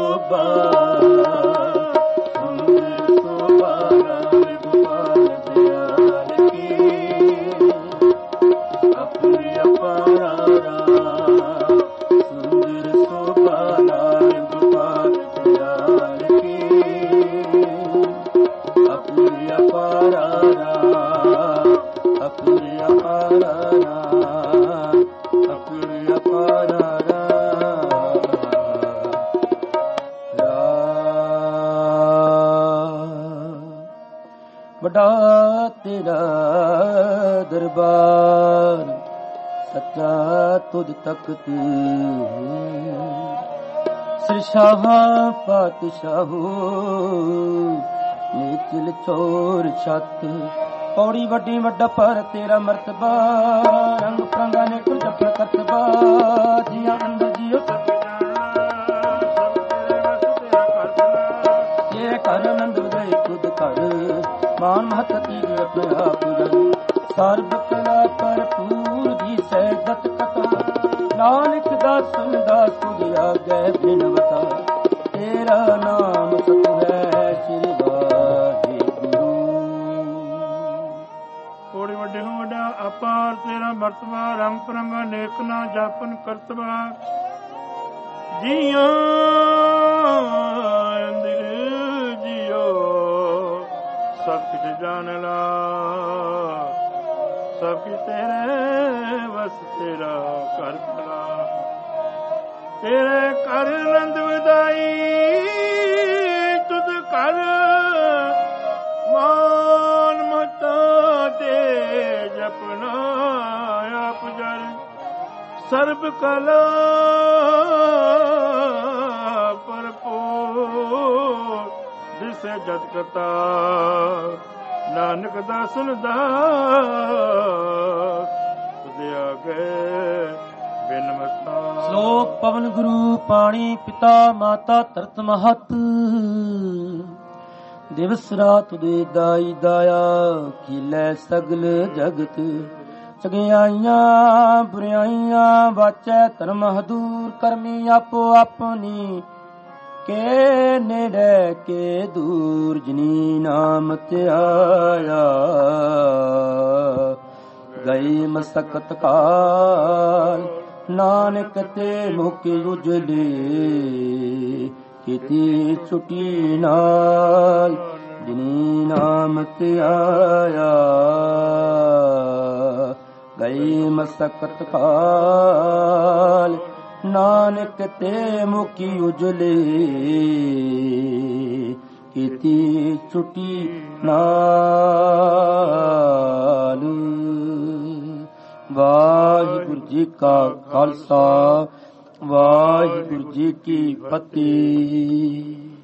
ਵੱਡਾ ਤੇਰਾ ਦਰਬਾਰ ਸੱਚਾ ਤੁਧ ਤਖਤ ਸਰਸ਼ਾਹਾਂ ਪਾਤਸ਼ਾਹੋ ਨੀਚਲ ਚੋਰ ਛੱਤ ਪੌੜੀ ਵੱਡੀ ਵੱਡਾ ਪਰ ਤੇਰਾ ਮਰਤਬਾ ਰੰਗ ਪ੍ਰੰਗਾ ਨੇ ਕੁਝ ਜਪਨ ਕਰਤਬਾ ਜੀਆਂ ਅੰਦਰ ਜੀਓ ਸਭ ਜੇ ਕਰ ਆਨੰਦ ਵਧਾਈ ਖੁਦ ਕਰ ਮਾਨ ਮਹਤ ਤੀਰ ਆਪਣੇ ਆਪ ਜਨ ਸਰਬ ਕਲਾ ਭਰਪੂਰ ਦੀ ਸਹਿਜਤ ਕਥਾ ਨਾਨਕ ਦਾਸਨ ਦਾਸ ਤੁਝ ਆਗੇ ਬਿਨਵਤਾ ਤੇਰਾ ਨਾਮ ਸਤ ਹੈ ਸ੍ਰੀ ਵਾਹਿਗੁਰੂ। ਕੋੜੀ ਵੱਡੇ ਹੋ ਵੱਡਾ ਅਪਾਰ ਤੇਰਾ ਮਰਤਬਾ ਰੰਗ ਪਰੰਗਾ ਨੇਕ ਨਾ ਜਾਪਨ ਕਰਤਬਾ ਜੀਆਂ ਅੰਦਰ ਜੀਓ ਸਭ ਕੁਝ ਜਾਣ ਲਾ ਸਭ ਕੁਝ ਤੇਰੇ ਵਸ ਤੇਰਾ ਕਰ ਭਲਾ ਤੇਰੇ ਕਰ ਆਨੰਦ ਵਧਾਈ ਤੁਧ ਕਰ ਮਾਨ ਮਤਾ ਤੇ ਜਪਨਾ ਆਪ ਜਰ ਸਰਬ ਕਲਾ ਭਰਪੂਰ ਜਿਸੇ ਜਤ ਕਰਤਾ ਨਾਨਕ ਦਾਸਨ ਦਾਸ ਤੁਧ ਆਗੇ ਬਿਨਮਤਾ। ਸ਼ਲੋਕ ਪਵਨ ਗੁਰੂ ਪਾਣੀ ਪਿਤਾ ਮਾਤਾ ਧਰਤ ਮਹਤ ਦਿਵਸ ਰਾਤ ਦੇ ਦਾਈ ਦਾਇਆ ਖਿਲੇ ਸਗਲ ਜਗਤ ਚੰਗਿਆਈਆਂ ਬੁਰਾਈਆਂ ਵਾਚੈ ਧਰਮ ਹਦੂਰ ਕਰਮੀ ਆਪੋ ਆਪਣੀ ਕੇ ਨੇੜੇ ਕੇ ਦੂਰ ਜਿਨੀ ਨਾਮ ਧਿਆਇਆ ਗਈ ਮਸਕਤ ਕਾਲ ਨਾਨਕ ਤੇ ਮੁਕੀ ਉਜਲੇ ਕੀਤੀ ਛੁਟੀ ਨਾਲ ਜਿਨੀ ਨਾਮ ਧਿਆਇਆ ਗਈ ਮਸਕਤ ਕਾਲ ਨਾਨਕ ਤੇ ਮੁਕੀ ਉਜਲੇ ਕੀਤੀ ਛੁਟੀ ਨਾਲ। ਵਾਹਿਗੁਰੂ ਜੀ ਕਾ ਖਾਲਸਾ ਵਾਹਿਗੁਰੂ ਜੀ ਕੀ ਫਤਿਹ।